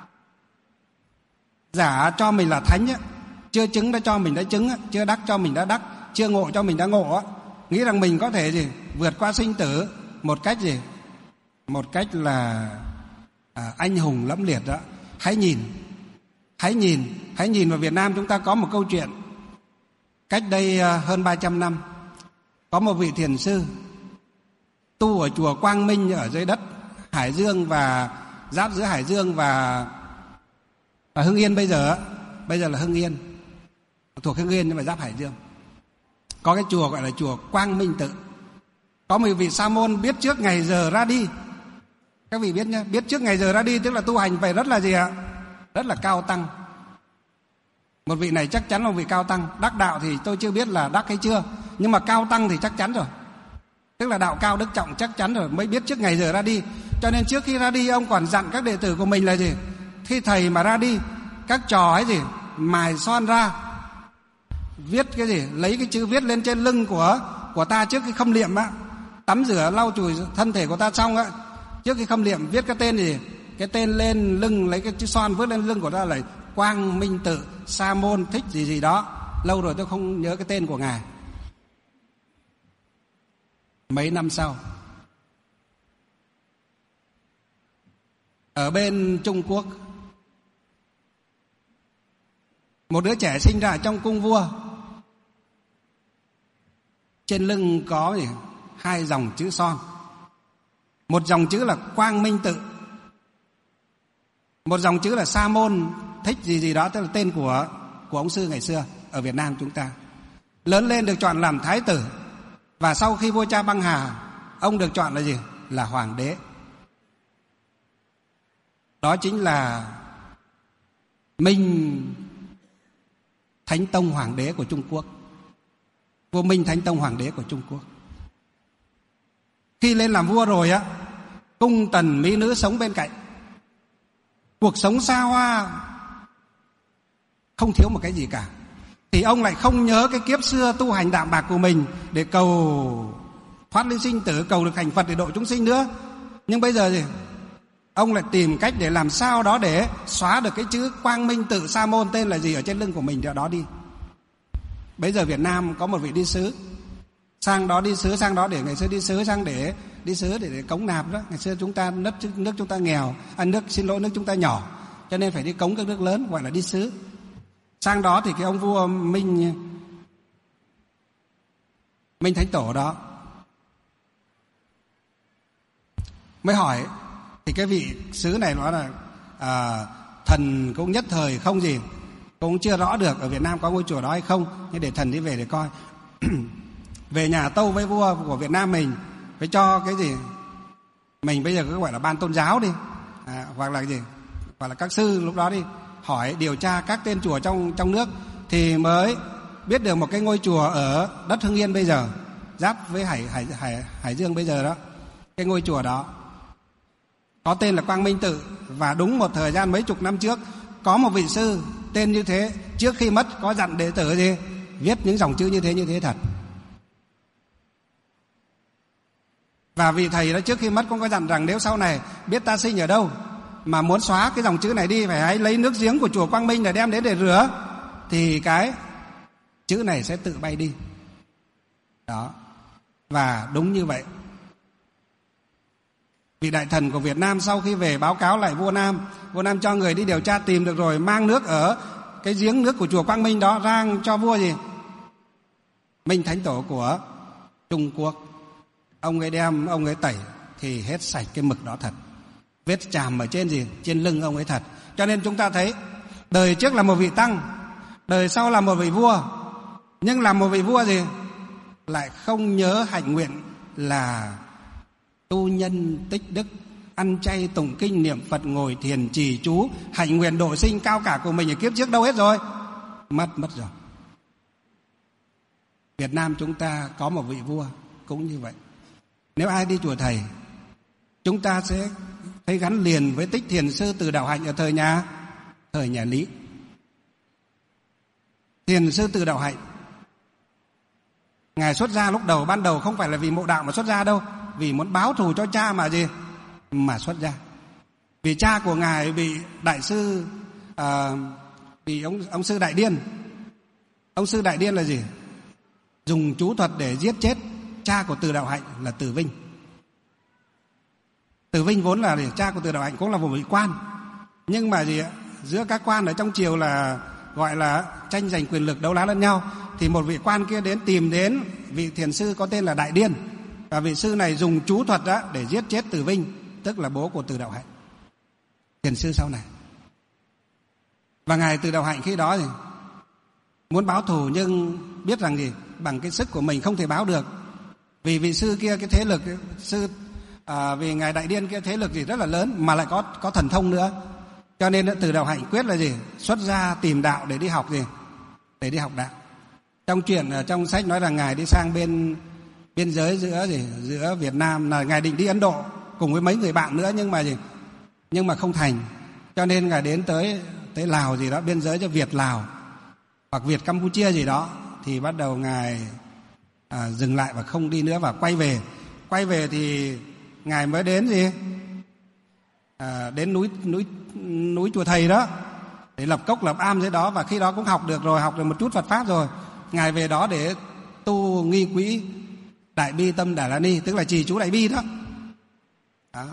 giả cho mình là thánh á, chưa chứng đã cho mình đã chứng á, chưa đắc cho mình đã đắc, chưa ngộ cho mình đã ngộ á, nghĩ rằng mình có thể gì vượt qua sinh tử một cách gì, một cách là à, anh hùng lẫm liệt đó. Hãy nhìn, hãy nhìn, hãy nhìn vào Việt Nam chúng ta có một câu chuyện. Cách đây hơn ba trăm năm, có một vị thiền sư tu ở chùa Quang Minh ở dưới đất Hải Dương, và giáp giữa Hải Dương và, và Hưng Yên. Bây giờ bây giờ là Hưng Yên, thuộc Hưng Yên nhưng mà giáp Hải Dương. Có cái chùa gọi là chùa Quang Minh Tự. Có một vị sa môn biết trước ngày giờ ra đi. Các vị biết nhé, biết trước ngày giờ ra đi tức là tu hành phải rất là gì ạ? Rất là cao tăng. Một vị này chắc chắn là một vị cao tăng. Đắc đạo thì tôi chưa biết là đắc hay chưa, nhưng mà cao tăng thì chắc chắn rồi, tức là đạo cao đức trọng chắc chắn rồi, mới biết trước ngày giờ ra đi. Cho nên trước khi ra đi, ông còn dặn các đệ tử của mình là gì? Khi thầy mà ra đi, các trò ấy gì mài son ra, viết cái gì, lấy cái chữ viết lên trên lưng của của ta trước khi khâm liệm á, tắm rửa lau chùi thân thể của ta xong á, trước khi khâm liệm viết cái tên gì, cái tên lên lưng, lấy cái chữ son vứt lên lưng của ta là Quang Minh Tự Sa Môn Thích gì gì đó. Lâu rồi tôi không nhớ cái tên của ngài. Mấy năm sau, ở bên Trung Quốc, một đứa trẻ sinh ra trong cung vua, trên lưng có gì? Hai dòng chữ son. Một dòng chữ là Quang Minh Tự, một dòng chữ là Sa Môn Thích gì gì đó, tức là tên của của ông sư ngày xưa ở Việt Nam chúng ta. Lớn lên được chọn làm thái tử, và sau khi vua cha băng hà, ông được chọn là gì? Là hoàng đế. Đó chính là Minh Thánh Tông hoàng đế của Trung Quốc. Vua Minh Thánh Tông hoàng đế của Trung Quốc. Khi lên làm vua rồi á, cung tần mỹ nữ sống bên cạnh. cuộc sống xa hoa, không thiếu một cái gì cả, thì ông lại không nhớ cái kiếp xưa tu hành đạm bạc của mình để cầu thoát ly sinh tử, cầu được thành Phật để độ chúng sinh nữa. Nhưng bây giờ gì? Ông lại tìm cách để làm sao đó để xóa được cái chữ Quang Minh Tự Sa Môn tên là gì ở trên lưng của mình đó đi. Bây giờ Việt Nam có một vị đi sứ, sang đó đi sứ, sang đó để ngày xưa đi sứ, sang để đi sứ để, để cống nạp đó. Ngày xưa chúng ta nước nước chúng ta nghèo, à, nước xin lỗi nước chúng ta nhỏ, cho nên phải đi cống các nước lớn, gọi là đi sứ. Sang đó thì cái ông vua Minh Minh Thánh Tổ đó mới hỏi, thì cái vị sứ này nói là à, thần cũng nhất thời không gì, cũng chưa rõ được ở Việt Nam có ngôi chùa đó hay không, nhưng để thần đi về để coi. Về nhà tâu với vua của Việt Nam mình, phải cho cái gì, mình bây giờ cứ gọi là ban tôn giáo đi, à, hoặc là cái gì, hoặc là các sư lúc đó đi, hỏi điều tra các tên chùa trong trong nước, thì mới biết được một cái ngôi chùa ở đất Hưng Yên bây giờ, giáp với Hải Hải Hải Hải Dương bây giờ đó. Cái ngôi chùa đó có tên là Quang Minh Tự, và đúng một thời gian mấy chục năm trước có một vị sư tên như thế, trước khi mất có dặn đệ tử gì viết những dòng chữ như thế như thế thật. Và vị thầy đó trước khi mất cũng có dặn rằng nếu sau này biết ta sinh ở đâu mà muốn xóa cái dòng chữ này đi, phải hãy lấy nước giếng của chùa Quang Minh để đem đến để rửa, thì cái chữ này sẽ tự bay đi. Đó. Và đúng như vậy. Vị đại thần của Việt Nam sau khi về báo cáo lại vua Nam, vua Nam cho người đi điều tra tìm được rồi, mang nước ở cái giếng nước của chùa Quang Minh đó rang cho vua gì? Minh Thánh Tổ của Trung Quốc. Ông ấy đem, ông ấy tẩy thì hết sạch cái mực đó thật. Vết chàm ở trên gì? Trên lưng ông ấy thật. Cho nên chúng ta thấy đời trước là một vị tăng, đời sau là một vị vua, nhưng là một vị vua gì? Lại không nhớ hạnh nguyện là tu nhân tích đức, ăn chay tụng kinh niệm Phật, ngồi thiền trì chú, hạnh nguyện độ sinh cao cả của mình ở kiếp trước đâu hết rồi? Mất mất rồi. Việt Nam chúng ta có một vị vua cũng như vậy. Nếu ai đi chùa thầy, chúng ta sẽ thấy gắn liền với Tích Thiền Sư Từ Đạo Hạnh ở thời nhà thời nhà Lý. Thiền Sư Từ Đạo Hạnh, ngài xuất gia lúc đầu ban đầu không phải là vì mộ đạo mà xuất gia đâu, vì muốn báo thù cho cha mà gì mà xuất gia. Vì cha của ngài bị đại sư à, bị ông ông sư Đại Điên. Ông sư Đại Điên là gì? Dùng chú thuật để giết chết cha của Từ Đạo Hạnh là Từ Vinh. Từ Vinh vốn là cha của Từ Đạo Hạnh cũng là một vị quan, nhưng mà gì ạ? Giữa các quan ở trong triều là gọi là tranh giành quyền lực, đấu đá lẫn nhau, thì một vị quan kia đến tìm đến vị thiền sư có tên là Đại Điên, và vị sư này dùng chú thuật đó để giết chết Từ Vinh, tức là bố của Từ Đạo Hạnh, thiền sư sau này. Và ngài Từ Đạo Hạnh khi đó thì muốn báo thù, nhưng biết rằng gì bằng cái sức của mình không thể báo được, vì vị sư kia cái thế lực sư à, vì ngài Đại Điên kia thế lực gì rất là lớn, mà lại có có thần thông nữa, cho nên Từ Đạo Hạnh quyết là gì xuất gia tìm đạo để đi học gì để đi học đạo. Trong truyện trong sách nói rằng ngài đi sang bên biên giới giữa gì giữa Việt Nam, là ngài định đi Ấn Độ cùng với mấy người bạn nữa, nhưng mà gì nhưng mà không thành, cho nên ngài đến tới tới Lào gì đó, biên giới cho Việt Lào hoặc Việt Campuchia gì đó, thì bắt đầu ngài à, dừng lại và không đi nữa và quay về. Quay về thì ngài mới đến gì à, đến núi núi núi chùa thầy đó để lập cốc lập am dưới đó, và khi đó cũng học được rồi, học được một chút Phật pháp rồi, ngài về đó để tu nghi quỹ Đại Bi Tâm Đà La Ni, tức là trì chú Đại Bi đó. Đó.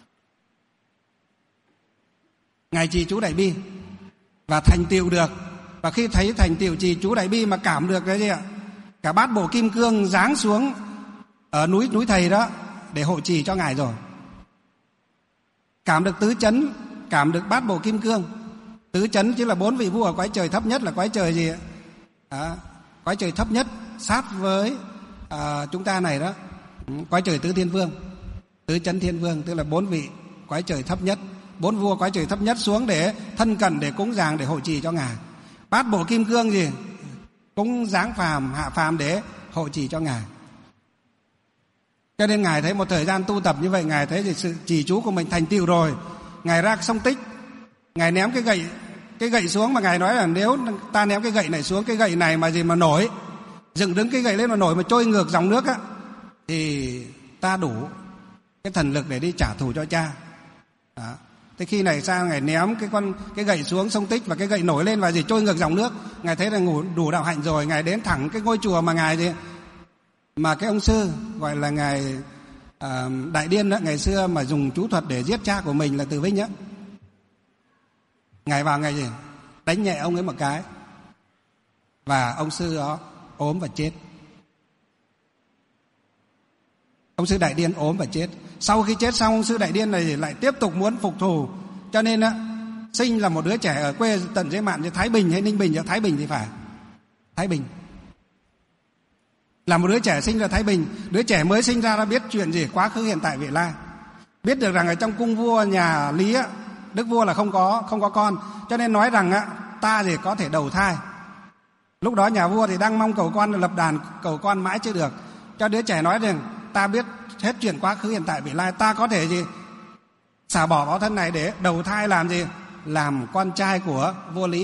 Ngài trì chú Đại Bi và thành tựu được, và khi thấy thành tựu trì chú Đại Bi mà cảm được cái gì ạ? Cả bát bộ kim cương giáng xuống ở núi núi thầy đó để hộ trì cho ngài rồi. Cảm được tứ chấn, cảm được bát bộ kim cương. Tứ chấn chính là bốn vị vua ở cõi trời thấp nhất, là cõi trời gì ạ? À, cõi trời thấp nhất sát với à, chúng ta này đó, cõi trời tứ thiên vương, tứ chấn thiên vương, tức là bốn vị cõi trời thấp nhất, bốn vua cõi trời thấp nhất xuống để thân cận, để cúng dường, để hộ trì cho ngài. Bát bộ kim cương gì cũng giáng phàm hạ phàm để hộ trì cho ngài. Cho nên ngài thấy một thời gian tu tập như vậy, ngài thấy sự trì chú của mình thành tựu rồi, ngài ra sông Tích Ngài ném cái gậy cái gậy xuống, mà Ngài nói là nếu ta ném cái gậy này xuống, cái gậy này mà gì mà nổi, dựng đứng cái gậy lên mà nổi, mà trôi ngược dòng nước á, thì ta đủ cái thần lực để đi trả thù cho cha. Đó. Thế khi này sao Ngài ném cái con cái gậy xuống sông Tích, và cái gậy nổi lên và gì trôi ngược dòng nước. Ngài thấy là ngủ đủ đạo hạnh rồi, Ngài đến thẳng cái ngôi chùa mà Ngài gì mà cái ông sư gọi là Ngài à, Đại Điên đó, ngày xưa mà dùng chú thuật để giết cha của mình là Từ Vinh á. Ngài vào Ngài gì đánh nhẹ ông ấy một cái, và ông sư đó ốm và chết. Ông sư Đại Điên ốm và chết. Sau khi chết xong, ông sư Đại Điên này lại tiếp tục muốn phục thù, cho nên á sinh là một đứa trẻ ở quê tận dưới mạn, Thái Bình hay Ninh Bình, Thái Bình thì phải, Thái Bình. Là một đứa trẻ sinh ra Thái Bình. Đứa trẻ mới sinh ra đã biết chuyện gì quá khứ hiện tại vị lai, biết được rằng ở trong cung vua nhà Lý á, đức vua là không có không có con, cho nên nói rằng á ta thì có thể đầu thai. Lúc đó nhà vua thì đang mong cầu con, lập đàn cầu con mãi chưa được, cho đứa trẻ nói rằng ta biết hết chuyện quá khứ hiện tại vị lai, ta có thể gì xả bỏ báo thân này để đầu thai làm gì, làm con trai của vua Lý.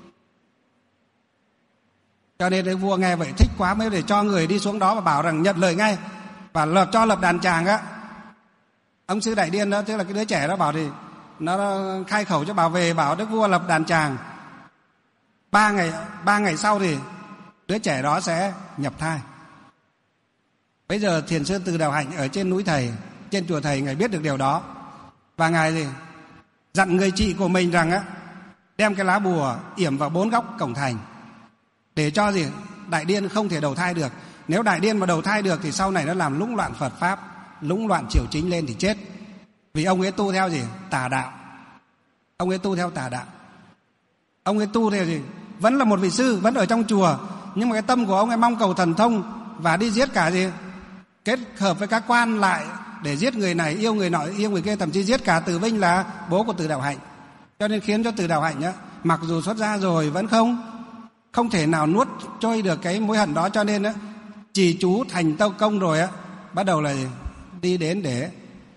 Cho nên đấy vua nghe vậy thích quá, mới để cho người đi xuống đó và bảo rằng nhận lời ngay, và lập cho lập đàn tràng á. Ông sư Đại Điên đó, tức là cái đứa trẻ đó, bảo thì nó khai khẩu cho bảo về, bảo đức vua lập đàn tràng. Ba ngày ba ngày sau thì đứa trẻ đó sẽ nhập thai. Bây giờ Thiền sư Từ Đạo Hạnh ở trên núi Thầy, trên chùa Thầy, Ngài biết được điều đó, và Ngài gì dặn người chị của mình rằng á đem cái lá bùa yểm vào bốn góc cổng thành, để cho gì Đại Điên không thể đầu thai được. Nếu Đại Điên mà đầu thai được thì sau này nó làm lũng loạn Phật pháp, lũng loạn triều chính lên thì chết. Vì ông ấy tu theo gì tà đạo, ông ấy tu theo tà đạo. Ông ấy tu theo gì vẫn là một vị sư, vẫn ở trong chùa, nhưng mà cái tâm của ông ấy mong cầu thần thông, và đi giết cả gì kết hợp với các quan lại để giết người này, yêu người nọ, yêu người kia, thậm chí giết cả Từ Vinh là bố của Từ Đạo Hạnh. Cho nên khiến cho Từ Đạo Hạnh á, mặc dù xuất gia rồi vẫn không không thể nào nuốt trôi được cái mối hận đó, cho nên á trì chú thành tâu công rồi á, bắt đầu là đi đến để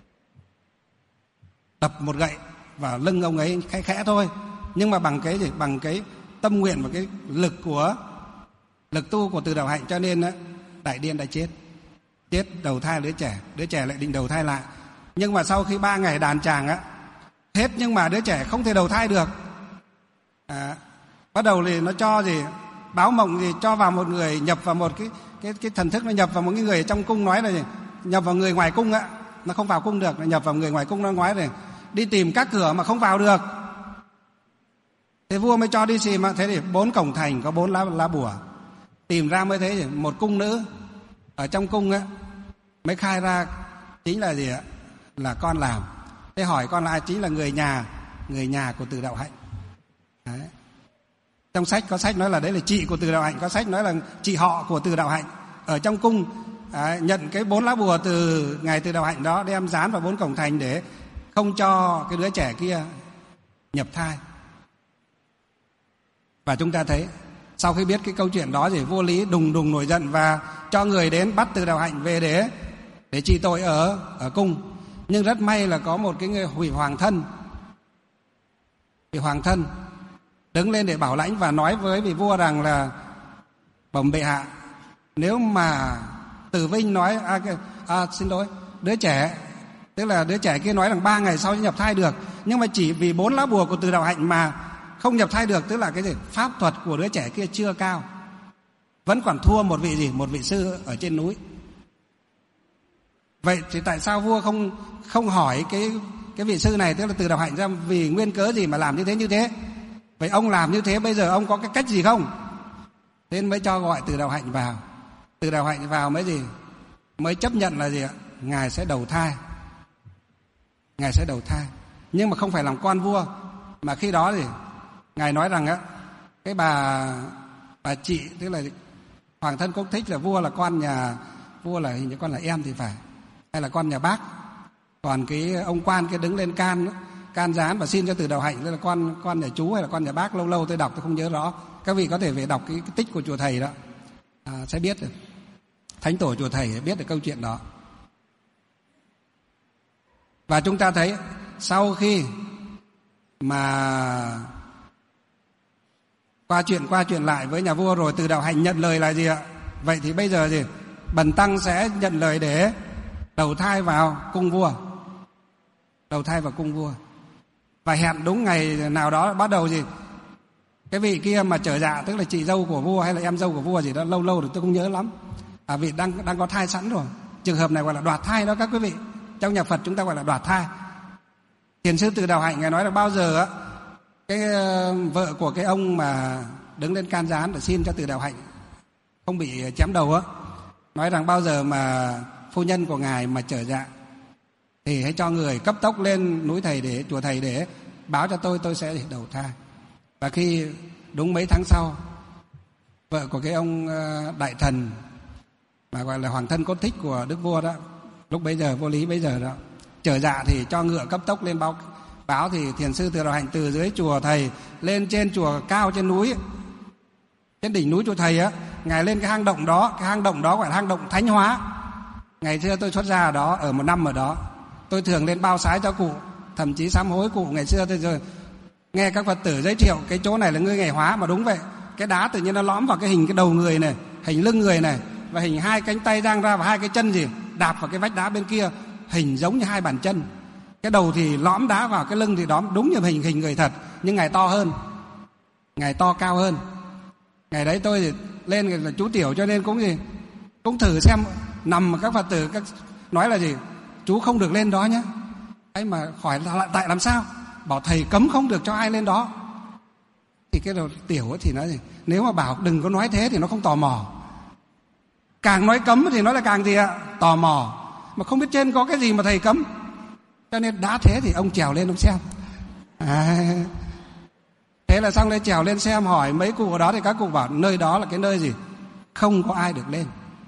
đập một gậy vào lưng ông ấy khẽ khẽ thôi, nhưng mà bằng cái gì bằng cái tâm nguyện và cái lực của lực tu của Từ Đạo Hạnh, cho nên á Đại Điên đã chết chết đầu thai đứa trẻ. Đứa trẻ lại định đầu thai lại, nhưng mà sau khi ba ngày đàn tràng á hết, nhưng mà đứa trẻ không thể đầu thai được. À, bắt đầu thì nó cho gì báo mộng gì cho vào một người, nhập vào một cái cái cái thần thức, nó nhập vào một cái người trong cung, nói là gì? Nhập vào người ngoài cung á, nó không vào cung được, nó nhập vào người ngoài cung. Nó nói này đi tìm các cửa mà không vào được. Thế vua mới cho đi tìm, mà thế thì bốn cổng thành có bốn lá lá bùa, tìm ra mới thấy một cung nữ ở trong cung á, mới khai ra chính là gì ạ, là con làm. Thế hỏi con là ai? Chính là người nhà người nhà của Từ Đạo Hạnh. Đấy. Trong sách có sách nói là đấy là chị của Từ Đạo Hạnh, có sách nói là chị họ của Từ Đạo Hạnh ở trong cung. Đấy, nhận cái bốn lá bùa từ ngài Từ Đạo Hạnh đó, đem dán vào bốn cổng thành để không cho cái đứa trẻ kia nhập thai. Và chúng ta thấy sau khi biết cái câu chuyện đó thì vua Lý đùng đùng nổi giận và cho người đến bắt Từ Đạo Hạnh về để để trị tội ở ở cung. Nhưng rất may là có một cái người hủy hoàng thân, thì hoàng thân đứng lên để bảo lãnh và nói với vị vua rằng là bẩm bệ hạ, nếu mà Từ Vinh nói à, à, xin lỗi đứa trẻ, tức là đứa trẻ kia nói rằng ba ngày sau nhập thai được, nhưng mà chỉ vì bốn lá bùa của Từ Đạo Hạnh mà không nhập thai được, tức là cái gì pháp thuật của đứa trẻ kia chưa cao, vẫn còn thua một vị gì một vị sư ở trên núi. Vậy thì tại sao vua không không hỏi cái cái vị sư này, tức là Từ Đạo Hạnh, ra vì nguyên cớ gì mà làm như thế như thế? Vậy ông làm như thế bây giờ ông có cái cách gì không? Thế mới cho gọi Từ Đạo Hạnh vào. Từ Đạo Hạnh vào mới gì mới chấp nhận là gì ạ? Ngài sẽ đầu thai, ngài sẽ đầu thai, nhưng mà không phải làm con vua, mà khi đó thì ngài nói rằng á, cái bà bà chị, tức là hoàng thân Quốc Thích là vua là con nhà vua, là hình như con là em thì phải, hay là con nhà bác. Còn cái ông quan kia đứng lên can can gián và xin cho Từ Đạo Hạnh, tức là con con nhà chú hay là con nhà bác, lâu lâu tôi đọc tôi không nhớ rõ. Các vị có thể về đọc cái, cái tích của chùa Thầy đó, à, sẽ biết được. Thánh tổ chùa Thầy biết được câu chuyện đó. Và chúng ta thấy sau khi mà qua chuyện qua chuyện lại với nhà vua rồi từ đạo hạnh nhận lời là gì ạ? Vậy thì bây giờ gì? Bần tăng sẽ nhận lời để đầu thai vào cung vua. Đầu thai vào cung vua. Và hẹn đúng ngày nào đó bắt đầu gì? Cái vị kia mà trở dạ, tức là chị dâu của vua hay là em dâu của vua gì đó, lâu lâu rồi tôi không nhớ lắm. À, vị đang đang có thai sẵn rồi. Trường hợp này gọi là đoạt thai đó các quý vị. Trong nhà Phật chúng ta gọi là đoạt thai. Thiền sư Từ Đạo Hạnh ngài nói là bao giờ á cái uh, vợ của cái ông mà đứng lên can gián để xin cho Từ Đạo Hạnh không bị chém đầu á, nói rằng bao giờ mà phu nhân của ngài mà trở dạ thì hãy cho người cấp tốc lên núi thầy để chùa thầy để báo cho tôi, tôi sẽ đầu thai. Và khi đúng mấy tháng sau, vợ của cái ông uh, đại thần mà gọi là hoàng thân cốt thích của đức vua đó, lúc bấy giờ vô lý bấy giờ đó, trở dạ thì cho ngựa cấp tốc lên báo báo thì thiền sư Từ Đạo Hạnh từ dưới chùa thầy lên trên chùa cao trên núi, trên đỉnh núi chùa thầy á, ngài lên cái hang động đó, cái hang động đó gọi là hang động Thánh Hóa. Ngày xưa tôi xuất gia ở đó, ở một năm ở đó, tôi thường lên bao sái cho cụ, thậm chí sám hối cụ. Ngày xưa tôi rồi nghe các Phật tử giới thiệu cái chỗ này là ngươi ngày hóa, mà đúng vậy, cái đá tự nhiên nó lõm vào cái hình cái đầu người này, hình lưng người này, và hình hai cánh tay dang ra và hai cái chân gì đạp vào cái vách đá bên kia, hình giống như hai bàn chân. Cái đầu thì lõm đá vào, cái lưng thì đóm đúng như hình hình người thật, nhưng ngài to hơn, ngài to cao hơn. Ngày đấy tôi thì lên là chú tiểu cho nên cũng gì cũng thử xem, nằm mà các Phật tử các nói là gì chú không được lên đó nhé. Ấy mà hỏi là tại làm sao? Bảo thầy cấm không được cho ai lên đó. Thì cái đầu tiểu ấy thì nói gì, nếu mà bảo đừng có nói thế thì nó không tò mò. Càng nói cấm thì nó là càng gì ạ? Tò mò. Mà không biết trên có cái gì mà thầy cấm. Cho nên đã thế thì ông trèo lên ông xem. À, thế là xong lên trèo lên xem, hỏi mấy cụ ở đó thì các cụ bảo nơi đó là cái nơi gì không có ai được lên.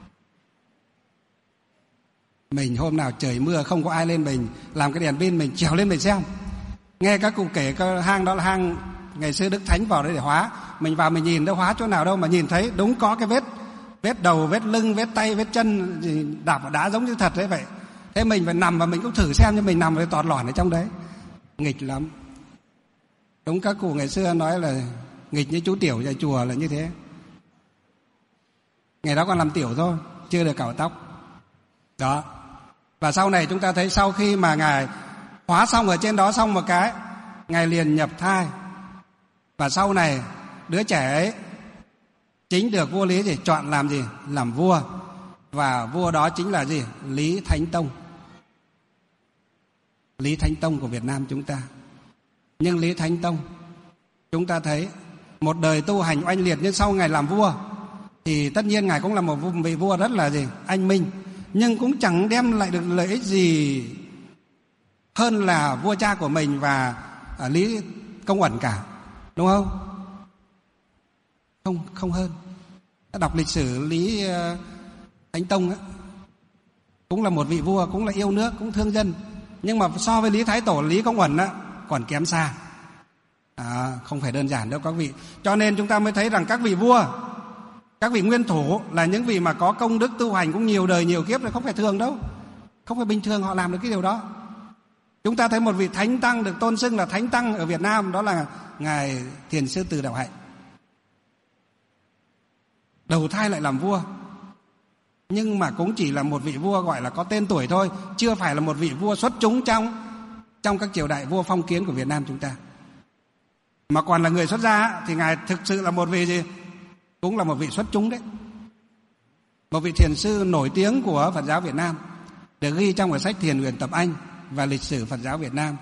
Mình hôm nào trời mưa không có ai lên, mình làm cái đèn pin mình trèo lên mình xem. Nghe các cụ kể cái hang đó là hang ngày xưa Đức Thánh vào đấy để hóa. Mình vào mình nhìn đâu hóa chỗ nào đâu, mà nhìn thấy đúng có cái vết vết đầu, vết lưng, vết tay, vết chân gì đạp vào đá giống như thật đấy vậy. Thế mình phải nằm và mình cũng thử xem, nhưng mình nằm với tọt lỏn ở trong đấy, nghịch lắm. Đúng các cụ ngày xưa nói là nghịch như chú tiểu dạy chùa là như thế. Ngày đó còn làm tiểu thôi, chưa được cạo tóc. Đó. Và sau này chúng ta thấy sau khi mà ngài hóa xong ở trên đó xong một cái, ngài liền nhập thai. Và sau này đứa trẻ ấy chính được vua Lý gì chọn làm gì? Làm vua. Và vua đó chính là gì? Lý Thánh Tông. Lý Thánh Tông của Việt Nam chúng ta. Nhưng Lý Thánh Tông chúng ta thấy một đời tu hành oanh liệt, nhưng sau ngài làm vua thì tất nhiên ngài cũng là một vị vua rất là gì? Anh minh, nhưng cũng chẳng đem lại được lợi ích gì hơn là vua cha của mình và à, Lý Công Uẩn cả, đúng không? Không, không hơn. Ta đọc lịch sử Lý uh, Thánh Tông ấy, cũng là một vị vua, cũng là yêu nước, cũng thương dân, nhưng mà so với Lý Thái Tổ, Lý Công Uẩn á, còn kém xa. À, không phải đơn giản đâu các vị. Cho nên chúng ta mới thấy rằng các vị vua, các vị nguyên thủ là những vị mà có công đức tu hành cũng nhiều đời nhiều kiếp, là không phải thường đâu, không phải bình thường họ làm được cái điều đó. Chúng ta thấy một vị thánh tăng được tôn xưng là thánh tăng ở Việt Nam, đó là ngài Thiền sư Từ Đạo Hạnh. Đầu thai lại làm vua, nhưng mà cũng chỉ là một vị vua gọi là có tên tuổi thôi, chưa phải là một vị vua xuất chúng trong trong các triều đại vua phong kiến của Việt Nam chúng ta. Mà còn là người xuất gia thì ngài thực sự là một vị gì? Cũng là một vị xuất chúng đấy. Một vị thiền sư nổi tiếng của Phật giáo Việt Nam, được ghi trong quyển sách Thiền Huyền Tập Anh và lịch sử Phật giáo Việt Nam.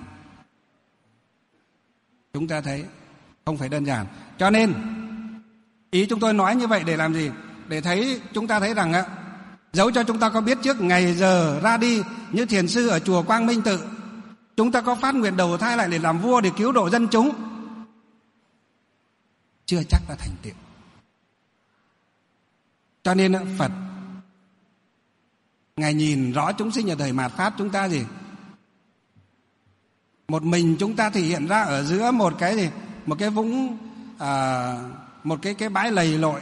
Chúng ta thấy không phải đơn giản. Cho nên ý chúng tôi nói như vậy để làm gì? Để thấy chúng ta thấy rằng á, dẫu cho chúng ta có biết trước ngày giờ ra đi, như thiền sư ở chùa Quang Minh Tự, chúng ta có phát nguyện đầu thai lại để làm vua, để cứu độ dân chúng, chưa chắc đã thành tựu. Cho nên Phật ngài nhìn rõ chúng sinh ở thời mạt Pháp chúng ta gì? Một mình chúng ta thể hiện ra ở giữa một cái gì? Một cái vũng à, một cái cái bãi lầy lội,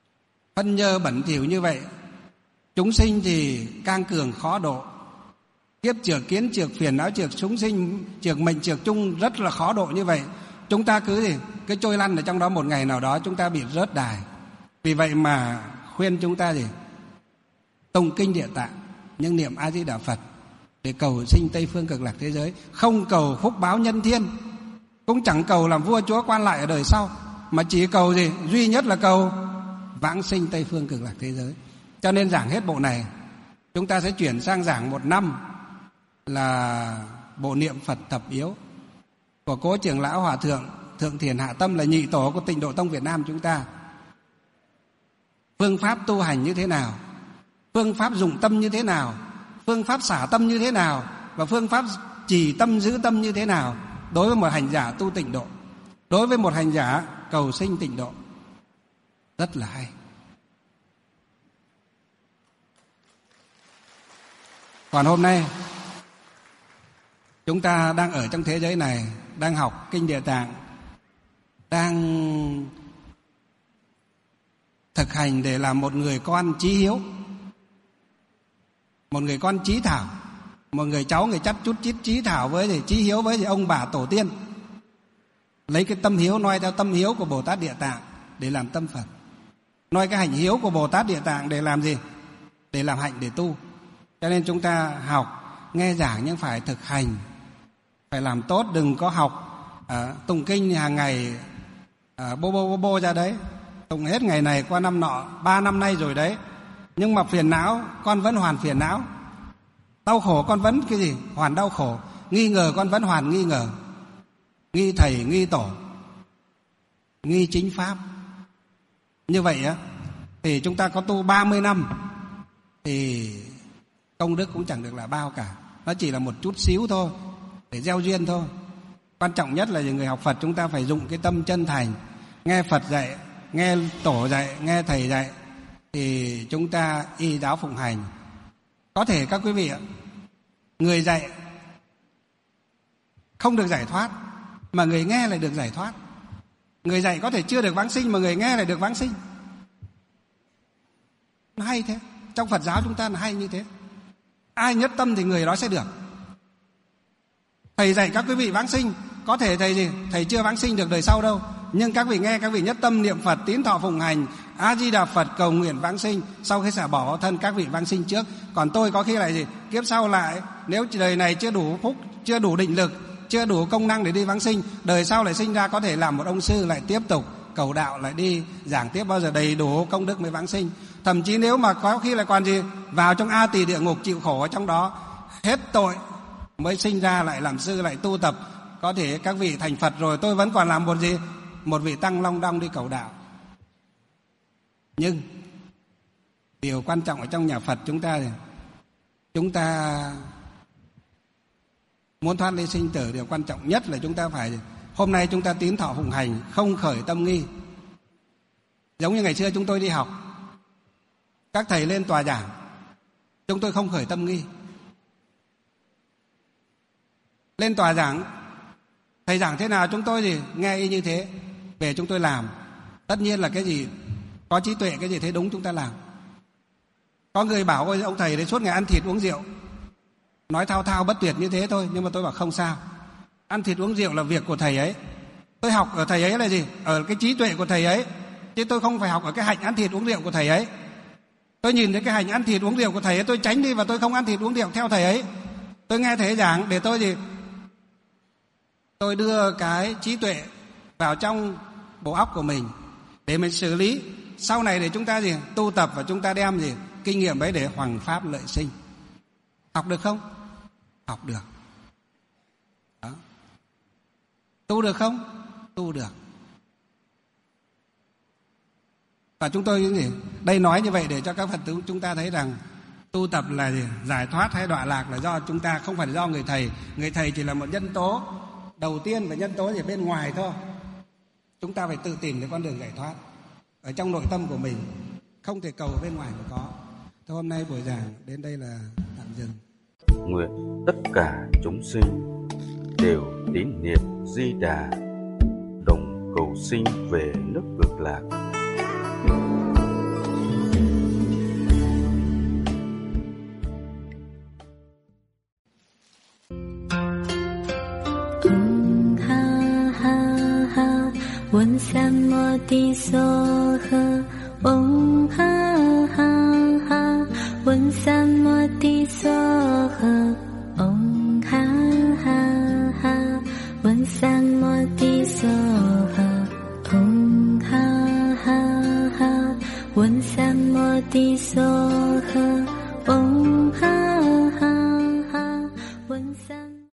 phân nhơ bẩn thỉu như vậy. Chúng sinh thì cang cường khó độ, Kiếp trước, kiến trước, phiền não trước, chúng sinh trước, mệnh trước chung rất là khó độ như vậy. Chúng ta cứ gì cứ trôi lăn ở trong đó, một ngày nào đó chúng ta bị rớt đài. Vì vậy mà khuyên chúng ta gì tụng kinh Địa Tạng, nhưng niệm A Di Đà Phật để cầu sinh Tây phương Cực Lạc thế giới, không cầu phúc báo nhân thiên, cũng chẳng cầu làm vua chúa quan lại ở đời sau, mà chỉ cầu gì duy nhất là cầu vãng sinh Tây phương Cực Lạc thế giới. Cho nên giảng hết bộ này, chúng ta sẽ chuyển sang giảng một năm là bộ niệm Phật thập yếu của cố trưởng lão Hòa thượng Thượng Thiền Hạ Tâm, là nhị tổ của Tịnh Độ Tông Việt Nam chúng ta. Phương pháp tu hành như thế nào, phương pháp dụng tâm như thế nào, phương pháp xả tâm như thế nào, và phương pháp trì tâm giữ tâm như thế nào đối với một hành giả tu tịnh độ, đối với một hành giả cầu sinh tịnh độ. Rất là hay. Còn hôm nay chúng ta đang ở trong thế giới này, đang học kinh Địa Tạng, đang thực hành để làm một người con chí hiếu, một người con chí thảo, một người cháu người chắt chút chít chí thảo với gì chí hiếu với gì ông bà tổ tiên. Lấy cái tâm hiếu noi theo tâm hiếu của Bồ Tát Địa Tạng để làm tâm Phật, noi cái hạnh hiếu của Bồ Tát Địa Tạng để làm gì? Để làm hạnh, để tu. Cho nên chúng ta học nghe giảng nhưng phải thực hành, phải làm tốt. Đừng có học à, tụng kinh hàng ngày à, bô bô bô bô ra đấy, tụng hết ngày này qua năm nọ, ba năm nay rồi đấy, nhưng mà phiền não con vẫn hoàn phiền não, đau khổ con vẫn cái gì hoàn đau khổ, nghi ngờ con vẫn hoàn nghi ngờ, nghi thầy nghi tổ, nghi chính pháp. Như vậy á thì chúng ta có tu ba mươi năm thì công đức cũng chẳng được là bao cả, nó chỉ là một chút xíu thôi để gieo duyên thôi. Quan trọng nhất là người học Phật chúng ta phải dụng cái tâm chân thành, nghe Phật dạy, nghe tổ dạy, nghe thầy dạy thì chúng ta y giáo phụng hành. Có thể các quý vị ạ, người dạy không được giải thoát mà người nghe lại được giải thoát. Người dạy có thể chưa được vãng sinh mà người nghe lại được vãng sinh. Nó hay thế. Trong Phật giáo chúng ta là hay như thế. Ai nhất tâm thì người đó sẽ được. Thầy dạy các quý vị vãng sinh, có thể thầy gì thầy chưa vãng sinh được đời sau đâu, nhưng các vị nghe, các vị nhất tâm niệm Phật, tín thọ phụng hành A Di Đà Phật, cầu nguyện vãng sinh, sau khi xả bỏ thân các vị vãng sinh trước. Còn tôi có khi lại gì kiếp sau lại, nếu đời này chưa đủ phúc, chưa đủ định lực, chưa đủ công năng để đi vãng sinh, đời sau lại sinh ra có thể làm một ông sư, lại tiếp tục cầu đạo, lại đi giảng tiếp, bao giờ đầy đủ công đức mới vãng sinh. Thậm chí nếu mà có khi lại còn gì vào trong A Tỳ địa ngục chịu khổ ở trong đó, hết tội mới sinh ra lại làm sư, lại tu tập. Có thể các vị thành Phật rồi tôi vẫn còn làm một gì một vị tăng long đong đi cầu đạo. Nhưng điều quan trọng ở trong nhà Phật chúng ta thì chúng ta muốn thoát ly sinh tử, điều quan trọng nhất là chúng ta phải hôm nay chúng ta tín thọ phụng hành, không khởi tâm nghi. Giống như ngày xưa chúng tôi đi học, các thầy lên tòa giảng, chúng tôi không khởi tâm nghi. Lên tòa giảng, thầy giảng thế nào chúng tôi thì nghe y như thế, về chúng tôi làm. Tất nhiên là cái gì có trí tuệ, cái gì thấy đúng chúng ta làm. Có người bảo ôi ông thầy đấy suốt ngày ăn thịt uống rượu, nói thao thao bất tuyệt như thế thôi. Nhưng mà tôi bảo không sao, ăn thịt uống rượu là việc của thầy ấy. Tôi học ở thầy ấy là gì? Ở cái trí tuệ của thầy ấy, chứ tôi không phải học ở cái hạnh ăn thịt uống rượu của thầy ấy. Tôi nhìn thấy cái hành ăn thịt uống rượu của thầy ấy, tôi tránh đi và tôi không ăn thịt uống rượu theo thầy ấy. Tôi nghe thầy giảng để tôi gì tôi đưa cái trí tuệ vào trong bộ óc của mình để mình xử lý. Sau này để chúng ta gì tu tập và chúng ta đem gì kinh nghiệm ấy để hoằng pháp lợi sinh. Học được không? Học được. Đó. Tu được không? Tu được. Và chúng tôi gì đây nói như vậy để cho các Phật tử chúng ta thấy rằng tu tập là gì? Giải thoát hay đọa lạc là do chúng ta, không phải do người thầy. Người thầy chỉ là một nhân tố đầu tiên và nhân tố gì bên ngoài thôi. Chúng ta phải tự tìm cái con đường giải thoát ở trong nội tâm của mình, không thể cầu bên ngoài mà có. Thế hôm nay buổi giảng đến đây là tạm dừng. Nguyện tất cả chúng sinh đều tín niệm Di Đà, đồng cầu sinh về nước Cực Lạc. Om Samoti Soha Om Ha Ha Ha Om Samoti Soha Om Ha Ha Ha Om Samoti Soha Om Ha Ha Ha Om Samoti Soha